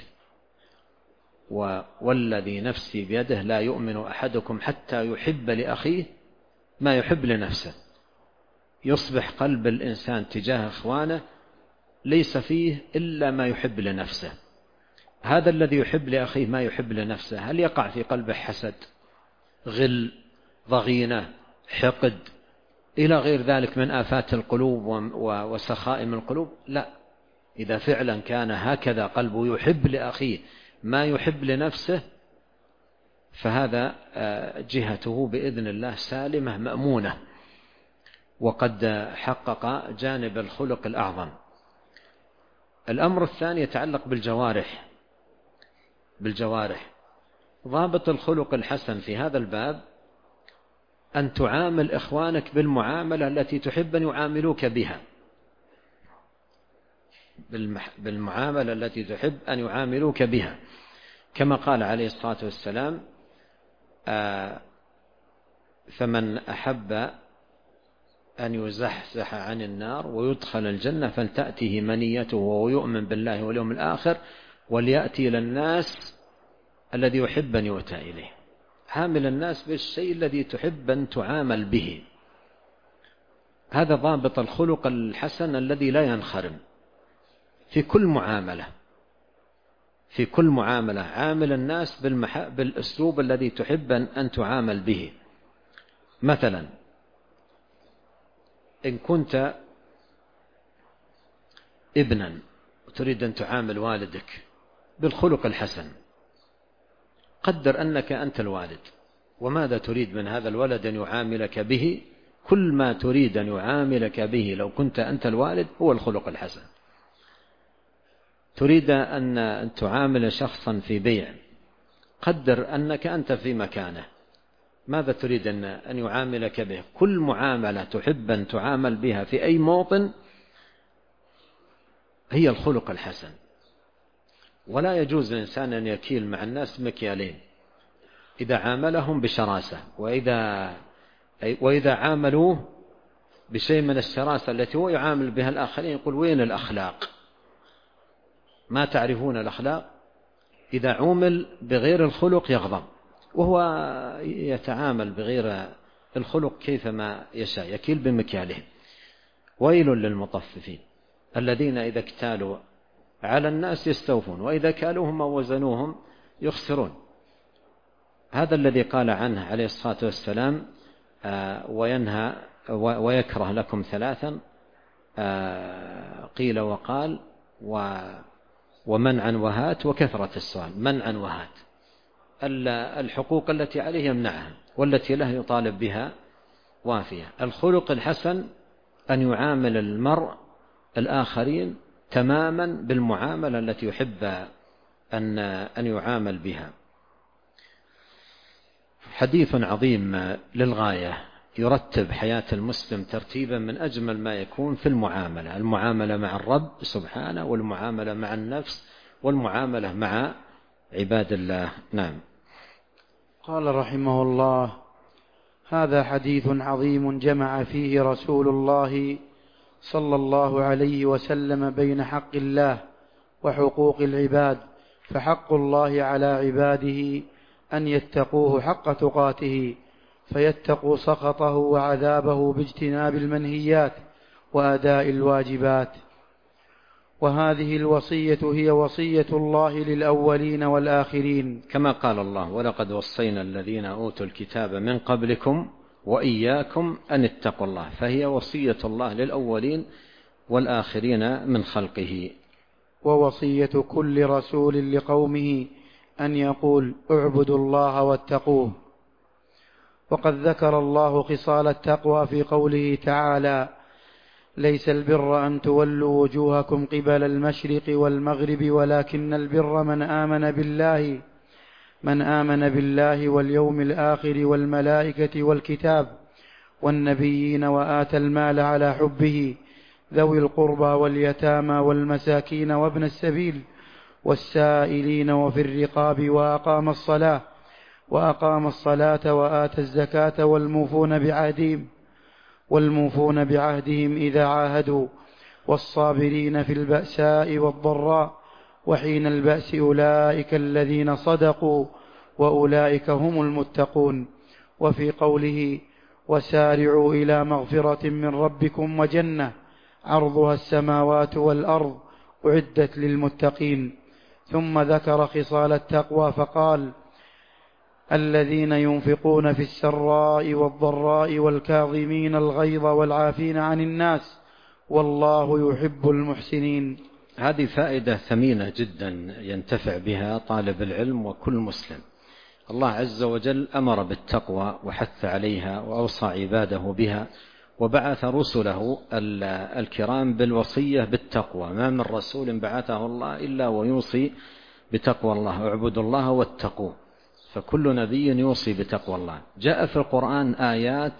والذي نفسي بيده لا يؤمن أحدكم حتى يحب لأخيه ما يحب لنفسه. يصبح قلب الإنسان تجاه إخوانه ليس فيه إلا ما يحب لنفسه. هذا الذي يحب لأخيه ما يحب لنفسه هل يقع في قلبه حسد، غل، ضغينة، حقد إلى غير ذلك من آفات القلوب وسخائم القلوب؟ لا. إذا فعلا كان هكذا قلبه يحب لأخيه ما يحب لنفسه فهذا جهته بإذن الله سالمة مأمونة، وقد حقق جانب الخلق الأعظم. الأمر الثاني يتعلق بالجوارح. بالجوارح ضابط الخلق الحسن في هذا الباب أن تعامل إخوانك بالمعاملة التي تحب أن يعاملوك بها، بالمعاملة التي تحب أن يعاملوك بها، كما قال عليه الصلاة والسلام: آه فمن أحب أن يزحزح عن النار ويدخل الجنة فلتأته منيته وهو يؤمن بالله واليوم الآخر وليأتي إلى الناس الذي يحب أن يؤتى إليه. عامل الناس بالشيء الذي تحب أن تعامل به. هذا ضابط الخلق الحسن الذي لا ينخرم في كل معاملة. في كل معاملة عامل الناس بالمح... بالأسلوب الذي تحب أن تعامل به. مثلا إن كنت ابنا وتريد أن تعامل والدك بالخلق الحسن، قدر أنك أنت الوالد، وماذا تريد من هذا الولد أن يعاملك به؟ كل ما تريد أن يعاملك به لو كنت أنت الوالد هو الخلق الحسن. تريد أن تعامل شخصا في بيع، قدر أنك أنت في مكانه، ماذا تريد أن يعاملك به؟ كل معاملة تحب أن تعامل بها في أي موطن هي الخلق الحسن. ولا يجوز للإنسان أن يكيل مع الناس مكيالين: إذا عاملهم بشراسة وإذا, وإذا عاملوه بشيء من الشراسة التي هو يعامل بها الآخرين يقول: وين الأخلاق؟ ما تعرفون الأخلاق؟ إذا عومل بغير الخلق يغضب، وهو يتعامل بغير الخلق كيفما يشاء، يكيل بمكيالهم. ويل للمطففين الذين إذا اكتالوا على الناس يستوفون وإذا كالوهم أو وزنوهم يخسرون. هذا الذي قال عنه عليه الصلاة والسلام: آه وينهى ويكره لكم ثلاثا، آه قيل وقال ومنعا وهات وكثرة السؤال. منعا وهات، الحقوق التي عليه يمنعها والتي له يطالب بها وافية. الخلق الحسن أن يعامل المرء الآخرين تماما بالمعاملة التي يحب أن أن يعامل بها. حديث عظيم للغاية يرتب حياة المسلم ترتيبا من أجمل ما يكون في المعاملة، المعاملة مع الرب سبحانه، والمعاملة مع النفس، والمعاملة مع عباد الله. نعم. قال رحمه الله: هذا حديث عظيم جمع فيه رسول الله صلى الله عليه وسلم بين حق الله وحقوق العباد. فحق الله على عباده أن يتقوه حق تقاته، فيتقوا سخطه وعذابه باجتناب المنهيات وأداء الواجبات. وهذه الوصية هي وصية الله للأولين والآخرين، كما قال الله: ولقد وصينا الذين أوتوا الكتاب من قبلكم وإياكم أن اتقوا الله. فهي وصية الله للأولين والآخرين من خلقه. ووصية كل رسول لقومه أن يقول: اعبدوا الله واتقوه. وقد ذكر الله خصال التقوى في قوله تعالى: ليس البر أن تولوا وجوهكم قبل المشرق والمغرب ولكن البر من آمن بالله من آمن بالله واليوم الآخر والملائكة والكتاب والنبيين وآتى المال على حبه ذوي القربى واليتامى والمساكين وابن السبيل والسائلين وفي الرقاب وأقام الصلاة وأقام الصلاة وآتى الزكاة والموفون بعهدهم والموفون بعهدهم إذا عاهدوا والصابرين في البأساء والضراء وحين البأس أولئك الذين صدقوا وأولئك هم المتقون. وفي قوله وسارعوا إلى مغفرة من ربكم وجنة عرضها السماوات والأرض أعدت للمتقين. ثم ذكر خصال التقوى فقال الذين ينفقون في السراء والضراء والكاظمين الغيظ والعافين عن الناس والله يحب المحسنين. هذه فائدة ثمينة جدا ينتفع بها طالب العلم وكل مسلم. الله عز وجل أمر بالتقوى وحث عليها وأوصى عباده بها وبعث رسله الكرام بالوصية بالتقوى. ما من رسول بعثه الله إلا ويوصي بتقوى الله، اعبدوا الله واتقوه، فكل نبي يوصي بتقوى الله. جاء في القرآن آيات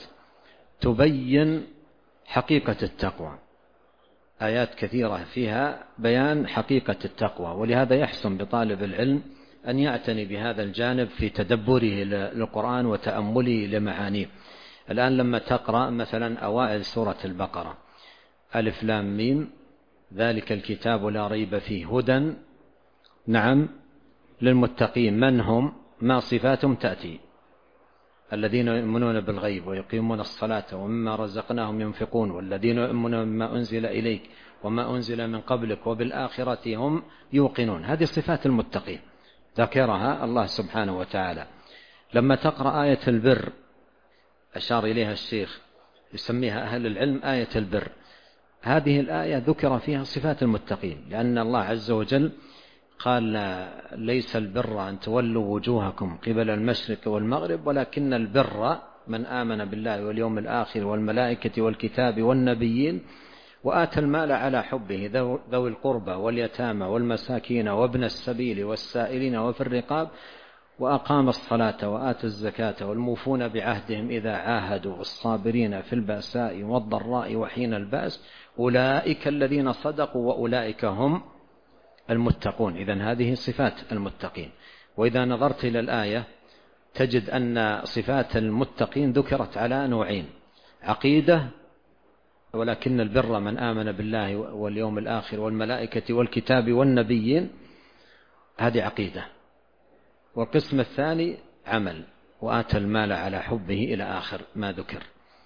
تبين حقيقة التقوى، آيات كثيرة فيها بيان حقيقة التقوى، ولهذا يحسن بطالب العلم أن يعتني بهذا الجانب في تدبره للقرآن وتأمله لمعانيه. الآن لما تقرأ مثلا أوائل سورة البقرة ألف لام ميم ذلك الكتاب لا ريب فيه هدى نعم للمتقين من هم ما صفاتهم تأتي الذين يؤمنون بالغيب ويقيمون الصلاة ومما رزقناهم ينفقون والذين يؤمنون بما أنزل إليك وما أنزل من قبلك وبالآخرة هم يوقنون. هذه صفات المتقين ذكرها الله سبحانه وتعالى. لما تقرأ آية البر أشار إليها الشيخ يسميها أهل العلم آية البر، هذه الآية ذكر فيها صفات المتقين، لأن الله عز وجل قال ليس البر أن تولوا وجوهكم قبل المشرق والمغرب ولكن البر من آمن بالله واليوم الآخر والملائكة والكتاب والنبيين وآتى المال على حبه ذوي القربى واليتامى والمساكين وابن السبيل والسائلين وفي الرقاب وأقام الصلاة وآتى الزكاة والموفون بعهدهم إذا عاهدوا والصابرين في البأساء والضراء وحين البأس أولئك الذين صدقوا وأولئك هم المتقون. إذن هذه صفات المتقين. وإذا نظرت إلى الآية تجد أن صفات المتقين ذكرت على نوعين: عقيدة ولكن البر من آمن بالله واليوم الآخر والملائكة والكتاب والنبيين، هذه عقيدة. والقسم الثاني عمل وآتى المال على حبه إلى آخر ما ذكر.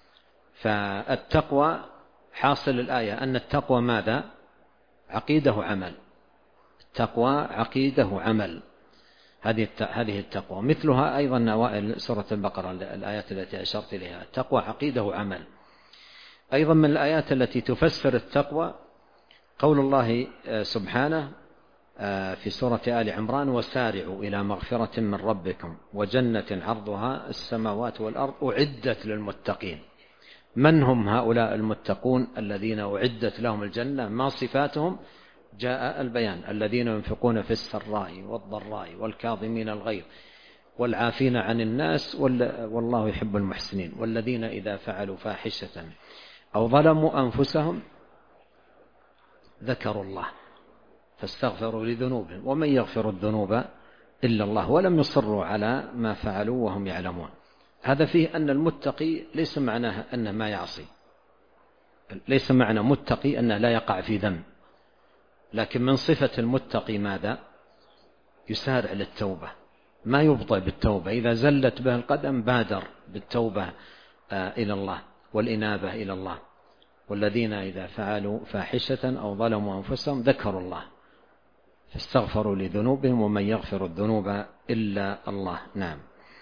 فالتقوى حاصل الآية أن التقوى ماذا؟ عقيدة عمل. التقوى عقيدة عمل، هذه هذه التقوى. مثلها أيضا أوائل سورة البقرة الآيات التي أشرت إليها، التقوى عقيدة عمل. أيضا من الآيات التي تفسر التقوى قول الله سبحانه في سورة آل عمران وسارعوا إلى مغفرة من ربكم وجنة عرضها السماوات والأرض أعدت للمتقين. من هم هؤلاء المتقون الذين أعدت لهم الجنة؟ ما صفاتهم؟ جاء البيان: الذين ينفقون في السراء والضراء والكاظمين الغيظ والعافين عن الناس والله يحب المحسنين والذين إذا فعلوا فاحشة أو ظلموا أنفسهم ذكروا الله فاستغفروا لذنوبهم ومن يغفر الذنوب إلا الله ولم يصروا على ما فعلوا وهم يعلمون. هذا فيه أن المتقي ليس معناه أنه ما يعصي، ليس معنى متقي أنه لا يقع في ذنب، لكن من صفة المتقي ماذا؟ يسارع للتوبة، ما يبطئ بالتوبة، إذا زلت به القدم بادر بالتوبة إلى الله والإنابة إلى الله. والذين إذا فعلوا فاحشة أو ظلموا أنفسهم ذكروا الله فاستغفروا لذنوبهم ومن يغفر الذنوب إلا الله. نعم.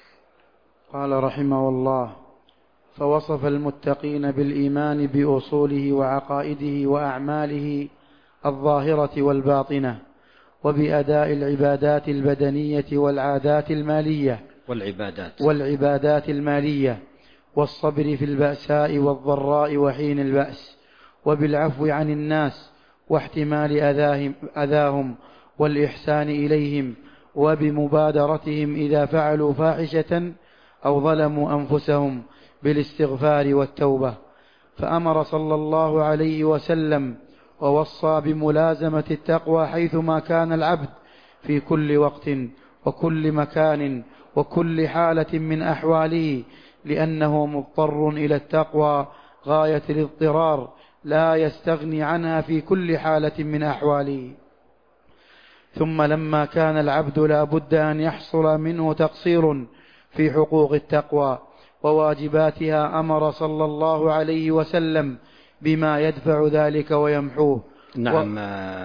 قال رحمه الله: فوصف المتقين بالإيمان بأصوله وعقائده وأعماله الظاهرة والباطنة، وبأداء العبادات البدنية والعادات المالية والعبادات والعبادات المالية، والصبر في البأساء والضراء وحين البأس، وبالعفو عن الناس واحتمال أذاهم, أذاهم والإحسان إليهم وبمبادرتهم إذا فعلوا فاحشة أو ظلموا أنفسهم بالاستغفار والتوبة. فأمر صلى الله عليه وسلم ووصى بملازمة التقوى حيثما كان العبد في كل وقت وكل مكان وكل حالة من أحواله، لأنه مضطر إلى التقوى غاية الاضطرار لا يستغني عنها في كل حالة من أحواله. ثم لما كان العبد لا بد أن يحصل منه تقصير في حقوق التقوى وواجباتها، أمر صلى الله عليه وسلم بما يدفع ذلك ويمحوه. نعم. و...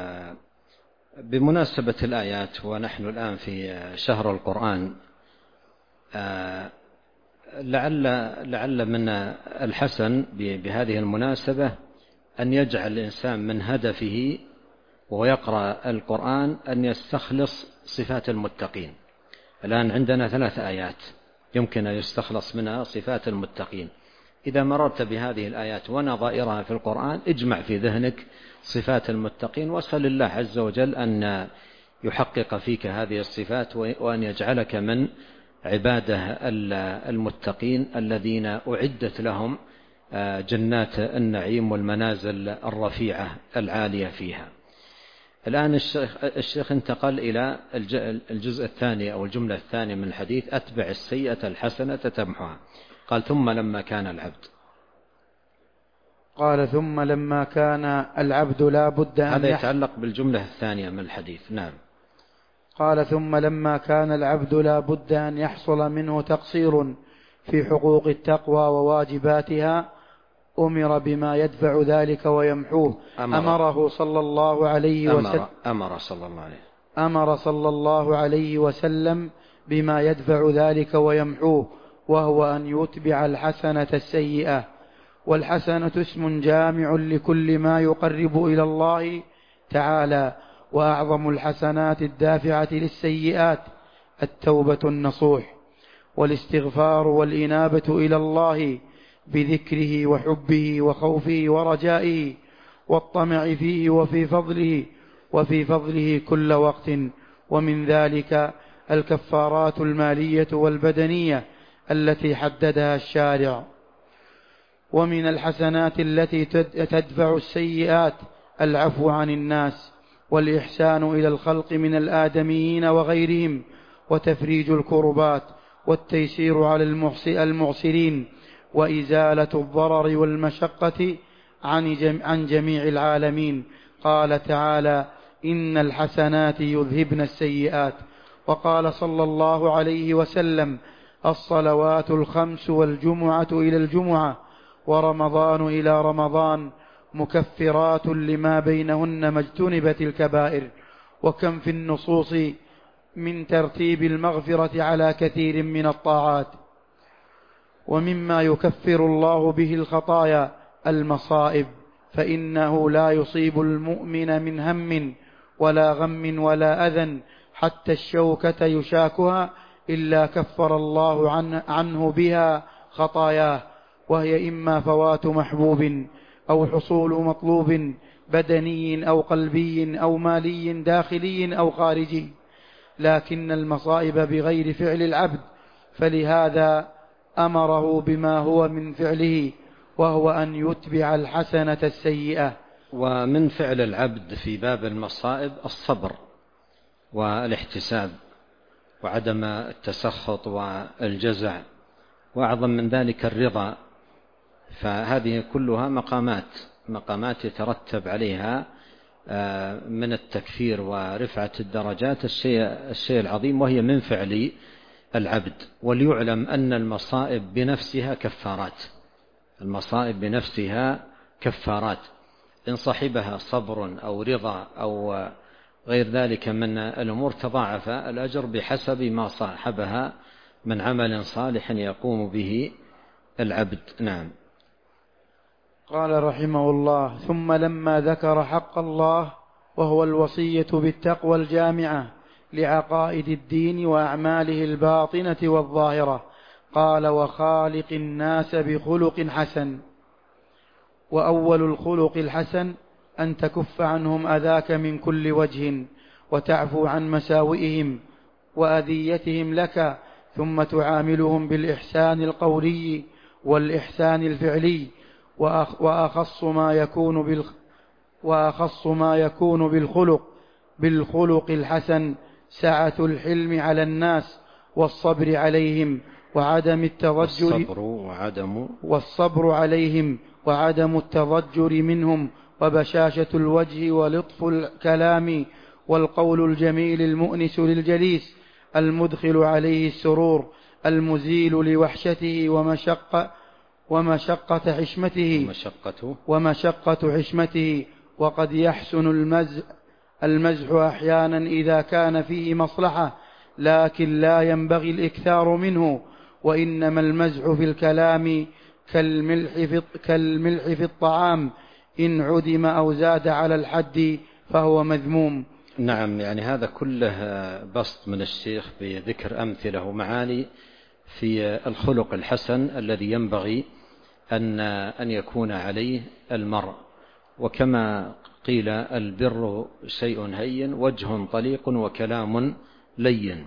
بمناسبة الآيات ونحن الآن في شهر القرآن، لعل لعل من الحسن بهذه المناسبة أن يجعل الإنسان من هدفه وهو يقرأ القرآن أن يستخلص صفات المتقين. الآن عندنا ثلاث آيات يمكن أن يستخلص منها صفات المتقين. إذا مررت بهذه الآيات ونظائرها في القرآن اجمع في ذهنك صفات المتقين، واسأل الله عز وجل أن يحقق فيك هذه الصفات وأن يجعلك من عباده المتقين الذين أعدت لهم جنات النعيم والمنازل الرفيعة العالية فيها. الآن الشيخ, الشيخ انتقل إلى الجزء الثاني أو الجملة الثانية من الحديث: أتبع السيئة الحسنة تمحها. قال: ثم لما كان العبد. قال: ثم لما كان العبد لا بد أن هذا يتعلق بالجملة الثانية من الحديث. نعم. قال: ثم لما كان العبد لا بد أن يحصل منه تقصير في حقوق التقوى وواجباتها، أمر بما يدفع ذلك ويمحوه. أمر أمره صلى الله عليه وسلم أمر صلى الله عليه أمر صلى الله عليه وسلم بما يدفع ذلك ويمحوه، وهو أن يتبع الحسنة السيئة. والحسنة اسم جامع لكل ما يقرب إلى الله تعالى، وأعظم الحسنات الدافعة للسيئات التوبة النصوح والاستغفار والإنابة إلى الله بذكره وحبه وخوفه ورجائه والطمع فيه وفي فضله وفي فضله كل وقت. ومن ذلك الكفارات المالية والبدنية التي حددها الشارع. ومن الحسنات التي تدفع السيئات العفو عن الناس والإحسان إلى الخلق من الآدميين وغيرهم وتفريج الكربات والتيسير على المعسرين وإزالة الضرر والمشقة عن جميع العالمين. قال تعالى: إن الحسنات يذهبن السيئات. وقال صلى الله عليه وسلم: الصلوات الخمس والجمعة إلى الجمعة ورمضان إلى رمضان مكفرات لما بينهن ما اجتنبت الكبائر. وكم في النصوص من ترتيب المغفرة على كثير من الطاعات. ومما يكفر الله به الخطايا المصائب، فإنه لا يصيب المؤمن من هم ولا غم ولا أذى حتى الشوكة يشاكها إلا كفر الله عنه بها خطاياه، وهي إما فوات محبوب أو حصول مطلوب بدني أو قلبي أو مالي داخلي أو خارجي. لكن المصائب بغير فعل العبد، فلهذا أمره بما هو من فعله، وهو أن يتبع الحسنة السيئة. ومن فعل العبد في باب المصائب الصبر والاحتساب وعدم التسخط والجزع، وأعظم من ذلك الرضا. فهذه كلها مقامات مقامات يترتب عليها من التكفير ورفعة الدرجات الشيء الشيء العظيم، وهي من فعل العبد. وليعلم أن المصائب بنفسها كفارات، المصائب بنفسها كفارات إن صاحبها صبر أو رضا أو غير ذلك من الأمور تضاعف الأجر بحسب ما صاحبها من عمل صالح يقوم به العبد. نعم. قال رحمه الله: ثم لما ذكر حق الله وهو الوصية بالتقوى الجامعة لعقائد الدين وأعماله الباطنة والظاهرة، قال: وخالق الناس بخلق حسن. وأول الخلق الحسن أن تكف عنهم أذاك من كل وجه وتعفو عن مساوئهم وأذيتهم لك، ثم تعاملهم بالإحسان القولي والإحسان الفعلي، وأخص ما يكون بالخ وأخص ما يكون بالخلق بالخلق الحسن سعة الحلم على الناس والصبر عليهم وعدم التضجر والصبر وعدم والصبر عليهم وعدم التضجر منهم، وبشاشة الوجه ولطف الكلام والقول الجميل المؤنس للجليس المدخل عليه السرور المزيل لوحشته ومشقة ومشقة حشمته ومشقة ومشقة حشمته. وقد يحسن المزح المزح أحيانا إذا كان فيه مصلحة، لكن لا ينبغي الإكثار منه، وإنما المزح في الكلام كالملح في, كالملح في الطعام، إن عدم أو زاد على الحد فهو مذموم. نعم، يعني هذا كله بسط من الشيخ بذكر أمثلة ومعاني في الخلق الحسن الذي ينبغي أن أن يكون عليه المرء. وكما قيل البر شيء هين وجه طليق وكلام لين،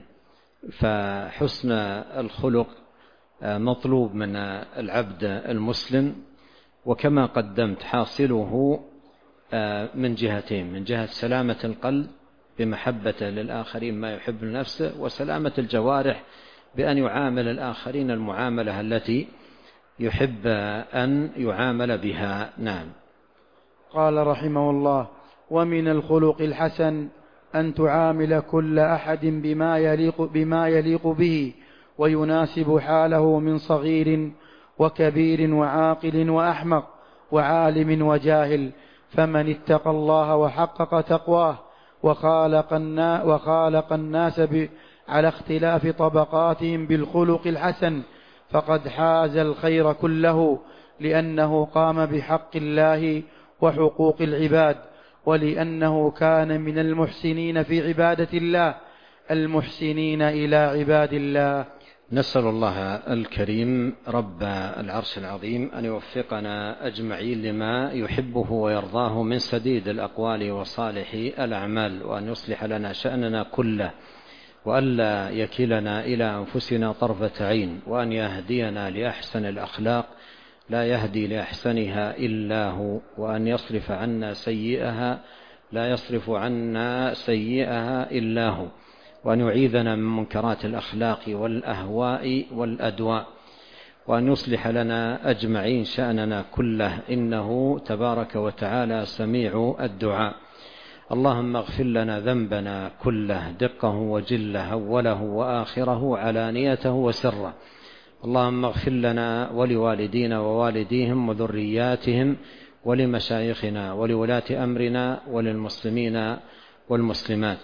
فحسن الخلق مطلوب من العبد المسلم، وكما قدمت حاصله من جهتين: من جهة سلامة القلب بمحبة للآخرين ما يحب لنفسه، وسلامة الجوارح بأن يعامل الآخرين المعاملة التي يحب أن يعامل بها. نعم. قال رحمه الله: ومن الخلق الحسن أن تعامل كل أحد بما يليق, بما يليق به ويناسب حاله، من صغير وكبير وعاقل وأحمق وعالم وجاهل، فمن اتقى الله وحقق تقواه وخالق الناس, وخالق الناس على اختلاف طبقاتهم بالخلق الحسن فقد حاز الخير كله، لأنه قام بحق الله وحقوق العباد، ولأنه كان من المحسنين في عبادة الله المحسنين إلى عباد الله. نسأل الله الكريم رب العرش العظيم أن يوفقنا أجمعين لما يحبه ويرضاه من سديد الأقوال وصالح الأعمال، وأن يصلح لنا شأننا كله، وألا يكلنا إلى أنفسنا طرفة عين، وأن يهدينا لأحسن الأخلاق لا يهدي لأحسنها إلا هو، وأن يصرف عنا سيئها لا يصرف عنا سيئها إلا هو، وأن يعيذنا من منكرات الأخلاق والأهواء والأدواء، وأن يصلح لنا أجمعين شأننا كله، إنه تبارك وتعالى سميع الدعاء. اللهم اغفر لنا ذنبنا كله دقه وجله أوله وآخره علانيته وسره. اللهم اغفر لنا ولوالدينا ووالديهم وذرياتهم ولمشايخنا ولولاة أمرنا وللمسلمين والمسلمات.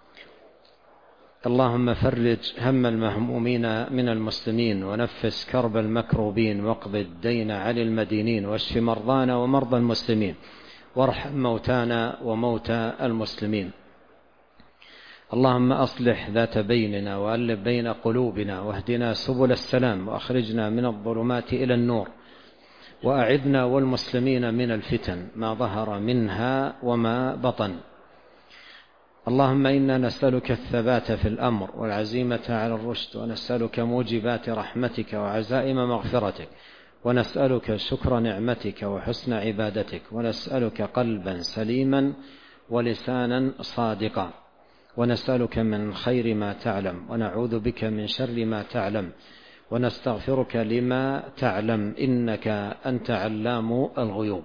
اللهم فرج هم المهمومين من المسلمين، ونفس كرب المكروبين، واقض الدين عن المدينين، واشف مرضانا ومرضى المسلمين، وارحم موتانا وموتى المسلمين. اللهم أصلح ذات بيننا وألف بين قلوبنا، واهدنا سبل السلام، وأخرجنا من الظلمات إلى النور، وأعذنا والمسلمين من الفتن ما ظهر منها وما بطن. اللهم إنا نسألك الثبات في الأمر والعزيمة على الرشد، ونسألك موجبات رحمتك وعزائم مغفرتك، ونسألك شكر نعمتك وحسن عبادتك، ونسألك قلبا سليما ولسانا صادقا، ونسألك من خير ما تعلم، ونعوذ بك من شر ما تعلم، ونستغفرك لما تعلم، إنك أنت علام الغيوب.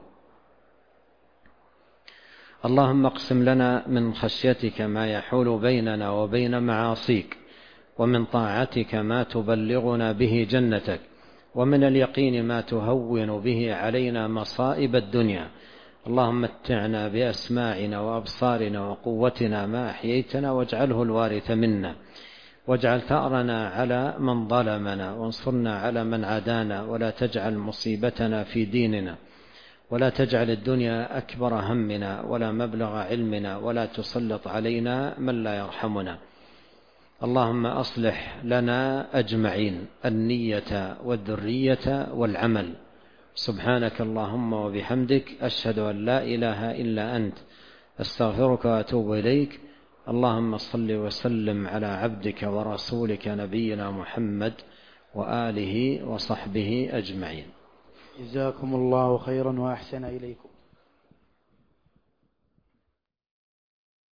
اللهم اقسم لنا من خشيتك ما يحول بيننا وبين معاصيك، ومن طاعتك ما تبلغنا به جنتك، ومن اليقين ما تهون به علينا مصائب الدنيا. اللهم متعنا بأسماعنا وأبصارنا وقوتنا ما أحييتنا، واجعله الوارث منا، واجعل ثأرنا على من ظلمنا، وانصرنا على من عادانا، ولا تجعل مصيبتنا في ديننا، ولا تجعل الدنيا أكبر همنا ولا مبلغ علمنا، ولا تسلط علينا من لا يرحمنا. اللهم أصلح لنا أجمعين النية والذرية والعمل. سبحانك اللهم وبحمدك، أشهد أن لا إله إلا أنت، أستغفرك وأتوب إليك. اللهم صل وسلم على عبدك ورسولك نبينا محمد وآله وصحبه أجمعين. جزاكم الله خيرا وأحسن إليكم.